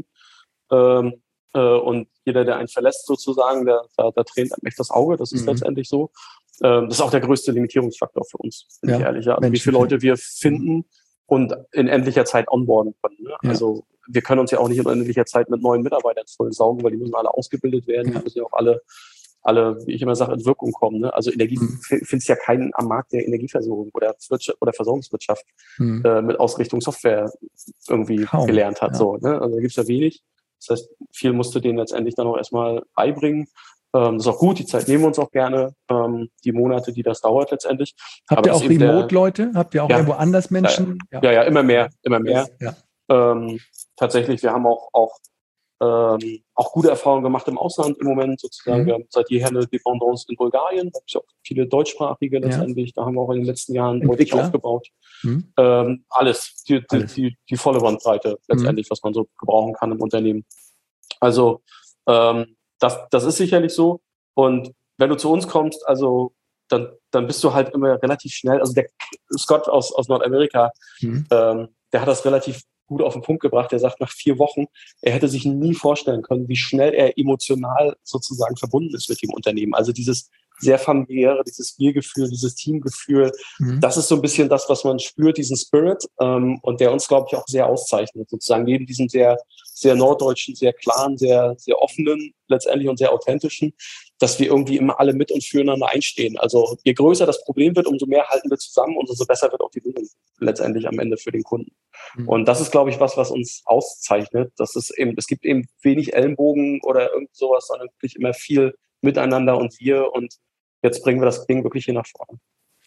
Ähm, äh, und jeder, der einen verlässt sozusagen, der, der, der tränt einem echt das Auge, das ist mhm. letztendlich so. Ähm, das ist auch der größte Limitierungsfaktor für uns, bin ja, ich ehrlich. Ja. Also wie viele Leute wir finden und in endlicher Zeit onboarden können. Ne? Ja. Also wir können uns ja auch nicht in endlicher Zeit mit neuen Mitarbeitern vollsaugen, weil die müssen alle ausgebildet werden, ja. die müssen ja auch alle, alle, wie ich immer sage, in Wirkung kommen. Ne? Also Energie mhm. findest ja keinen am Markt der Energieversorgung oder, oder Versorgungswirtschaft mhm. äh, mit Ausrichtung Software irgendwie Kaum. gelernt hat. Ja. So, ne? Also da gibt's ja wenig. Das heißt, viel musst du denen letztendlich dann auch erstmal beibringen. Ähm, das ist auch gut, die Zeit nehmen wir uns auch gerne, ähm, die Monate, die das dauert letztendlich. Habt Aber ihr auch Remote-Leute? Habt ihr auch ja, irgendwo anders Menschen? Ja, ja, ja, immer mehr, immer mehr. Ja. Ähm, tatsächlich, wir haben auch, auch, ähm, auch gute Erfahrungen gemacht im Ausland im Moment sozusagen. Mhm. Wir haben seit jeher eine Dependance in Bulgarien, da gibt es auch viele deutschsprachige letztendlich. Ja. Da haben wir auch in den letzten Jahren deutlich aufgebaut. Mhm. Ähm, alles, die, die, alles. Die, die volle Bandbreite letztendlich, mhm. was man so gebrauchen kann im Unternehmen. Also ähm, das, das ist sicherlich so. Und wenn du zu uns kommst, also dann, dann bist du halt immer relativ schnell. Also der Scott aus, aus Nordamerika, mhm. ähm, der hat das relativ gut auf den Punkt gebracht. Der sagt, nach vier Wochen, er hätte sich nie vorstellen können, wie schnell er emotional sozusagen verbunden ist mit dem Unternehmen. Also dieses sehr familiäre, dieses Wir-Gefühl, dieses Teamgefühl, mhm. das ist so ein bisschen das, was man spürt, diesen Spirit, ähm, und der uns, glaube ich, auch sehr auszeichnet, sozusagen neben diesem sehr, sehr norddeutschen, sehr klaren, sehr, sehr offenen, letztendlich und sehr authentischen, dass wir irgendwie immer alle mit und füreinander einstehen. Also je größer das Problem wird, umso mehr halten wir zusammen und umso besser wird auch die Lösung letztendlich am Ende für den Kunden. Mhm. Und das ist, glaube ich, was, was uns auszeichnet. Das ist eben, es gibt eben wenig Ellenbogen oder irgend sowas, sondern wirklich immer viel Miteinander und wir, und jetzt bringen wir das Ding wirklich hier nach vorne.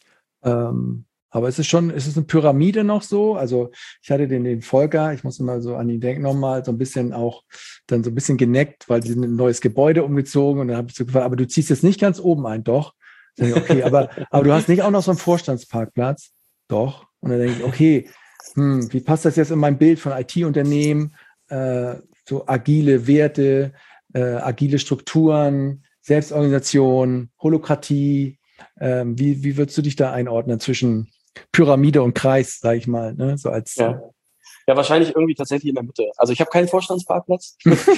Ähm, aber ist es schon, ist es eine Pyramide noch so? Also ich hatte den, den Volker, ich muss immer so an ihn denken nochmal, so ein bisschen auch, dann so ein bisschen geneckt, weil sie sind in ein neues Gebäude umgezogen, und dann habe ich so gefragt, aber du ziehst jetzt nicht ganz oben ein, doch? Dann denke ich, okay, aber, aber du hast nicht auch noch so einen Vorstandsparkplatz? Doch. Und dann denke ich, okay, hm, wie passt das jetzt in mein Bild von I T-Unternehmen? Äh, so agile Werte, äh, agile Strukturen, Selbstorganisation, Holokratie. Ähm, wie, wie würdest du dich da einordnen zwischen Pyramide und Kreis, sage ich mal, ne? So als ja. ja, wahrscheinlich irgendwie tatsächlich in der Mitte. Also ich habe keinen Vorstandsparkplatz.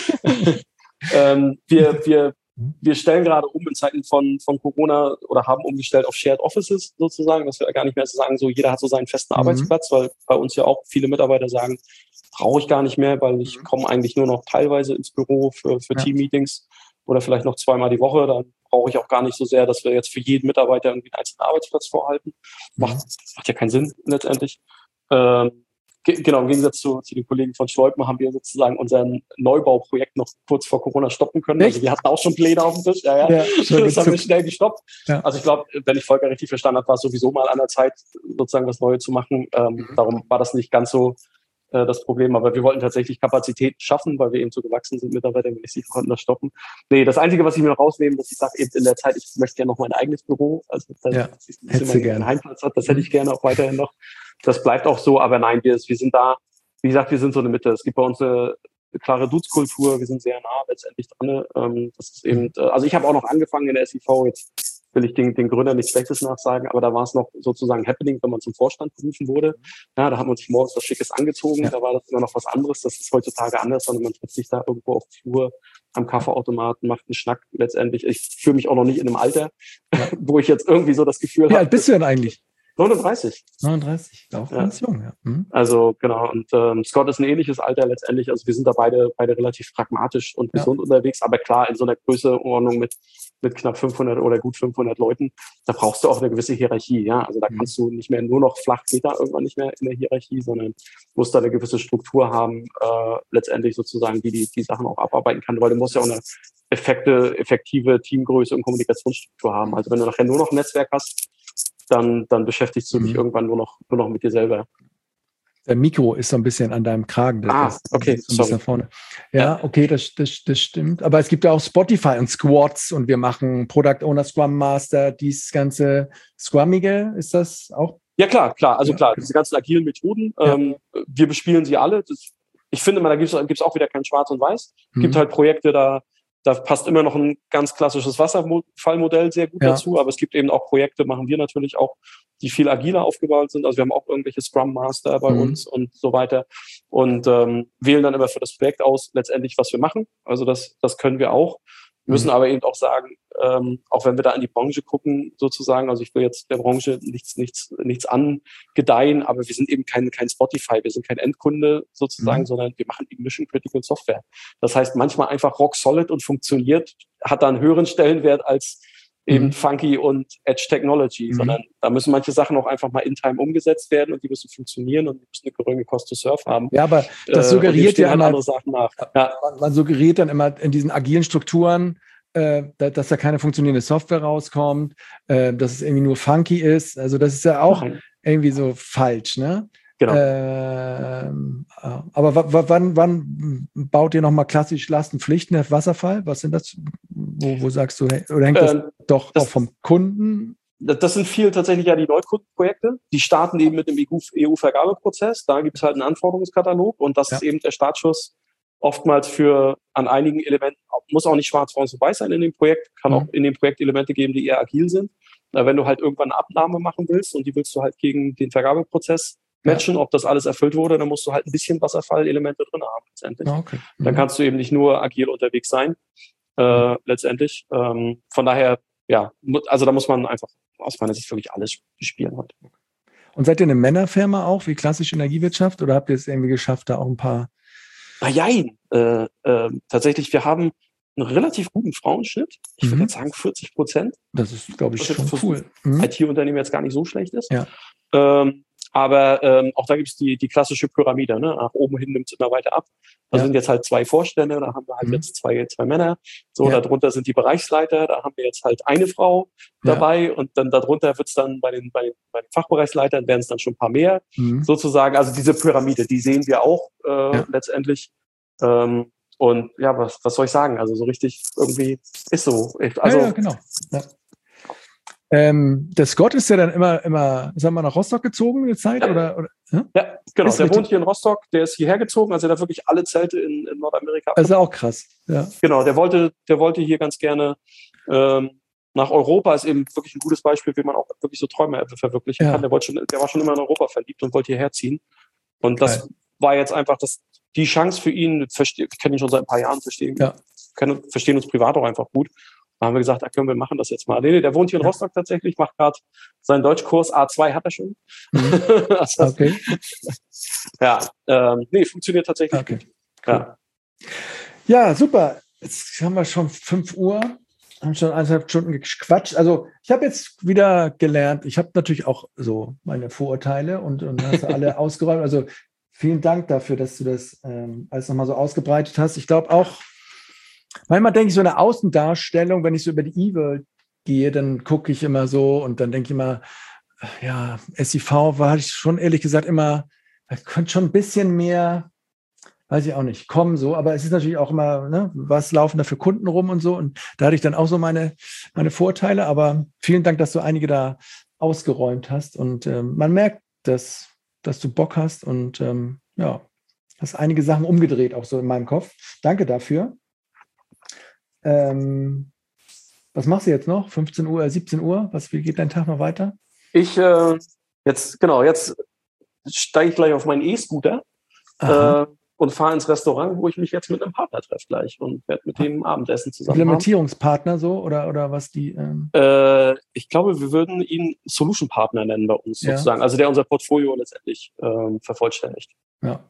ähm, wir, wir, wir stellen gerade um in Zeiten von, von Corona oder haben umgestellt auf Shared Offices sozusagen, dass wir gar nicht mehr so sagen, so jeder hat so seinen festen mhm. Arbeitsplatz, weil bei uns ja auch viele Mitarbeiter sagen, brauche ich gar nicht mehr, weil ich komme eigentlich nur noch teilweise ins Büro für, für ja. Team-Meetings oder vielleicht noch zweimal die Woche. Dann brauche ich auch gar nicht so sehr, dass wir jetzt für jeden Mitarbeiter irgendwie einen einzelnen Arbeitsplatz vorhalten. Macht, mhm. macht ja keinen Sinn letztendlich. Ähm, ge- genau, im Gegensatz zu, zu den Kollegen von Schleupmann haben wir sozusagen unser Neubauprojekt noch kurz vor Corona stoppen können. Echt? Also wir hatten auch schon Pläne auf dem Tisch. Ja, ja. ja das haben wir schnell gestoppt. Ja. Also ich glaube, wenn ich Volker richtig verstanden habe, war es sowieso mal an der Zeit, sozusagen was Neues zu machen. Ähm, mhm. Darum war das nicht ganz so äh, das Problem. Aber wir wollten tatsächlich Kapazität schaffen, weil wir eben so gewachsen sind mitarbeitermäßig, konnten das stoppen. Nee, das Einzige, was ich mir noch rausnehmen muss, ich sage eben in der Zeit, ich möchte gerne noch mein eigenes Büro, also dass ja, ich ein bisschen meinen Heimplatz hat, das hätte ich Mhm. gerne auch weiterhin noch. Das bleibt auch so, aber nein, wir, wir sind da, wie gesagt, wir sind so eine Mitte. Es gibt bei uns eine, eine klare Dutzkultur, wir sind sehr nah letztendlich dran. Ähm, das ist eben, äh, also ich habe auch noch angefangen in der S I V, jetzt will ich den, den Gründern nichts Schlechtes nachsagen, aber da war es noch sozusagen happening, wenn man zum Vorstand berufen wurde. Ja, da hat man sich morgens was Schickes angezogen, Ja. da war das immer noch was anderes. Das ist heutzutage anders, sondern man trifft sich da irgendwo auf Flur am Kaffeeautomaten, macht einen Schnack letztendlich. Ich fühle mich auch noch nicht in einem Alter, Ja. wo ich jetzt irgendwie so das Gefühl Wie habe. alt bist du denn eigentlich? neununddreißig. neununddreißig, auch Ja. ganz jung, ja. Mhm. Also genau, und ähm, Scott ist ein ähnliches Alter letztendlich. Also wir sind da beide beide relativ pragmatisch und Ja. gesund unterwegs, aber klar, in so einer Größenordnung mit mit knapp fünfhundert oder gut fünfhundert Leuten, da brauchst du auch eine gewisse Hierarchie. Ja, also da Mhm. kannst du nicht mehr nur noch flach geht da irgendwann nicht mehr in der Hierarchie, sondern musst da eine gewisse Struktur haben, äh, letztendlich sozusagen, die, die die Sachen auch abarbeiten kann, weil du musst ja auch eine effekte, effektive Teamgröße und Kommunikationsstruktur haben. Also wenn du nachher nur noch ein Netzwerk hast, dann, dann beschäftigst du dich Mhm. irgendwann nur noch, nur noch mit dir selber. Der Mikro ist so ein bisschen an deinem Kragen. Das Ah, ist okay, so ein bisschen sorry. nach vorne. Ja, okay, das, das, das stimmt. Aber es gibt ja auch Spotify und Squads und wir machen Product Owner, Scrum Master, dieses ganze Scrummige, ist das auch? Ja, klar, klar. Also Ja. klar, diese ganzen agilen Methoden, Ja. ähm, wir bespielen sie alle. Das, ich finde mal, da gibt es auch wieder kein Schwarz und Weiß. Es Mhm. gibt halt Projekte, da, da passt immer noch ein ganz klassisches Wasserfallmodell sehr gut Ja. dazu, aber es gibt eben auch Projekte, machen wir natürlich auch, die viel agiler aufgebaut sind. Also wir haben auch irgendwelche Scrum Master bei Mhm. uns und so weiter und ähm, wählen dann immer für das Projekt aus, letztendlich, was wir machen. Also das, das können wir auch. Müssen Mhm. aber eben auch sagen, ähm, auch wenn wir da in die Branche gucken, sozusagen, also ich will jetzt der Branche nichts, nichts, nichts angedeihen, aber wir sind eben kein, kein Spotify, wir sind kein Endkunde sozusagen, Mhm. sondern wir machen eben Mission Critical Software. Das heißt, manchmal einfach rock solid und funktioniert, hat da einen höheren Stellenwert als eben Mhm. funky und Edge Technology, Mhm. sondern da müssen manche Sachen auch einfach mal in Time umgesetzt werden und die müssen funktionieren und die müssen eine geringe Cost to Serve haben. Ja, aber das Äh, und dem suggeriert stehen ja halt immer, andere Sachen nach. Ja. man, man suggeriert dann immer in diesen agilen Strukturen, äh, da, dass da keine funktionierende Software rauskommt, äh, dass es irgendwie nur funky ist. Also das ist ja auch Nein. irgendwie so falsch, ne? Genau. Ähm, äh, aber w- w- wann, wann baut ihr nochmal klassisch Lastenpflichten auf Wasserfall? Was sind das? Wo, wo sagst du, hey, oder hängt das Ähm, doch das- auch vom Kunden? Das das sind viel tatsächlich ja die Neukundenprojekte. Die starten eben mit dem E U-Vergabeprozess. Da gibt es halt einen Anforderungskatalog und das Ja. ist eben der Startschuss oftmals für an einigen Elementen, muss auch nicht schwarz, weiß und weiß sein in dem Projekt, kann Mhm. auch in dem Projekt Elemente geben, die eher agil sind. Na, wenn du halt irgendwann eine Abnahme machen willst und die willst du halt gegen den Vergabeprozess Ja. matchen, ob das alles erfüllt wurde, dann musst du halt ein bisschen Wasserfall-Elemente drin haben letztendlich. Ah, okay. Dann Mhm. kannst du eben nicht nur agil unterwegs sein, äh, letztendlich. Ähm, von daher, ja, mu- also da muss man einfach aus meiner Sicht wirklich alles spielen heute. Und seid ihr eine Männerfirma auch, wie klassische Energiewirtschaft, oder habt ihr es irgendwie geschafft, da auch ein paar? Ah, jein. Äh, äh, tatsächlich, wir haben einen relativ guten Frauenschnitt. Ich würde Mhm. jetzt sagen vierzig Prozent. Das ist, glaube ich, Was jetzt schon für- cool. Mhm. I T-Unternehmen jetzt gar nicht so schlecht ist. Ja. Ähm, aber ähm, auch da gibt es die, die klassische Pyramide. Ne? Nach oben hin nimmt es immer weiter ab. Da Ja. sind jetzt halt zwei Vorstände, da haben wir halt Mhm. jetzt zwei, zwei Männer. So, Ja. darunter sind die Bereichsleiter, da haben wir jetzt halt eine Frau Ja. dabei und dann darunter wird es dann bei den, bei den, bei den Fachbereichsleitern werden es dann schon ein paar mehr. Mhm. Sozusagen, also diese Pyramide, die sehen wir auch äh, Ja. letztendlich. Ähm, und ja, was, was soll ich sagen? Also so richtig irgendwie ist so. Ich, also ja, ja, genau. Ja. Ähm, der Scott ist ja dann immer, immer, sagen wir, nach Rostock gezogen in der Zeit? Ja. Oder, oder, ja? ja, genau. Ist Der richtig. wohnt hier in Rostock, der ist hierher gezogen, also der hat wirklich alle Zelte in, in Nordamerika. Das ist auch krass. Ja. Genau, der wollte, der wollte hier ganz gerne ähm, nach Europa, ist eben wirklich ein gutes Beispiel, wie man auch wirklich so Träume verwirklichen Ja. kann. Der wollte schon, der war schon immer in Europa verliebt und wollte hierher ziehen. Und das Geil. war jetzt einfach das, die Chance für ihn, verste- ich kenne ihn schon seit ein paar Jahren, verstehen, Ja. können, verstehen uns privat auch einfach gut. Da haben wir gesagt, da können wir machen das jetzt mal. Nee, nee, der wohnt hier in Ja. Rostock tatsächlich, macht gerade seinen Deutschkurs, A zwei hat er schon. Mhm. also, Okay. ja, ähm, nee, funktioniert tatsächlich Okay. gut. Ja. Ja, super. Jetzt haben wir schon fünf Uhr, haben schon eineinhalb Stunden gequatscht. Also ich habe jetzt wieder gelernt, ich habe natürlich auch so meine Vorurteile und, und hast alle ausgeräumt. Also vielen Dank dafür, dass du das ähm, alles nochmal so ausgebreitet hast. Ich glaube auch, manchmal denke ich so eine Außendarstellung, wenn ich so über die E-World gehe, dann gucke ich immer so und dann denke ich immer, ja, S I V war ich schon ehrlich gesagt immer, Es könnte schon ein bisschen mehr, weiß ich auch nicht, kommen so, aber es ist natürlich auch immer, ne, was laufen da für Kunden rum und so, und da hatte ich dann auch so meine, meine Vorteile, aber vielen Dank, dass du einige da ausgeräumt hast, und ähm, man merkt, dass, dass du Bock hast, und ähm, ja, hast einige Sachen umgedreht, auch so in meinem Kopf. Danke dafür. Ähm, was machst du jetzt noch? fünfzehn Uhr, siebzehn Uhr? Was, wie geht dein Tag noch weiter? Ich, äh, jetzt, genau, jetzt steige ich gleich auf meinen E-Scooter äh, und fahre ins Restaurant, wo ich mich jetzt mit einem Partner treffe gleich und werde mit dem Abendessen zusammen haben. Implementierungspartner so, oder, oder was die? Ähm äh, ich glaube, wir würden ihn Solution Partner nennen bei uns ja. sozusagen, also der unser Portfolio letztendlich ähm, vervollständigt. Ja.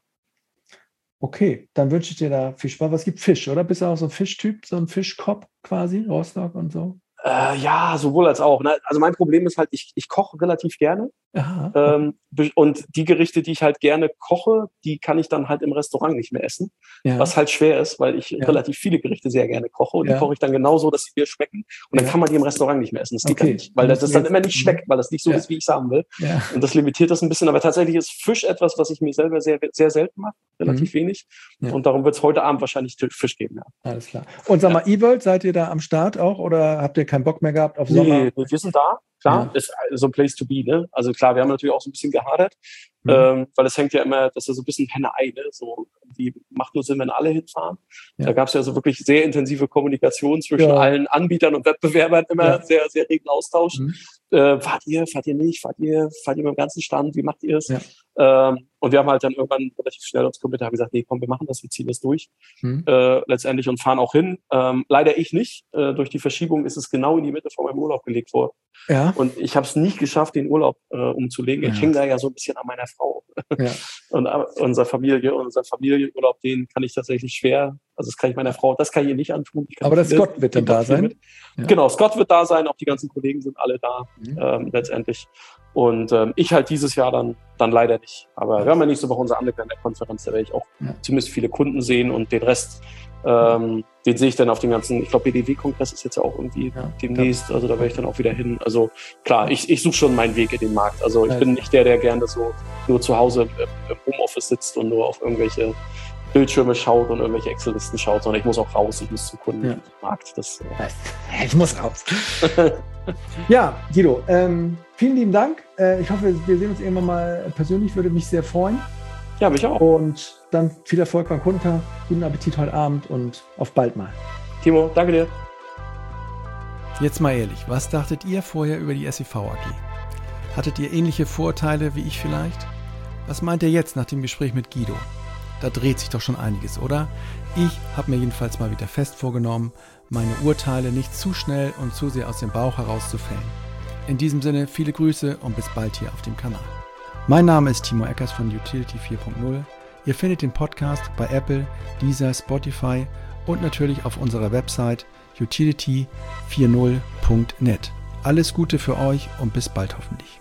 Okay, dann wünsche ich dir da viel Spaß. Was gibt Fisch, oder? Bist du auch so ein Fischtyp, so ein Fischkopf quasi, Rostock und so? Äh, ja, sowohl als auch. Ne? Also mein Problem ist halt, ich, ich koche relativ gerne. Aha. Ähm, und die Gerichte, die ich halt gerne koche, die kann ich dann halt im Restaurant nicht mehr essen. Ja. Was halt schwer ist, weil ich ja. relativ viele Gerichte sehr gerne koche. Und ja. die koche ich dann genauso, dass sie mir schmecken. Und dann ja. kann man die im Restaurant nicht mehr essen. Das geht okay. dann nicht, weil das, das dann immer nicht schmeckt, weil das nicht so ja. ist, wie ich es haben will. Ja. Und das limitiert das ein bisschen. Aber tatsächlich ist Fisch etwas, was ich mir selber sehr, sehr selten mache. Relativ mhm. wenig. Ja. Und darum wird es heute Abend wahrscheinlich Fisch geben. Ja. Alles klar. Und sag mal, ja. eWorld, seid ihr da am Start auch? Oder habt ihr keinen Bock mehr gehabt auf Sommer? Nee, wir sind da. Klar, ja. ist so ein Place to be, ne? Also klar, wir haben natürlich auch so ein bisschen gehadert, mhm. ähm, weil es hängt ja immer, das ist ja so ein bisschen Henne-Ei, ne? So, die macht nur Sinn, wenn alle hinfahren. Ja. Da gab es ja so wirklich sehr intensive Kommunikation zwischen ja. allen Anbietern und Wettbewerbern, immer ja. sehr, sehr regen Austausch. Mhm. Äh, fahrt ihr, fahrt ihr nicht, fahrt ihr, fahrt ihr mit dem ganzen Stand, wie macht ihr es? Ja. Ähm, und wir haben halt dann irgendwann relativ schnell uns committed, haben gesagt, nee, komm, wir machen das, wir ziehen das durch, mhm. äh, letztendlich, und fahren auch hin. Ähm, leider ich nicht. Äh, durch die Verschiebung ist es genau in die Mitte von meinem Urlaub gelegt worden. Ja. Und ich habe es nicht geschafft, den Urlaub äh, umzulegen. Ich ja. hänge da ja so ein bisschen an meiner Frau. Ja. Und äh, unser Familie, unser Familienurlaub, den kann ich tatsächlich schwer, also das kann ich meiner Frau, das kann ich ihr nicht antun. Aber der Scott wird dann da sein? Ja. Genau, Scott wird da sein, auch die ganzen Kollegen sind alle da, mhm. ähm, letztendlich. Und ähm, ich halt dieses Jahr dann, dann leider nicht. Aber ja. wir haben ja nächste Woche unsere Underground-Konferenz, da werde ich auch ja. zumindest viele Kunden sehen, und den Rest, ähm, den sehe ich dann auf den ganzen, ich glaube, B D W-Kongress ist jetzt ja auch irgendwie ja. demnächst, also da werde ich dann auch wieder hin. Also klar, ich, ich suche schon meinen Weg in den Markt. Also ich ja. bin nicht der, der gerne so nur zu Hause im Homeoffice sitzt und nur auf irgendwelche Bildschirme schaut und irgendwelche Excel-Listen schaut, sondern ich muss auch raus, ich muss zum Kunden ja. im Markt. Das, äh ich muss raus. Ja, Guido, ähm, vielen lieben Dank. Äh, ich hoffe, wir sehen uns irgendwann mal persönlich, würde mich sehr freuen. Ja, mich auch. Und dann viel Erfolg beim Kundentag, guten Appetit heute Abend und auf bald mal. Timo, danke dir. Jetzt mal ehrlich, was dachtet ihr vorher über die S E V A G? Hattet ihr ähnliche Vorurteile wie ich vielleicht? Was meint ihr jetzt nach dem Gespräch mit Guido? Da dreht sich doch schon einiges, oder? Ich habe mir jedenfalls mal wieder fest vorgenommen, meine Urteile nicht zu schnell und zu sehr aus dem Bauch heraus zu fällen. In diesem Sinne, viele Grüße und bis bald hier auf dem Kanal. Mein Name ist Timo Eckers von Utility vier Punkt null. Ihr findet den Podcast bei Apple, Deezer, Spotify und natürlich auf unserer Website utility vierzig punkt net. Alles Gute für euch und bis bald hoffentlich.